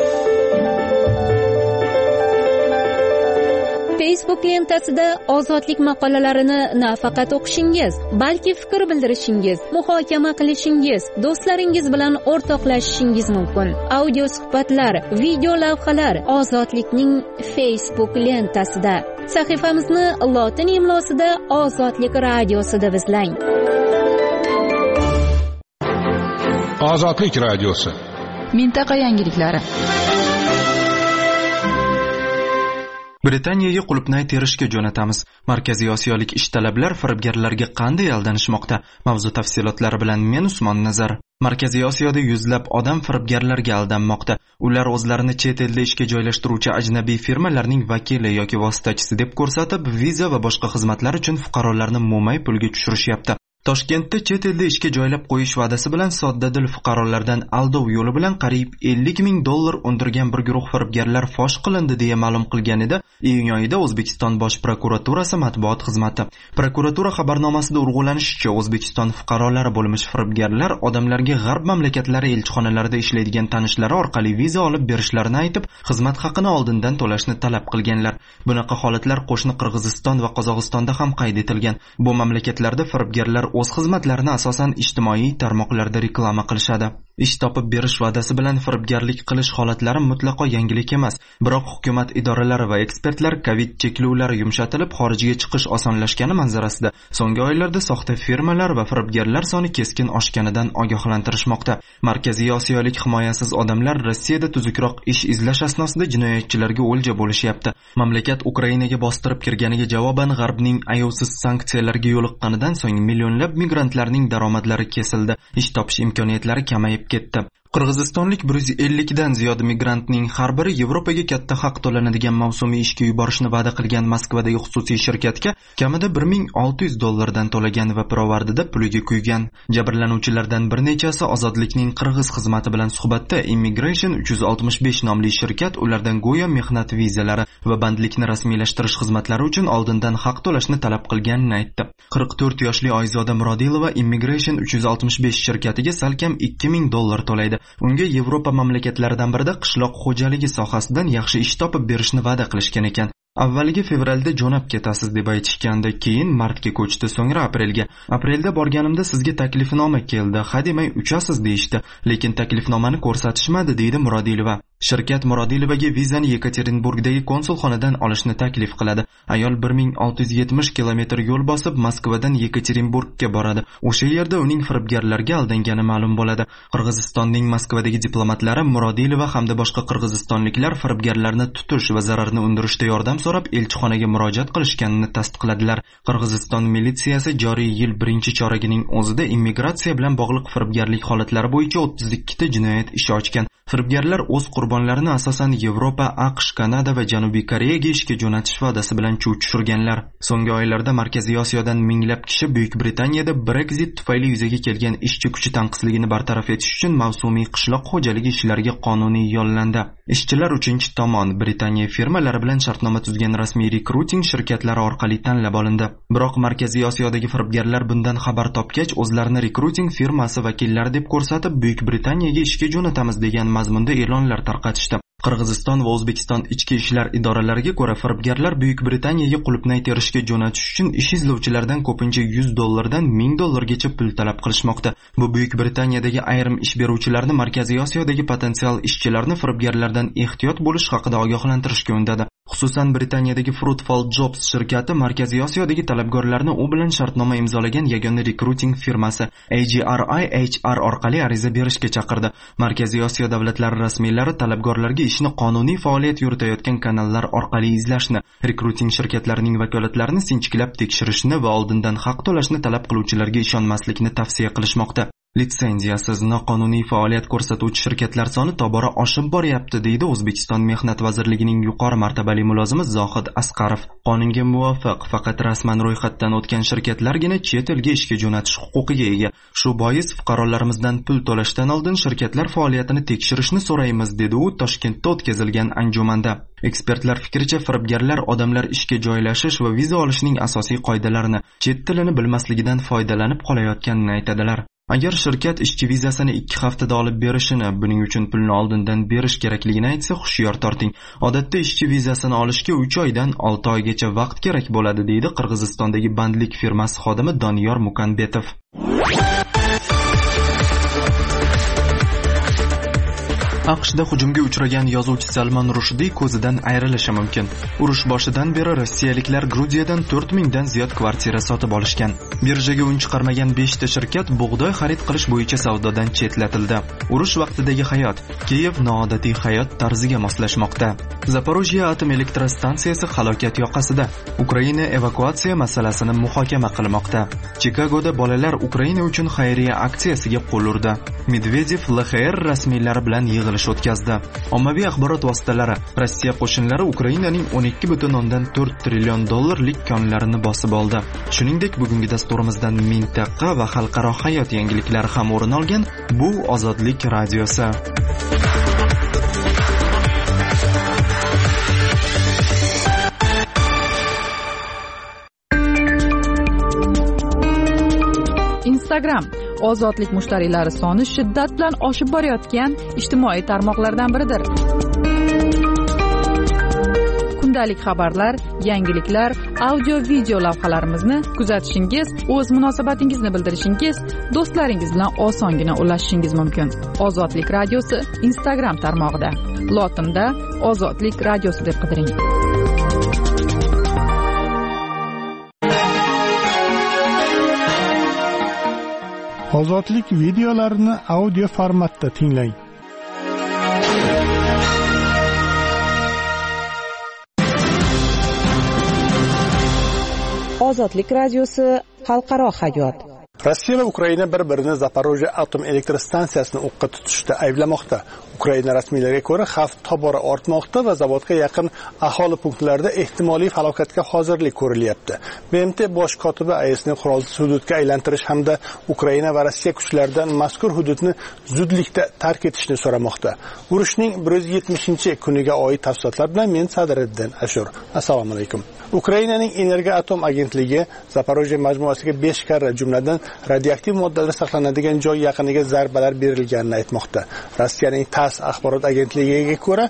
Facebook lentasida ozodlik maqolalarini nafaqat o'qishingiz, balki fikr bildirishingiz, muhokama qilishingiz, do'stlaringiz bilan o'rtoqlashishingiz mumkin. Audio suhbatlar, video lavhalar Ozodlikning Facebook lentasida. Sahifamizni lotin imlosida Ozodlik radiosi deb izlang. Ozodlik radiosi. Mintaqa yangiliklari. Britaniyaga qulupnay terishga jo'natamiz. Markaziy Osiyolik ishtalablar firibgarlarga qanday aldanishmoqda? Mavzu tafsilotlari bilan men Usmon Nazar. Markaziy Osiyoda yuzlab odam firibgarlarga aldanmoqda. Ular o'zlarini chet elda ishga joylashtiruvchi ajnabiy firmalarning vakili yoki vositachisi deb ko'rsatib, viza va boshqa xizmatlar uchun fuqarolarni mo'may pulga tushirishyapti. Toshkentda chet elda ishga joylab qo'yish va'dasi bilan soddadil fuqarolardan aldov yo'li bilan qariyb $50,000 undirgan bir guruh firibgarlar fosh qilindi deya ma'lum qilgan edi. Iyun oyida O'zbekiston Bosh prokuraturasi matbuot xizmati. Prokuratura xabarnomasida urg'ulanishicha, O'zbekiston fuqarolari bo'lmish firibgarlar odamlarga g'arb mamlakatlari elchixonalarida ishlaydigan tanishlari orqali viza olib berishlarini aytib, xizmat haqini oldindan to'lashni talab qilganlar. Bunaqa holatlar qo'shni Qirg'iziston va Qozog'istonda ham qayd etilgan. Bu mamlakatlarda firibgarlar o'z xizmatlarini asosan ijtimoiy tarmoqlarda reklama qilishadi. Ish topib berish va'dasi bilan firibgarlik qilish holatlari mutlaqo yangilik emas. Biroq hukumat idoralari va ekspertlar Covid cheklovlari yumshatilib, xorijga chiqish osonlashgani manzarasida so'nggi oylarda soxta firmalar va firibgarlar soni keskin oshganidan ogohlantirishmoqda. Markaziy Osiyolik himoyasiz odamlar Rossiyada tuzukroq ish izlash asnosida jinoyatchilarga o'lja bo'lishyapti. Mamlakat Ukrainaga bostirib kirganiga javoban G'arbning ayovsiz sanksiyalarga yo'liqqanidan so'ng millionlab migrantlarning daromadlari kesildi. Ish topish imkoniyatlari kamayib ketdi. Qirg'izistonlik 150 dan ziyod migrantning har biri Yevropaga katta haq to'lanadigan mavsumiy ishga yuborishni va'da qilgan Moskvadagi xususiy shirkatga kamida $1,600 dan to'lagan va pirovardida puliga kuygan. Jabrlanuvchilardan bir nechasi Ozodlikning Qirg'iz xizmati bilan suhbatda Immigration 365 nomli shirkat ulardan go'yo mehnat vizalari va bandlikni rasmiylashtirish xizmatlari uchun oldindan haq to'lashni talab qilganini aytdi. 44 yoshli Oyzoda Murodilova Immigration 365 shirkatiga salkam $2,000 to'laydi. Unga Yevropa mamlakatlaridan birida qishloq xo'jaligi sohasidan yaxshi ish topib berishni va'da qilishgan ekan. Avvaliga fevralda jo'nab ketasiz deb aytishganda, keyin martga ko'chdi, so'ngra aprelga. Aprelda borganimda sizga taklifnoma keldi, hademay uchasiz deyishdi, lekin taklifnomani ko'rsatishmadi, deydi Murodilova. Shirkat Murodilovaga vizani Yekaterinburgdagi konsulxonadan olishni taklif qiladi. Ayol 1670 kilometr yo'l bosib Moskvadan Yekaterinburgga boradi. O'sha yerda uning firibgarlarga aldangani ma'lum bo'ladi. Qirg'izistonning Moskvadagi diplomatlari Murodilova hamda boshqa qirg'izistonliklar firibgarlarni tutish va zararni undirishda yordam so'rab elchixonaga murojaat qilishganini tasdiqladilar. Qirg'iziston militsiyasi joriy yil 1-choragining o'zida immigratsiya bilan bog'liq firibgarlik holatlari bo'yicha 32 ta jinoyat ishi ochgan. Firibgarlar o'z qurbonlarini asosan Yevropa, AQSh, Kanada va Janubiy Koreyaga ishga jo'natish va'dasi bilan chuv tushirganlar. So'nggi oylarda Markaziy Osiyodan minglab kishi Buyuk Britaniyada Brexit tufayli yuzaga kelgan ishchi kuchi tanqisligini bartaraf etish uchun mavsumiy qishloq xo'jaligi ishlariga qonuniy yollandi. Ishchilar uchinchi tomon Britaniya firmalari bilan shartnoma tuzgan rasmiy rekruting shirkatlari orqali tanlab olindi. Biroq Markaziy Osiyodagi firibgarlar bundan xabar topgach, o'zlarini rekruting firmasi vakillari deb ko'rsatib, Buyuk Britaniyaga ishga jo'natamiz degan mazmunda e'lonlar tarqatishdi. Qirg'iziston va O'zbekiston ichki ishlar idoralariga ko'ra, firibgarlar Buyuk Britaniyaga qulupnay terishga jo'natish uchun ish izlovchilardan ko'pincha $100 dan $1000 gacha pul talab qilishmoqda. Bu Buyuk Britaniyadagi ayrim ish beruvchilarni Markaziy Osiyodagi potensial ishchilarni firibgarlardan ehtiyot bo'lish haqida ogohlantirishga undadi. Xususan Britaniyadagi Fruitful Jobs shirkati Markaziy Osiyodagi talabgorlarni u bilan shartnoma imzolagan yagona rekruting firmasi AGRI HR orqali ariza berishga chaqirdi. Markaziy Osiyo davlatlari rasmiylari talabgorlarga ishni qonuniy faoliyat yuritayotgan kanallar orqali izlashni, rekruting shirkatlarining vakolatlarini sinchiklab tekshirishni va oldindan haq to'lashni talab qiluvchilarga ishonmaslikni tavsiya qilishmoqda. Litsenziyasiz noqonuniy faoliyat ko'rsatuvchi shirkatlar soni tobora oshib boryapti, deydi O'zbekiston Mehnat vazirligining yuqori martabali mulozimi Zohid Asqarov. Qonunga muvofiq faqat rasman ro'yxatdan o'tgan shirkatlargina chet elga ishga jo'natish huquqiga ega. Shu bois fuqarolarimizdan pul to'lashdan oldin shirkatlar faoliyatini tekshirishni so'raymiz, dedi u Toshkentda o'tkazilgan anjumanda. Ekspertlar fikricha, firibgarlar odamlar ishga joylashish va viza olishning asosiy qoidalarini, chet tilini bilmasligidan foydalanib qolayotganini aytadilar. Agar shirkat ishchi vizasini 2 haftada olib berishini, buning uchun pulni oldindan berish kerakligini aytsa, hushyor torting. Odatda ishchi vizasini olishga 3 oydan 6 oygacha vaqt kerak bo'ladi, deydi Qirg'izistondagi bandlik firmasi xodimi Doniyor Mukanbetov. AQShda hujumga uchragan yozuvchi Salman Rushdie ko'zidan ayrilishi mumkin. Urush boshidan beri rossiyaliklar Gruziyadan 4000 dan ziyod kvartira sotib olishgan. Birjaga un chiqarmagan 5 ta shirkat bug'doy xarid qilish bo'yicha savdodan chetlatildi. Urush vaqtidagi hayot Kiyev noodatiy hayot tarziga moslashmoqda. Zaporojye atom elektrostansiyasi halokat yoqasida. Ukraina evakuatsiya masalasini muhokama qilmoqda. Chikagoda bolalar Ukraina uchun xayriya aksiyasiga qo'l urdi. Medvedev LXR rasmiylari bilan yig'ilish o'tkazdi. Ommaviy axborot vositalari Rossiya qo'shinlari Ukrainaning $12.4 trillion konlarini bosib oldi. Shuningdek, bugungi dasturimizdan mintaqa va xalqaro hayot yangiliklari ham o'rin olgan. Bu Ozodlik radiosi. Instagram ozodlik mushtariylari soni shiddat bilan oshib borayotgan ijtimoiy tarmoqlardan biridir. Kundalik xabarlar, yangiliklar, audio-video lavhalarimizni kuzatishingiz, o'z munosabatingizni bildirishingiz, do'stlaringiz bilan osongina ulashishingiz mumkin. Ozodlik radiosi Instagram tarmog'ida. Lotinda Ozodlik radiosi deb qidiring. Ozodlik videolarini audio formatda tinglang. Ozodlik radiosi xalqaro hayot. Rossiya va Ukraina bir-birini Zaporojye atom elektrostansiyasini o'qqa tutishda ayblamoqda. Ukraina rasmiylariga ko'ra, xavf tobora ortmoqda va zavodga yaqin aholi punktlarida ehtimoliy falokatga hozirlik ko'rilyapti. BMT bosh kotibi AESni qurolsiz hududga aylantirish hamda Ukraina va Rossiya kuchlaridan mazkur hududni zudlikda tark etishni so'ramoqda. Urushning 170-kuniga oid tafsilotlar bilan men Sadriddin Ashur. Assalomu alaykum. Ukrainaning Energiya atom agentligi Zaporojye majmuasiga 5 karra, jumladan radioaktiv moddalar saqlanadigan joy yaqiniga zarbalar berilganini aytmoqda. Rossiyaning TASS axborot agentligiga ko'ra,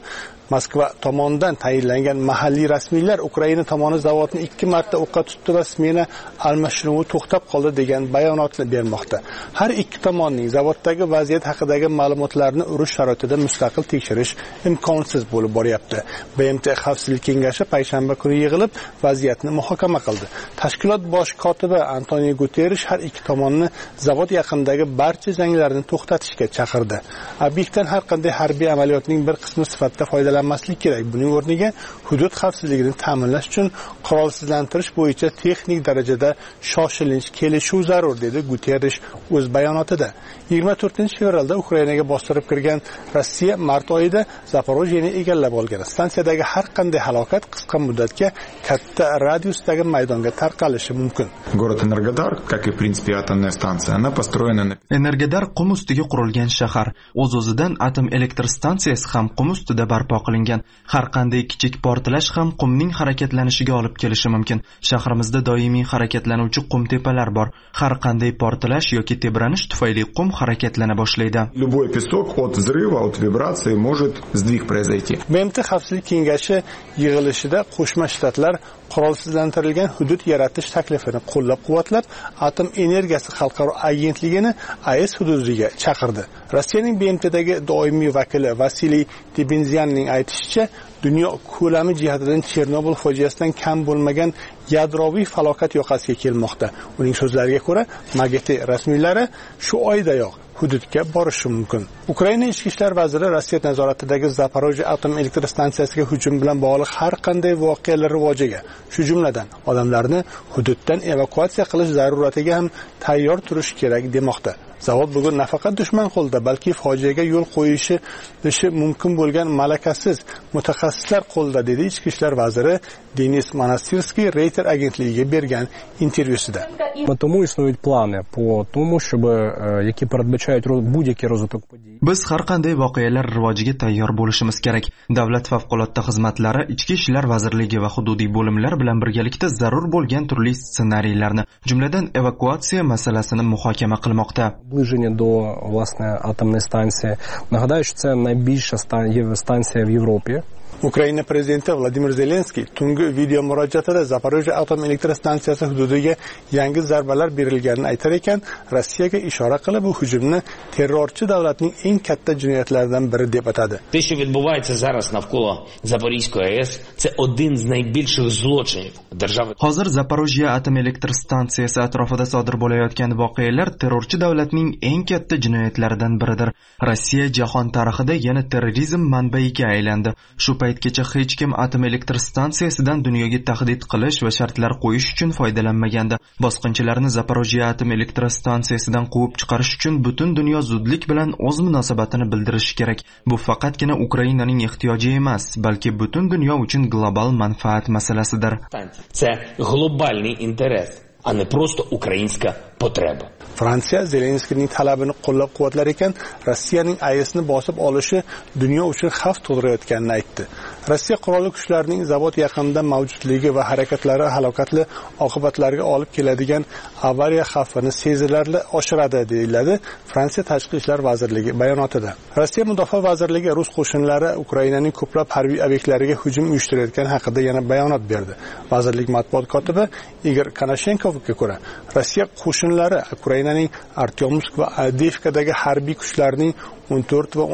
Moskva tomonidan tayinlangan mahalliy rasmiylar Ukraina tomoni zavodni 2 marta o'qqa tutdi va smena almashinuvi to'xtab qoldi degan bayonotni bermoqda. Har ikki tomonning zavoddagi vaziyat haqidagi ma'lumotlarni urush sharoitida mustaqil tekshirish imkonsiz bo'lib boryapti. BMT Xavfsizlik kengashi payshanba kuni yig'ilib vaziyatni muhokama qildi. Tashkilot bosh kotibi Antonio Guterres har ikki tomonni zavod yaqinidagi barcha janglarni to'xtatishga chaqirdi. Obyektdan har qanday harbiy amaliyotning bir qismi sifatida foydalanmaslik kerak. Buning o'rniga hudud xavfsizligini ta'minlash uchun qurolsizlantirish bo'yicha texnik darajada shoshilinch kelishuv zarur, dedi Guterres o'z bayonotida. 24-fevralda Ukrainaga bostirib kirgan Rossiya mart oyida Zaporojyeni egallab olgan. Stansiyadagi har qanday halokat qisqa muddatga katta radiusdagi maydonga tarqalishi mumkin. Город Энергодар, как и в принципе атомная станция, она построена на Energodar qum ustiga qurilgan shahar. O'z-o'zidan atom elektr stansiyasi ham qum ustida barpo qilingan. Har qanday kichik portlash ham qumning harakatlanishiga olib kelishi mumkin. Shahrimizda doimiy harakatlanuvchi qum tepalar bor. Har qanday portlash yoki tebranish tufayli qum harakatlana boshlaydi. Любой песок от взрыва, от вибрации может сдвиг произойти. BMT Xavfsizlik kengashi yig'ilishida Qo'shma Shtatlar qurolsizlantirilgan hudud yaratish taklifini qo'llab-quvvatlab, atom energiyasi xalqaro agentligini AES hududiga chaqirdi. Rossiyaning BMTdagi doimiy vakili Vasiliy Tebenzyanning aytishicha, dunyo ko'lami jihatidan Chernobil fojiasidan kam bo'lmagan yadroviy falokat yoqasiga kelmoqda. Uning so'zlariga ko'ra, MAGATE rasmiylari shu oydayoq hududga borishi mumkin. Ukraina ichki ishlar vaziri Rossiya nazoratidagi Zaporojye atom elektr stansiyasiga hujum bilan bog'liq har qanday voqealar rivojiga, shu jumladan odamlarni hududdan evakuatsiya qilish zaruratiga ham tayyor turish kerak demoqda. Zavod bugun nafaqat dushman qo'lida, balki fojiaga yo'l qo'yishi mumkin bo'lgan malakasiz mutaxassislar qo'lida, dedi ichki ishlar vaziri Denis Monastirskiy Reuters agentligiga bergan intervyusida. Тому існують плани по тому, щоб які передбачають будь-який розвиток подій. Biz har qanday voqealar rivojiga tayyor bo'lishimiz kerak. Davlat favqulodda xizmatlari, Ichki ishlar vazirligi va hududiy bo'limlar bilan birgalikda zarur bo'lgan turli ssenariylarni, jumladan evakuatsiya masalasini muhokama qilmoqda. Наближення до, власне, атомної станції. Нагадаю, що це найбільша станція в Європі. Ukraina prezidenti Vladimir Zelenskiy tungi video murojaatida Zaporojye atom elektr stansiyasi hududiga yangi zarbalar berilganini aytar ekan, Rossiyaga ishora qilib bu hujumni terrorchi davlatning eng katta jinoyatlaridan biri deb atadi. Те, що відбувається зараз навколо Запорізької АЕС, це один з найбільших злочинів держави. Hozir Zaporojye atom elektr stansiyasi atrofida sodir bo'layotgan voqealar terrorchi davlatning eng katta jinoyatlaridan biridir. Rossiya jahon tarixida yana terrorizm manbaiga aylandi. Shu paytgacha hech kim atom elektr stansiyasidan dunyoga tahdid qilish va shartlar qo'yish uchun foydalanmagandi. Bosqinchilarni Zaporojye atom elektr stansiyasidan quvib chiqarish uchun butun dunyo zudlik bilan o'z munosabatini bildirishi kerak. Bu faqatgina Ukrainaning ehtiyoji emas, balki butun dunyo uchun global manfaat masalasidir. Це глобальний інтерес, а не просто українська потреба. Fransiya Zelenskiyning talabini qo'llab-quvvatlar ekan, Rossiyaning AESni bosib olishi dunyo uchun xavf tug'dirayotganini aytdi. Rossiya qurolli kuchlarining zavod yaqinida mavjudligi va harakatlari halokatli oqibatlarga olib keladigan avariya xavfini sezilarli oshiradi, deyiladi Fransiya Tashqi ishlar vazirligi bayonotida. Rossiya Mudofaa vazirligi rus qo'shinlari Ukrainaning ko'plab harbiy obyektlariga hujum uyushtirayotgani haqida yana bayonot berdi. Vazirlik matbuot kotibi Igor Konashenkovga ko'ra, Rossiya qo'shinlari Ukrainaning Artyomsk va Avdiivkadagi harbiy kuchlarining 14 va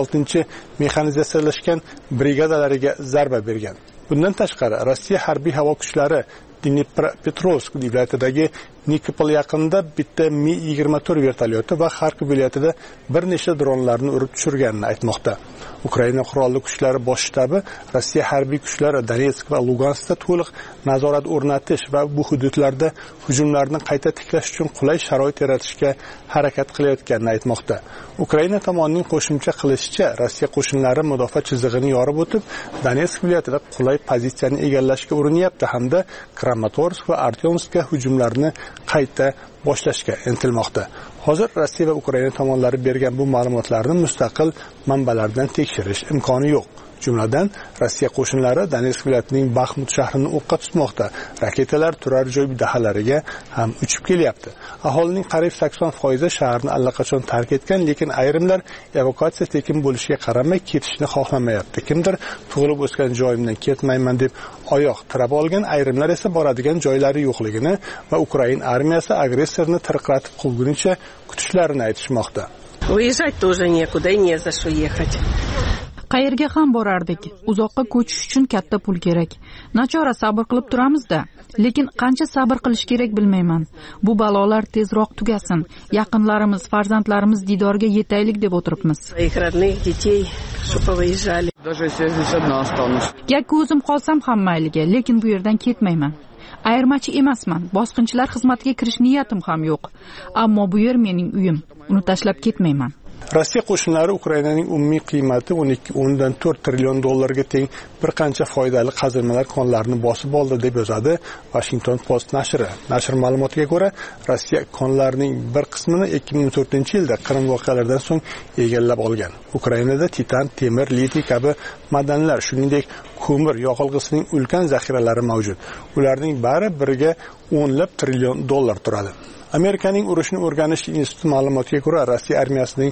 66-mexanizatsiyalashgan brigadalariga zarba bergan. Bundan tashqari, Rossiya harbiy havo kuchlari Dnipropetrovsk viloyatidagi Nikopol yaqinida bitta Mi-24 vertolyoti va Xarkov viloyatida bir nechta dronlarni urib tushirganini aytmoqda. Ukraina qurolli kuchlari bosh shtabi Rossiya harbiy kuchlari Donetsk va Luganskda to'liq nazorat o'rnatish va bu hududlarda hujumlarni qayta tiklash uchun qulay sharoit yaratishga harakat qilayotganini aytmoqda. Ukraina tomonining qo'shimcha qilishicha, Rossiya qo'shinlari mudofaa chizig'ini yorib o'tib, Donetsk viloyatida qulay pozitsiyani egallashga uranyapti hamda Kramatorsk va Artyomskga hujumlarni qayta boshlashga intilmoqda. Hozir Rossiya va Ukraina tomonlari bergan bu ma'lumotlarni mustaqil manbalardan tekshirish imkoni yo'q. Jumladan, Rossiya qo'shinlari Donetsk viloyatining Baxmut shahrini o'qqa tutmoqda. Raketalar turar joy dahalariga ham uchib kelyapti. Aholining qariyb 80% shaharni allaqachon tark etgan, lekin ayrimlar evakuatsiya tekin bo'lishiga qaramay ketishni xohlamayapti. Kimdir tug'ilib o'sgan joyimdan ketmayman deb oyoq tirab olgan, ayrimlar esa boradigan joylari yo'qligini va Ukraina armiyasi agressorni tirqiratib qolgunicha kutishlarini aytishmoqda. Выезжать тоже некуда и не за что ехать. Qayerga ham borardik? Uzoqqa ko'chish uchun katta pul kerak. Nachora sabr qilib turamiz-da, lekin qancha sabr qilish kerak bilmayman. Bu balolar tezroq tugasin. Yaqinlarimiz, farzandlarimiz didorga yetaylik deb o'tiribmiz. Своих родных детей, чтобы выезжали. Даже если я здесь одна останусь. Yakka o'zim qolsam ham mayliga, lekin bu yerdan ketmayman. Ayirmachi emasman. Bosqinchilar xizmatiga kirish niyatim ham yo'q. Ammo bu yer mening uyim. Uni tashlab ketmayman. Rossiya qo'shinlari Ukrainaning umumiy qiymati 12.4 trillion dollarga teng bir qancha foydali qazilmalar konlarini bosib oldi deb yozadi Washington Post nashri. Nashr ma'lumotiga ko'ra, Rossiya konlarining bir qismini 2004-yilda Qrim voqealaridan so'ng egallab olgan. Ukrainada titan, temir, litiy kabi madanlar, shuningdek ko'mir yoqilg'isining ulkan zaxiralari mavjud. Ularning bari biriga o'nlab trillion dollar turadi. Amerikaning urushni o'rganish instituti ma'lumotiga ko'ra, Rossiya armiyasining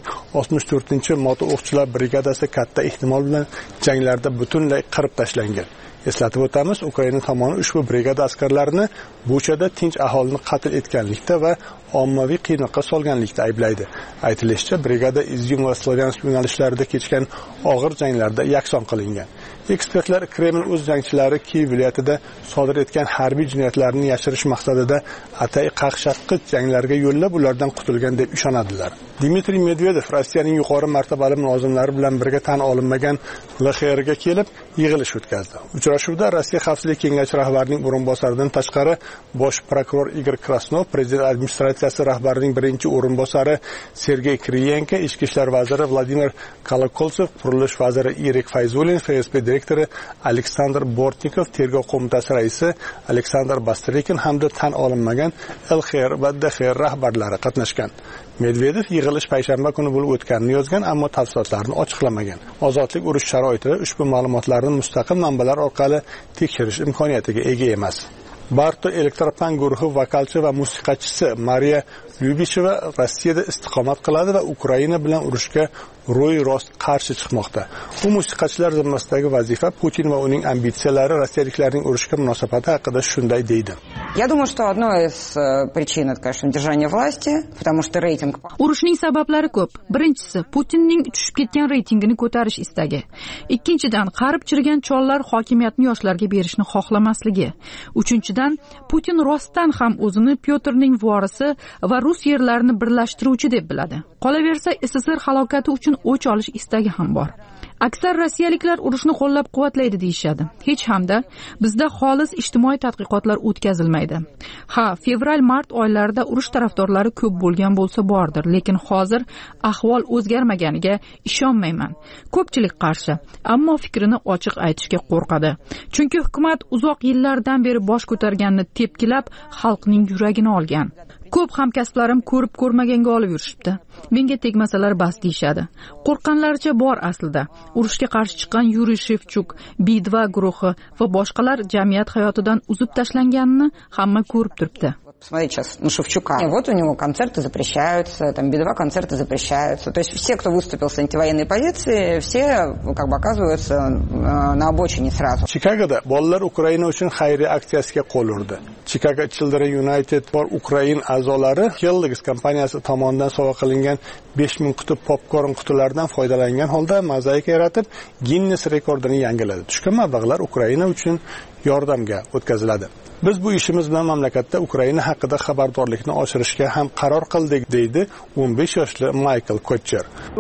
64-moto o'qchilar brigadasi katta ehtimol bilan janglarda butunlay qirib tashlangan. Eslatib o'tamiz, Ukraina tomoni ushbu brigada askarlarini Buchada tinch aholini qatl etganlikda va ommaviy qiynoqqa solganlikda ayblaydi. Aytilishicha, brigada Izyum va Slovyansk yo'nalishlarida kechgan og'ir janglarda yakson qilingan. Ekspertlar Kreml o'z jangchilari Kiyev viloyatida sodir etgan harbiy jinoyatlarni yashirish maqsadida atay qaqshatqich janglarga yo'llab ulardan qutulgan deb ishonadilar. Dmitriy Medvedev Rossiyaning yuqori martabali mulozimlari bilan birga tan olinmagan LXRga kelib yig'ilish o'tkazdi. Uchrashuvda Rossiya Xavfsizlik kengashi rahbarining o'rinbosaridan tashqari bosh prokuror Igor Krasnov, prezident administratsiyasi rahbarining birinchi o'rinbosari Sergey Kriyenko, ichki ishlar vaziri Vladimir Kolokoltsev, qurilish vaziri Irik Fayzulin, FSB direktori Aleksandr Bortnikov, tergov qo'mitasi raisi Aleksandr Bastrykin hamda tan olinmagan LXR va DXR rahbarlari qatnashgan. Medvedev yig'ilish payshanba kuni bo'lib o'tganini yozgan, ammo tafsilotlarni ochiqlamagan. Ozodlik urush sharoitida ushbu ma'lumotlarni mustaqil manbalar orqali tekshirish imkoniyatiga ega emas. Barto Elektropan guruhi vokalchi va musiqachisi Mariya Lyubicheva Rossiyada istiqomat qiladi va Ukraina bilan urushga ro'y rost qarshi chiqmoqda. Bu musiqachilar zimmasidagi vazifa Putin va uning ambitsiyalari rossiyaliklarning urushga munosabati haqida shunday deydi. Я думаю, что одной из причин это, конечно, держание власти, потому что рейтинг. Urushning sabablari ko'p. Birinchisi, Putinning tushib ketgan reytingini ko'tarish istagi. Ikkinchidan, qarib chirgan chollar hokimiyatni yoshlarga berishni xohlamasligi. Uchinchidan, Putin rostdan ham o'zini Pyotrning vorisi va rus yerlarini birlashtiruvchi deb biladi. Qolaversa, SSR halokati uchun o'ch olish istagi ham bor. Aksar rossiyaliklar urushni qo'llab-quvvatlaydi deyshadi. Hech hamda bizda xolis ijtimoiy tadqiqotlar o'tkazilmaydi. Ha, fevral-mart oylarida urush tarafdorlari ko'p bo'lgan bo'lsa bordir, lekin hozir ahvol o'zgarmaganiga ishonmayman. Ko'pchilik qarshi, ammo fikrini ochiq aytishga qo'rqadi. Chunki hukumat uzoq yillardan beri bosh ko'targanini tepkilab, xalqning yuragini olgan. Ko'p hamkasblarim ko'rib ko'rmaganga olib yurishibdi. Menga tegmasalar bas deyshadi. Qo'rqqanlaricha bor aslida. Urushga qarshi chiqqan Yuriy Shevchuk, B2 guruhi va boshqalar jamiyat hayotidan uzib tashlanganini hamma ko'rib turibdi. Смотрите сейчас на Шевчука. И вот у него концерты запрещаются, там Би-2 концерты запрещаются. То есть все, кто выступил с антивоенной позиции, все как бы оказываются на обочине сразу. Chikagoda bolalar Ukraina uchun xayriya aksiyasiga qo'l urdi. Chicago Children United for Ukraine a'zolari Kellogg's kompaniyasi tomonidan sovg'a qilingan 5000 quti popkorn qutilaridan foydalangan holda mozaika yaratib, Guinness rekordini yangiladi. Tushgan mablag'lar Ukraina uchun yordamga o'tkaziladi. Biz bu ishimiz bilan mamlakatda Ukraina haqida xabardorlikni oshirishga ham qaror qildik, deydi 15 yoshli Michael Kocher.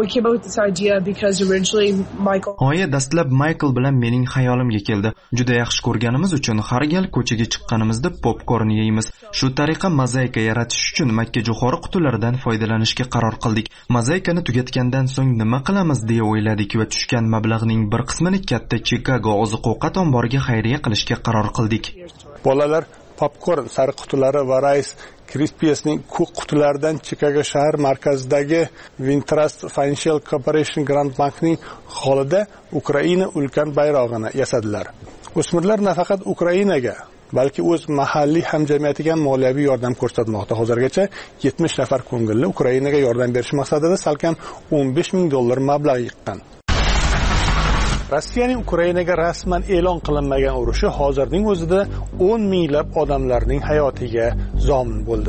G'oya dastlab Michael bilan mening xayolimga keldi. Juda yaxshi ko'rganimiz uchun har gal ko'chaga chiqqanimizda popkorn yeymiz. Shu tariqa mozaika yaratish uchun makkajo'xori qutilaridan foydalanishga qaror qildik. Mozaikani tugatgandan so'ng nima qilamiz deya o'yladik va tushgan mablag'ning bir qismini katta Chicago oziq-ovqat omboriga xayriya qilishga qaror qildik. Bolalar popkorn sariq qutilari va Rice Krispies'ning ko'k qutilaridan Chikago shahar markazidagi Wintrust Financial Corporation Grand Bankning holida Ukraina ulkan bayrog'ini yasadilar. O'smirlar nafaqat Ukrainaga, balki o'z mahalliy hamjamiyatiga moliyaviy yordam ko'rsatmoqda. Hozirgacha 70 nafar ko'ngilli Ukrainaga yordam berish maqsadida salkam $15,000 mablag' yiqqan. Rossiyaning Ukrainaga rasman e'lon qilinmagan urushi hozirning o'zida 10 minglab odamlarning hayotiga zomin bo'ldi.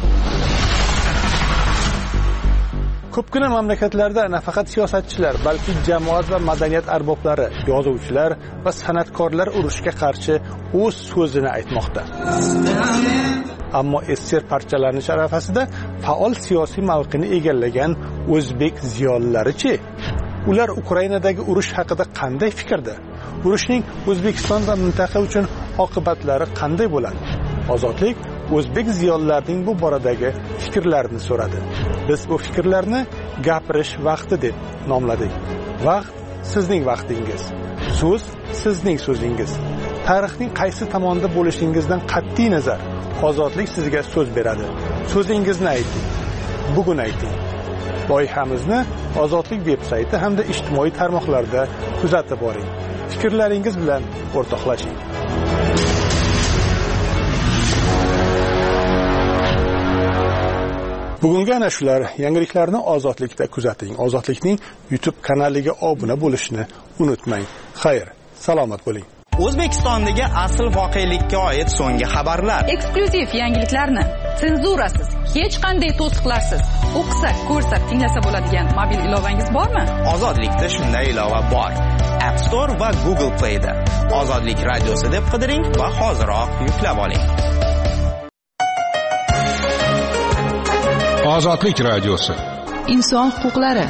Ko'pgina mamlakatlarda nafaqat siyosatchilar, balki jamoat va madaniyat arboblari, yozuvchilar va san'atkorlar urushga qarshi o'z so'zini aytmoqda. Ammo SSR parchalanish arafasida faol siyosiy mavqeni egallagan o'zbek ziyolilari-chi? Ular Ukrainadagi urush haqida qanday fikrda? Urushning O'zbekiston va mintaqa uchun oqibatlari qanday bo'ladi? Ozodlik o'zbek ziyolilarining bu boradagi fikrlarini so'radi. Biz bu fikrlarni gapirish vaqti deb nomladik. Vaqt sizning vaqtingiz. So'z sizning so'zingiz. Tarixning qaysi tomonda bo'lishingizdan qat'iy nazar, ozodlik sizga so'z beradi. So'zingizni ayting. Bugun ayting. Loyihamizni Ozodlik veb-sayti hamda ijtimoiy tarmoqlarda kuzatib boring. Fikrlaringiz bilan o'rtoqlashing. Bugungi ana shular, yangiliklarni Ozodlikda kuzating. Ozodlikning YouTube kanaliga obuna bo'lishni unutmang. Xayr, salomat bo'ling. O'zbekistondagi asl voqelikka oid so'nggi xabarlar. Eksklyuziv yangiliklarni senzurasiz, hech qanday to'siqlarsiz o'qisa, ko'rsa, tinglasa bo'ladigan mobil ilovangiz bormi? Ozodlikda shunday ilova bor. App Store va Google Play da Ozodlik radiosi deb qidiring va hoziroq yuklab oling. Ozodlik radiosi. Inson huquqlari.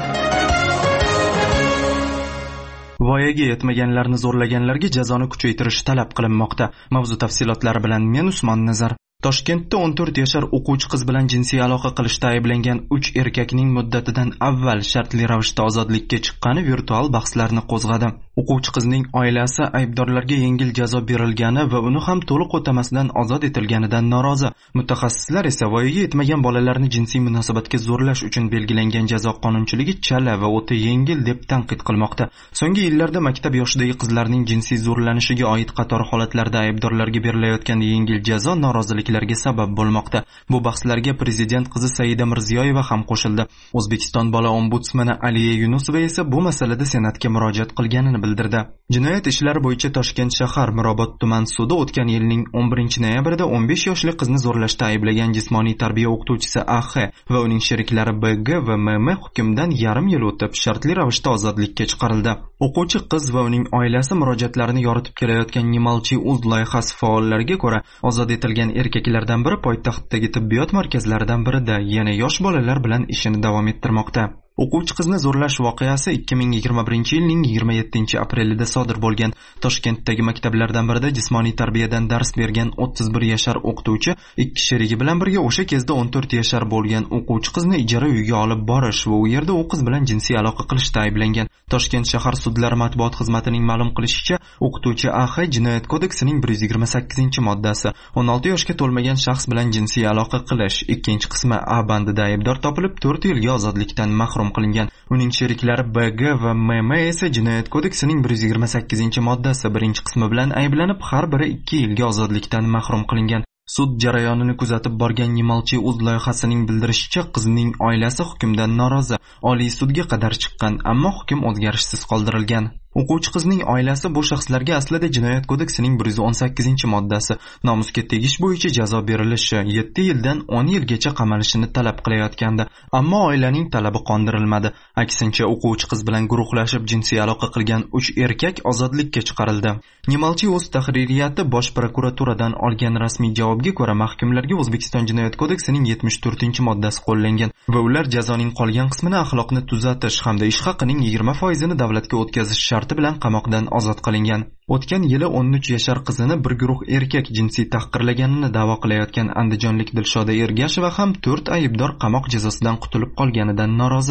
Voyaga yetmaganlarni zo'rlaganlarga jazoni kuchaytirish talab qilinmoqda. Mavzu tafsilotlari bilan men Usmon Nazar. Toshkentda 14 yoshar o'quvchi qiz bilan jinsiy aloqa qilishda ayblangan 3 erkakning muddatidan avval shartli ravishda ozodlikka chiqqani virtual bahslarni qo'zg'adi. O'quvchi qizning oilasi aybdorlarga yengil jazo berilgani va uni ham to'liq o'tamasdan ozod etilganidan norozi. Mutaxassislar esa voyaga yetmagan bolalarni jinsiy munosabatga zo'rlash uchun belgilangan jazo qonunchiligi chala va o'ta yengil deb tanqid qilmoqda. So'nggi yillarda maktab yoshidagi qizlarning jinsiy zo'rlanishiga oid qator holatlarda aybdorlarga berilayotgan yengil jazo noroziliklarga sabab bo'lmoqda. Bu bahslarga prezident qizi Saida Mirziyoyeva ham qo'shildi. O'zbekiston bola ombudsmani Aliya Yunusova esa bu masalada senatga murojaat qilganini bildirdi. Jinoyat ishlari bo'yicha Toshkent shahar Mirobod tuman sudi o'tgan yilning 11-noyabrida 15 yoshli qizni zo'rlashda ayblagan jismoniy tarbiya o'qituvchisi AX va uning sheriklari BG va MM hukmdan yarim yil o'tib shartli ravishda ozodlikka chiqarildi. O'quvchi qiz va uning oilasi murojaatlarini yoritib kelayotgan Nimalchi uz loyihasi faollariga ko'ra, ozod etilgan erkaklardan biri poytaxtdagi tibbiyot markazlaridan birida yana yosh bolalar bilan ishini davom ettirmoqda. O'quvchi qizni zo'rlash voqeasi 2021-yilning 27-aprelida sodir bo'lgan. Toshkentdagi maktablardan birida jismoniy tarbiyadan dars bergan 31 yashar o'qituvchi ikki sherigi bilan birga o'sha kezda 14 yashar bo'lgan o'quvchi qizni ijara uyga olib borish va u yerda u qiz bilan jinsiy aloqa qilishda ayblangan. Toshkent shahar sudlari matbuot xizmatining ma'lum qilishicha, o'qituvchi AX Jinoyat kodeksining 128-moddasi 16 yoshga to'lmagan shaxs bilan jinsiy aloqa qilish, ikkinchi qismi A bandida aybdor topilib 4 yilga ozodlikdan mahrum qilingan. Uning sheriklari BG va MM esa Jinoyat kodeksining 128-moddasi birinchi qismi bilan ayblanib, har biri 2 yilga ozodlikdan mahrum qilingan. Sud jarayonini kuzatib borgan Nimalchi uz loyihasining bildirishicha, qizning oilasi hukmdan norozi. Oliy sudga qadar chiqqan, ammo hukm o'zgarishsiz qoldirilgan. O'quvchi qizning oilasi bu shaxslarga aslida Jinoyat kodeksining 118-moddasi nomusga tegish bo'yicha jazo berilishi, 7 yildan 10 yilgacha qamalishini talab qilayotgandi. Ammo oilaning talabi qondirilmadi. Aksincha, o'quvchi qiz bilan guruhlashib jinsiy aloqa qilgan 3 erkak ozodlikka chiqarildi. Nimalchi o'z tahririyati Bosh prokuraturadan olgan rasmiy javobga ko'ra, mahkumlarga O'zbekiston Jinoyat kodeksining 74-moddasi qo'llangan va ular jazoning qolgan qismini axloqni tuzatish hamda ish haqining 20%ni davlatga o'tkazish bilan qamoqdan ozod qilingan. O'tgan yili 13 yashar qizini bir guruh erkak jinsiy tahqirlaganini da'vo qilayotgan andijonlik Dilshoda Ergasheva ham 4 aybdor qamoq jazosidan qutulib qolganidan norozi.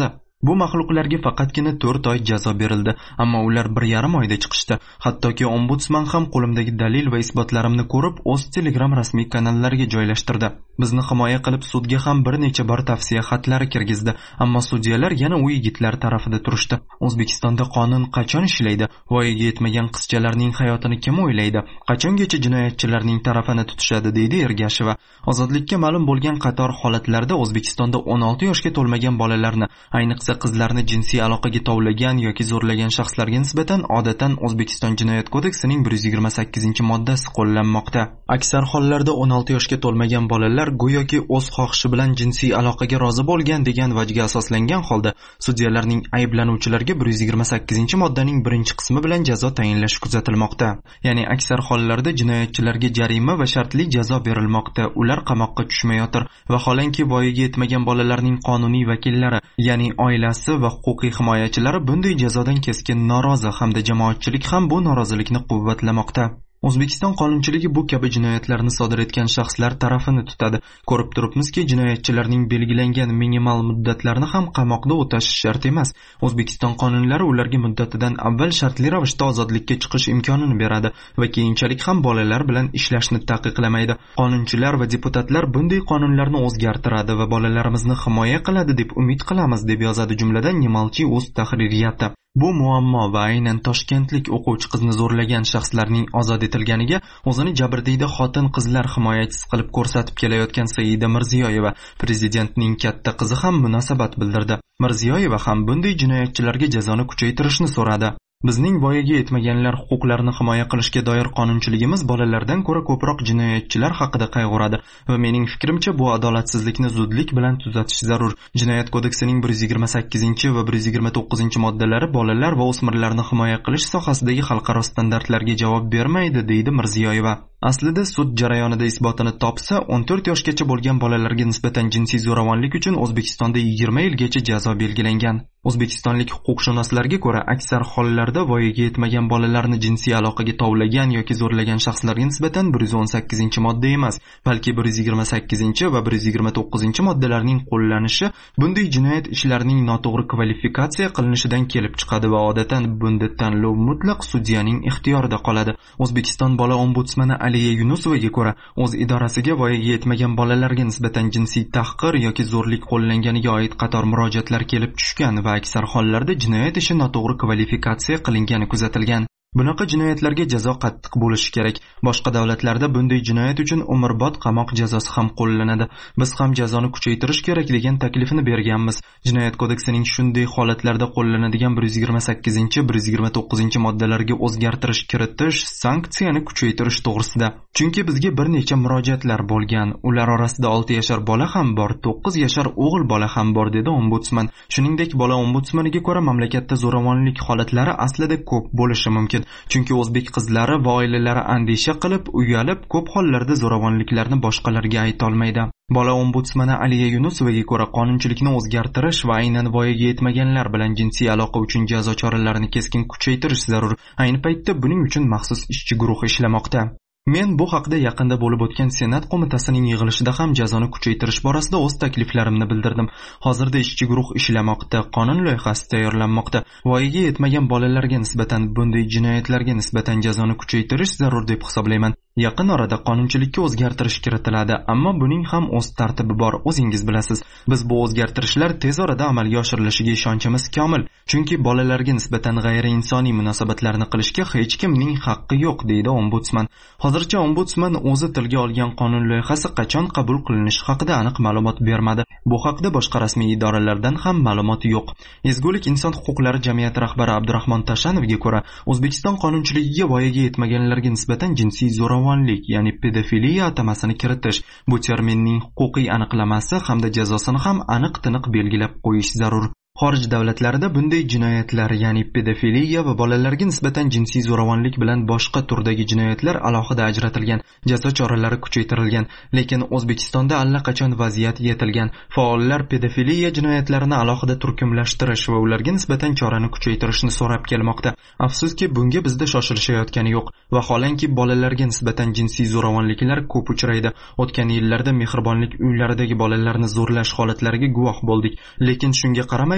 Bu maxluqlarga faqatgina 4 oy jazo berildi, ammo ular 1,5 oyda chiqishdi. Hattoki ombudsman ham qo'limdagi dalil va isbotlarimni ko'rib, o'z Telegram rasmiy kanallariga joylashtirdi. Bizni himoya qilib sudga ham bir necha bor tavsiya xatlari kirgizdi, ammo sudyalar yana u yigitlar tarafida turishdi. O'zbekistonda qonun qachon ishlaydi? Voyaga yetmagan qizchalarning hayotini kim o'ylaydi? Qachongacha jinoyatchilarning tarafini tutishadi, deydi Ergasheva. Ozodlikka ma'lum bo'lgan qator holatlarda O'zbekistonda 16 yoshga to'lmagan bolalarni, ayniqsa qizlarni jinsiy aloqaga tovlagan yoki zo'rlagan shaxslarga nisbatan odatdan O'zbekiston Jinoyat kodeksining 128-moddasi qo'llanmoqda. Aksar hollarda 16 yoshga to'lmagan bolalar go'yoki o'z xohishi bilan jinsiy aloqaga rozi bo'lgan degan vajga asoslangan holda sudyalarning ayblanuvchilarga 128-moddaning 1-qismi bilan jazo tayinlashi kuzatilmoqda. Ya'ni aksar hollarda jinoyatchilarga jarima va shartli jazo berilmoqda. Ular qamoqqa tushmayotir. Vaholanki voyaga yetmagan bolalarning qonuniy vakillari, ya'ni oilasi va huquqiy himoyachilari bunday jazodan keskin norozi hamda jamoatchilik ham bu norozilikni quvvatlamoqda. O'zbekiston qonunchiligi bu kabi jinoyatlarni sodir etgan shaxslar tarafini tutadi. Ko'rib turibmizki, jinoyatchilarning belgilangan minimal muddatlarni ham qamoqda o'tashi shart emas. O'zbekiston qonunlari ularga muddatidan avval shartli ravishda ozodlikka chiqish imkonini beradi va keyinchalik ham bolalar bilan ishlashni taqiqlamaydi. Qonunchilar va deputatlar bunday qonunlarni o'zgartiradi va bolalarimizni himoya qiladi deb umid qilamiz, deb yozadi jumladan Nemalchi o'z tahririyati. Bu muammo va aynan toshkentlik o'quvchi qizni zo'rlagan shaxslarning ozod etilganiga o'zini jabrdiyda xotin-qizlar himoyachisi qilib ko'rsatib kelayotgan Saida Mirziyoyeva, prezidentning katta qizi ham munosabat bildirdi. Mirziyoyeva ham bunday jinoyatchilarga jazoni kuchaytirishni so'radi. Bizning voyaga yetmaganlar huquqlarini himoya qilishga doir qonunchiligimiz bolalardan ko'ra ko'proq jinoyatchilar haqida qayg'uradi va mening fikrimcha bu adolatsizlikni zudlik bilan tuzatish zarur. Jinoyat kodeksining 128 va 129-moddalari bolalar va o'smirlarni himoya qilish sohasidagi xalqaro standartlarga javob bermaydi, deydi Mirziyoyeva. Aslida sud jarayonida isbotini topsa, 14 yoshgacha bo'lgan bolalarga nisbatan jinsiy zo'ravonlik uchun O'zbekistonda 20 yilgacha jazo belgilangan. O'zbekistonlik huquqshunoslarga ko'ra, aksar hollarda voyaga yetmagan bolalarni jinsiy aloqaga tovlagan yoki zo'rlagan shaxslarga nisbatan 118-modda emas, balki 128 va 129-moddalarning qo'llanishi bunday jinoyat ishlarining noto'g'ri kvalifikatsiya qilinishidan kelib chiqadi va odatdan bunda tanlov mutlaq sudyaning ixtiyorida qoladi. O'zbekiston bola ombudsmani Aliya Yunusovaga ko'ra, o'z idorasiga voyaga yetmagan bolalarga nisbatan jinsiy tahqir yoki zo'rlik qo'llanganiga oid qator murojaatlar kelib tushgan va aksar hollarda jinoyat ishi noto'g'ri kvalifikatsiya qilingani kuzatilgan. Bunaqa jinoyatlarga jazo qattiq bo'lishi kerak. Boshqa davlatlarda bunday jinoyat uchun umrbod qamoq jazosi ham qo'llanadi. Biz ham jazoni kuchaytirish kerak degan taklifni berganmiz. Jinoyat kodeksining shunday holatlarda qo'llanadigan 128-129-moddalarga o'zgartirish kiritish, sanksiyani kuchaytirish to'g'risida. Chunki bizga bir necha murojaatlar bo'lgan. Ular orasida 6 yashar bola ham bor, 9 yashar o'g'il bola ham bor, dedi ombudsman. Shuningdek, bola ombudsmaniga ko'ra mamlakatda zo'ravonlik holatlari aslida ko'p bo'lishi mumkin. Chunki o'zbek qizlari va oilalari andisha qilib, uyalib, ko'p hollarda zo'ravonliklarni boshqalarga ayta olmaydi. Bola ombudsmani Aliya Yunusovaga ko'ra, qonunchilikni o'zgartirish va aynan voyaga yetmaganlar bilan jinsiy aloqa uchun jazo choralarini keskin kuchaytirish zarur. Ayni paytda buning uchun maxsus ishchi guruh ishlamoqda. Men bu haqda yaqinda bo'lib o'tgan Senat qo'mitasining yig'ilishida ham jazoni kuchaytirish borasida o'z takliflarimni bildirdim. Hozirda ishchi guruh ishlamoqda, qonun loyihasi tayyorlanmoqda. Voyaga yetmagan bolalarga nisbatan bunday jinoyatlarga nisbatan jazoni kuchaytirish zarur deb hisoblayman. Yaqin orada qonunchilikka o'zgartirish kiritiladi, ammo buning ham o'z tartibi bor, o'zingiz bilasiz. Biz bu o'zgartirishlar tez orada amalga oshirilishiga ishonchimiz komil, chunki bolalarga nisbatan g'ayriinsoniy munosabatlarni qilishga hech kimning haqqi yo'q, deydi ombudsman. Hozircha ombudsman o'zi tilga olgan qonun loyihasi qachon qabul qilinishi haqida aniq ma'lumot bermadi. Bu haqda boshqa rasmiy idoralardan ham ma'lumot yo'q. Ezgulik inson huquqlari jamiyati rahbari Abdurahmon Tashanovga ko'ra, O'zbekiston qonunchiligiga voyaga yetmaganlarga nisbatan jinsiy zo'ravonlik, ya'ni pedofiliya atamasini kiritish, bu terminning huquqiy aniqlamasi hamda jazosini ham aniq-tiniq belgilab qo'yish zarur. Xorij davlatlarida bunday jinoyatlar, ya'ni pedofiliya va bolalarga nisbatan jinsiy zo'ravonlik bilan boshqa turdagi jinoyatlar alohida ajratilgan, jazo choralari kuchaytirilgan, lekin O'zbekistonda allaqachon vaziyat yetilgan. Faollar pedofiliya jinoyatlarini alohida turkumlashtirish va ularga nisbatan chorani kuchaytirishni so'rab kelmoqda. Afsuski, bunga bizda shoshilishayotgani yo'q. Vaholanki bolalarga nisbatan jinsiy zo'ravonliklar ko'p uchraydi. O'tgan yillarda mehribonlik uylaridagi bolalarni zo'rlash holatlariga guvoh bo'ldik, lekin shunga qaramay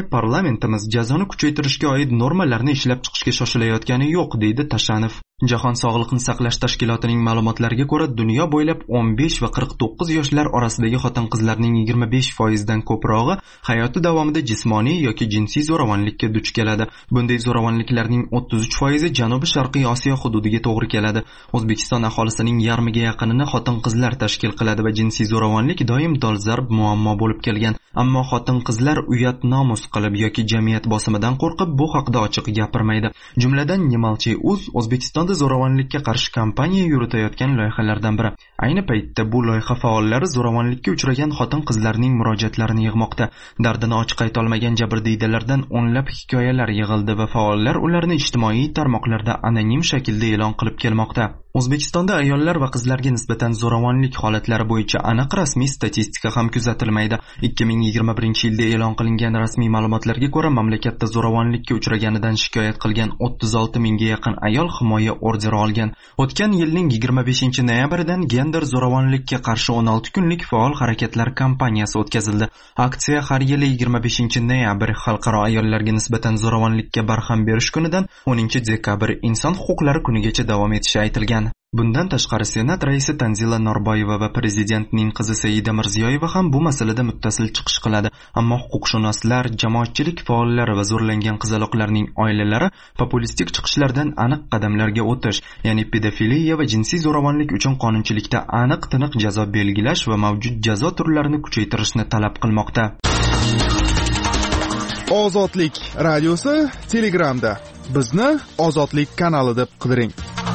parlamentimiz jazoni kuchaytirishga oid normalarni ishlab chiqishga shoshilayotgani yo'q, deydi Tashanov. Jahon Sog'liqni saqlash tashkilotining ma'lumotlariga ko'ra, dunyo bo'ylab 15 va 49 yoshlar orasidagi xotin-qizlarning 25% dan ko'prog'i hayoti davomida jismoniy yoki jinsiy zo'ravonlikka duch keladi. Bunday zo'ravonliklarning 33% Janubi-Sharqiy Osiyo hududiga to'g'ri keladi. O'zbekiston aholisining yarmiga yaqinini xotin-qizlar tashkil qiladi va jinsiy zo'ravonlik doim dolzarb muammo bo'lib kelgan. Ammo xotin-qizlar uyat nomus qilib yoki jamiyat bosimidan qo'rqib bu haqda ochiq gapirmaydi. Jumladan Nemalchi.uz O'zbekistonda zo'ravonlikka qarshi kampaniya yuritayotgan loyihalardan biri. Ayni paytda bu loyiha faollari zo'ravonlikka uchragan xotin-qizlarning murojaatlarini yig'moqda. Dardini ochiq ayta olmagan jabrdiydalardan o'nlab hikoyalar yig'ildi va faollar ularni ijtimoiy tarmoqlarda anonim shaklda e'lon qilib kelmoqda. O'zbekistonda ayollar va qizlarga nisbatan zo'ravonlik holatlari bo'yicha aniq rasmiy statistika ham kuzatilmaydi. 2021-yilda e'lon qilingan rasmiy ma'lumotlarga ko'ra, mamlakatda zo'ravonlikka uchraganidan shikoyat qilgan 36 mingga yaqin ayol himoya orderi olgan. O'tgan yilning 25-noyabridan gender zo'ravonlikka qarshi 16 kunlik faol harakatlar kampaniyasi o'tkazildi. Aksiya har yili 25-noyabr xalqaro ayollarga nisbatan zo'ravonlikka barham berish kunidan 10-dekabr inson huquqlari kunigacha davom etishi aytilgan. Bundan tashqari Senat raisi Tanzila Norboyeva va prezidentning qizi Saida Mirziyoyeva ham bu masalada muttasil chiqish qiladi. Ammo huquqshunoslar, jamoatchilik faollari va zo'rlangan qizaloqlarning oilalari populistik chiqishlardan aniq qadamlarga o'tish, ya'ni pedofiliya va jinsiy zo'ravonlik uchun qonunchilikda aniq-tiniq jazo belgilash va mavjud jazo turlarini kuchaytirishni talab qilmoqda. Ozodlik radiosi Telegramda. Bizni Ozodlik kanali deb qidiring.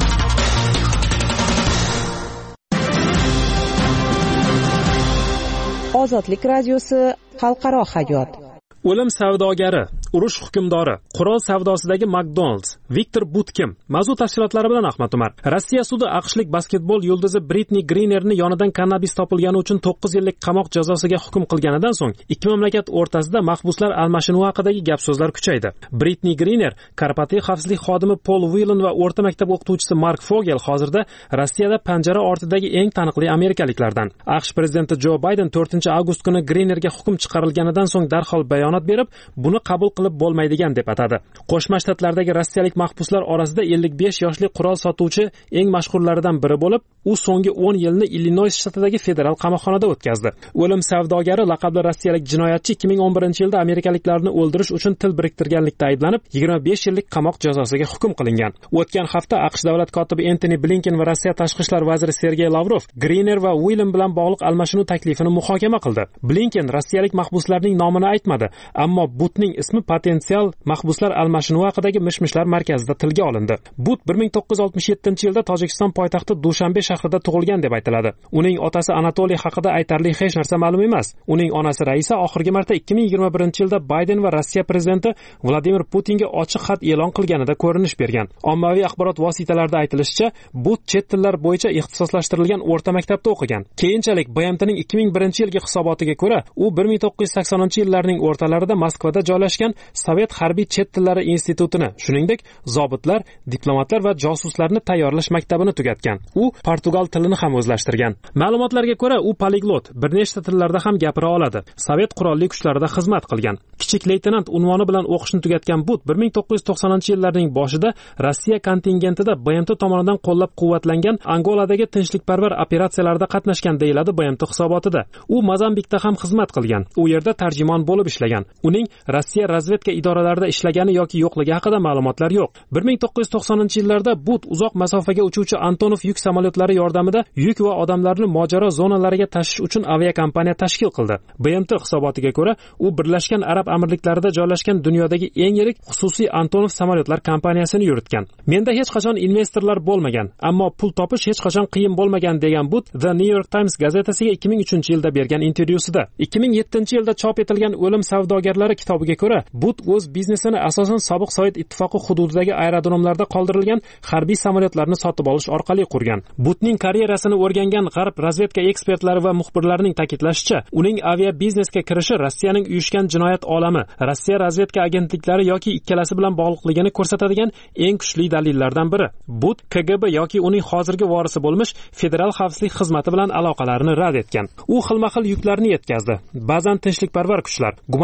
Ozodlik radiosi xalqaro hayot. O'lim savdogari, urush hukmdori, qurol savdosidagi McDonald's, Viktor Butkin. Mavzu tafsilotlari bilan Ahmad Umar. Rossiya sudi AQShlik basketbol yulduzi Britney Grinerni yonidan kannabis topilgani uchun 9 yillik qamoq jazosiga hukm qilganidan so'ng ikki mamlakat o'rtasida mahbuslar almashinuvi haqidagi gap-so'zlar kuchaydi. Britney Griner, korporativ xavfsizlik xodimi Paul Whelan va o'rta maktab o'qituvchisi Mark Fogel hozirda Rossiyada panjara ortidagi eng taniqli amerikaliklardan. AQSh prezidenti Joe Biden 4-avgust kuni Grinerga hukm chiqarilganidan so'ng darhol bayonot berib, buni qabul qilib bo'lmaydigan deb atadi. Qo'shma Shtatlardagi rossiyalik mahbuslar orasida 55 yoshli qurol sotuvchi eng mashhurlaridan biri bo'lib, u so'nggi 10 yilni Illinoys shtatidagi federal qamoqxonada o'tkazdi. O'lim savdogari laqabli rossiyalik jinoyatchi 2011-yilda amerikaliklarni o'ldirish uchun til biriktirganlikda ayblanib, 25 yillik qamoq jazosiga hukm qilingan. O'tgan hafta AQSh davlat kotibi Antony Blinken va Rossiya tashqi ishlar vaziri Sergey Lavrov Griner va Whelan bilan bog'liq almashinuv taklifini muhokama qildi. Blinken rossiyalik mahbuslarning nomini aytmadi, ammo Butning ismi potensial mahbuslar almashinuvi haqidagi mishmishlar markazida tilga olindi. But 1967-yilda Tojikiston poytaxti Dushanbe shahrida tug'ilgan deb aytiladi. Uning otasi Anatoliy haqida aytarli hech narsa ma'lum emas. Uning onasi Raisa oxirgi marta 2021-yilda Bayden va Rossiya prezidenti Vladimir Putinga ochiq xat e'lon qilganida ko'rinish bergan. Ommaviy axborot vositalarida aytilishicha, But chet tillar bo'yicha ixtisoslashtirilgan o'rta maktabda o'qigan. Keyinchalik BMTning 2001-yilgi hisobotiga ko'ra, u 1980-yillarning o'rtalarida Moskvada joylashgan Sovet harbiy chet tillari institutini, shuningdek, zobitlar, diplomatlar va josuslarni tayyorlash maktabini tugatgan. U portugal tilini ham o'zlashtirgan. Ma'lumotlarga ko'ra, u poliglot, bir nechta tillarda ham gapira oladi. Sovet qurolli kuchlarida xizmat qilgan. Kichik leytenant unvoni bilan o'qishni tugatgan But 1990-yillarning boshida Rossiya kontingentida BMT tomonidan qo'llab-quvvatlangan Angoladagi tinchlikparvar operatsiyalarda qatnashgan deyiladi BMT hisobotida. U Mozambikda ham xizmat qilgan. U yerda tarjimon bo'lib ishlagan. Uning Rossiya razvedka idoralarida ishlagani yoki yo'qligi haqida ma'lumotlar yo'q. 1990-yillarda But uzoq masofaga uchuvchi Antonov yuk samolyotlari yordamida yuk va odamlarni mojaro zonalariga tashish uchun aviakompaniya tashkil qildi. BMT hisobotiga ko'ra, u Birlashgan Arab Amirliklarida joylashgan dunyodagi eng yirik xususiy Antonov samolyotlar kompaniyasini yuritgan. Menda hech qachon investorlar bo'lmagan, ammo pul topish hech qachon qiyin bo'lmagan degan But The New York Times gazetasiga 2003-yilda bergan intervyusida. 2007-yilda chop etilgan O'lim savdogarlari kitobiga ko'ra, But o'z biznesini asosan sobiq Sovet ittifoqi hududidagi aerodromlarda qoldirilgan harbiy samolyotlarni sotib olish orqali qurgan. Butning karyerasini o'rgangan g'arb razvedka ekspertlari va muxbirlarining ta'kidlashicha, uning avia biznesga kirishi Rossiyaning uyushgan jinoyat olami, Rossiya razvedka agentliklari yoki ikkalasi bilan bog'liqligini ko'rsatadigan eng kuchli dalillardan biri. But KGB yoki uning hozirgi vorisi bo'lmish Federal xavfsizlik xizmati bilan aloqalarini rad etgan. U xilma-xil yuklarni yetkazdi. Ba'zan tinchlikparvar kuchlar,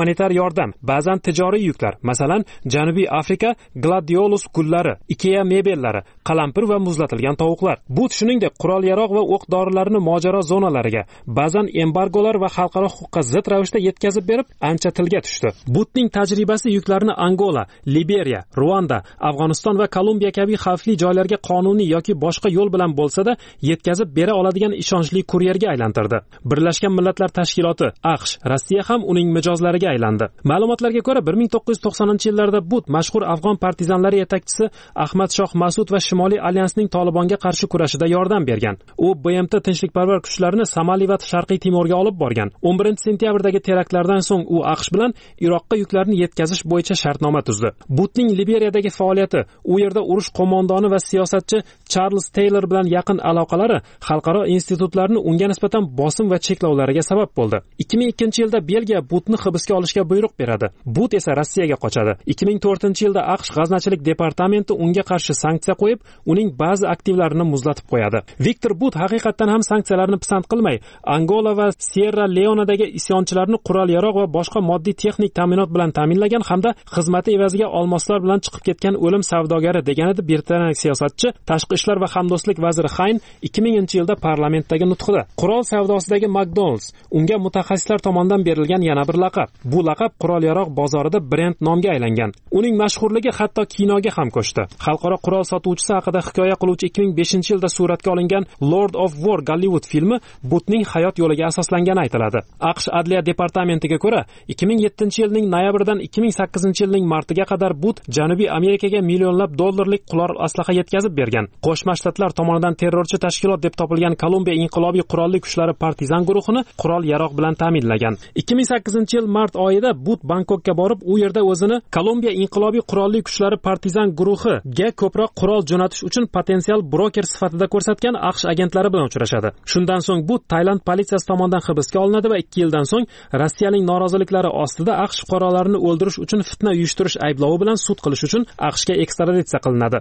gumanitar yordam, ba'zan tijoriy yuklar, masalan, Janubiy Afrika gladiolus gullari, Ikea mebellari, qalampir va muzlatilgan tovuqlar. But shuningdek qurol-yarog' va o'q-dorilarni mojaro zonalariga, ba'zan embargolar va xalqaro huquqqa zid ravishda yetkazib berib, ancha tilga tushdi. Butning tajribasi yuklarni Angola, Liberiya, Ruanda, Afg'oniston va Kolumbiya kabi xavfli joylarga qonuniy yoki boshqa yo'l bilan bo'lsa-da yetkazib bera oladigan ishonchli kuryerga aylantirdi. Birlashgan Millatlar Tashkiloti, AQSh, Rossiya ham uning mijozlariga aylandi. Ma'lumotlarga ko'ra 1990-yillarda But mashhur afg'on partizanlari yetakchisi Ahmad Shoh Mas'ud va Shimoliy alyansning Tolibonga qarshi kurashida yordam bergan. U BMT tinchlikparvar kuchlarini Somali va Sharqiy Timorga olib borgan. 11-sentyabrdagi teraktlardan so'ng u AQSh bilan Iroqqa yuklarni yetkazish bo'yicha shartnoma tuzdi. Butning Liberiyadagi faoliyati, u yerda urush qo'mondoni va siyosatchi Charles Taylor bilan yaqin aloqalari xalqaro institutlarni unga nisbatan bosim va cheklovlariga sabab bo'ldi. 2002-yilda Belgiya Butni hibsga olishga buyruq beradi. But esa Rossiyaga qochadi. 2004-yilda AQSh g'aznachilik departamenti unga qarshi sanksiya qo'yib, uning ba'zi aktivlarini muzlatib qo'yadi. Viktor But haqiqatan ham sanksiyalarni pisand qilmay, Angola va Sierra Leonedagi isyonchilarni qurol-yarog' va boshqa moddiy texnik ta'minot bilan ta'minlagan hamda xizmati evaziga olmoslar bilan chiqib ketgan o'lim savdogari degan edi britaniyalik siyosatchi, tashqi ishlar va hamdo'stlik vaziri Hayn 2000-yilda parlamentdagi nutqida. Qurol savdosidagi McDonald's unga mutaxassislar tomonidan berilgan yana bir laqab. Bu laqab qurol-yarog' bozorida brend nomga aylangan. Uning mashhurligi hatto kinoga ham ko'chdi. Xalqaro qurol sotuvchisi haqida hikoya qiluvchi 2005-yilda suratga olingan Lord of War Gollywood filmi Butning hayot yo'liga asoslangani aytiladi. AQSh Adliya departamentiga ko'ra 2007-yilning noyabridan 2008-yilning martiga qadar But Janubiy Amerikaga millionlab dollarlik qurol aslaha yetkazib bergan. Qo'shma Shtatlar tomonidan terrorchi tashkilot deb topilgan Kolumbiya inqilobiy qurolli kuchlari partizan guruhini qurol-yarog' bilan ta'minlagan. 2008-yil mart oyida But Bangkokka borib, u yerda o'zini Kolumbiya inqilobiy qurolli kuchlari partizan guruhiga ko'proq qurol jo'natish uchun potensial broker sifatida ko'rsatgan AQSh agentlari bilan uchrashadi. Shundan so'ng But Tailand politsiyasi tomonidan hibsga olinadi va 2 yildan so'ng Rossiyaning noroziliklari ostida AQSh fuqarolarini o'ldirish uchun fitna uyushtirish ayblovi bilan sud qilish uchun AQShga ekstraditsiya qilinadi.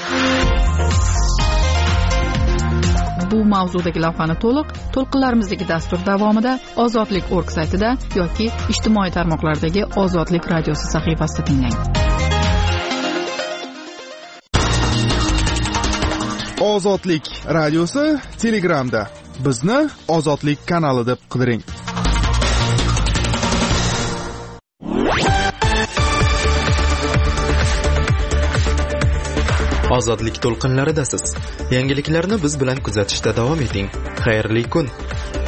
Bu mavzudagi lavhani to'lqinlarimizdagi dastur davomida ozodlik.org saytida yoki ijtimoiy tarmoqlardagi Ozodlik radiosi sahifasida tinglang. Ozodlik radiosi Telegramda. Bizni Ozodlik kanali deb qidiring. Ozodlik to'lqinlaridasiz. Yangiliklarni biz bilan kuzatishda davom eting. Xayrli kun.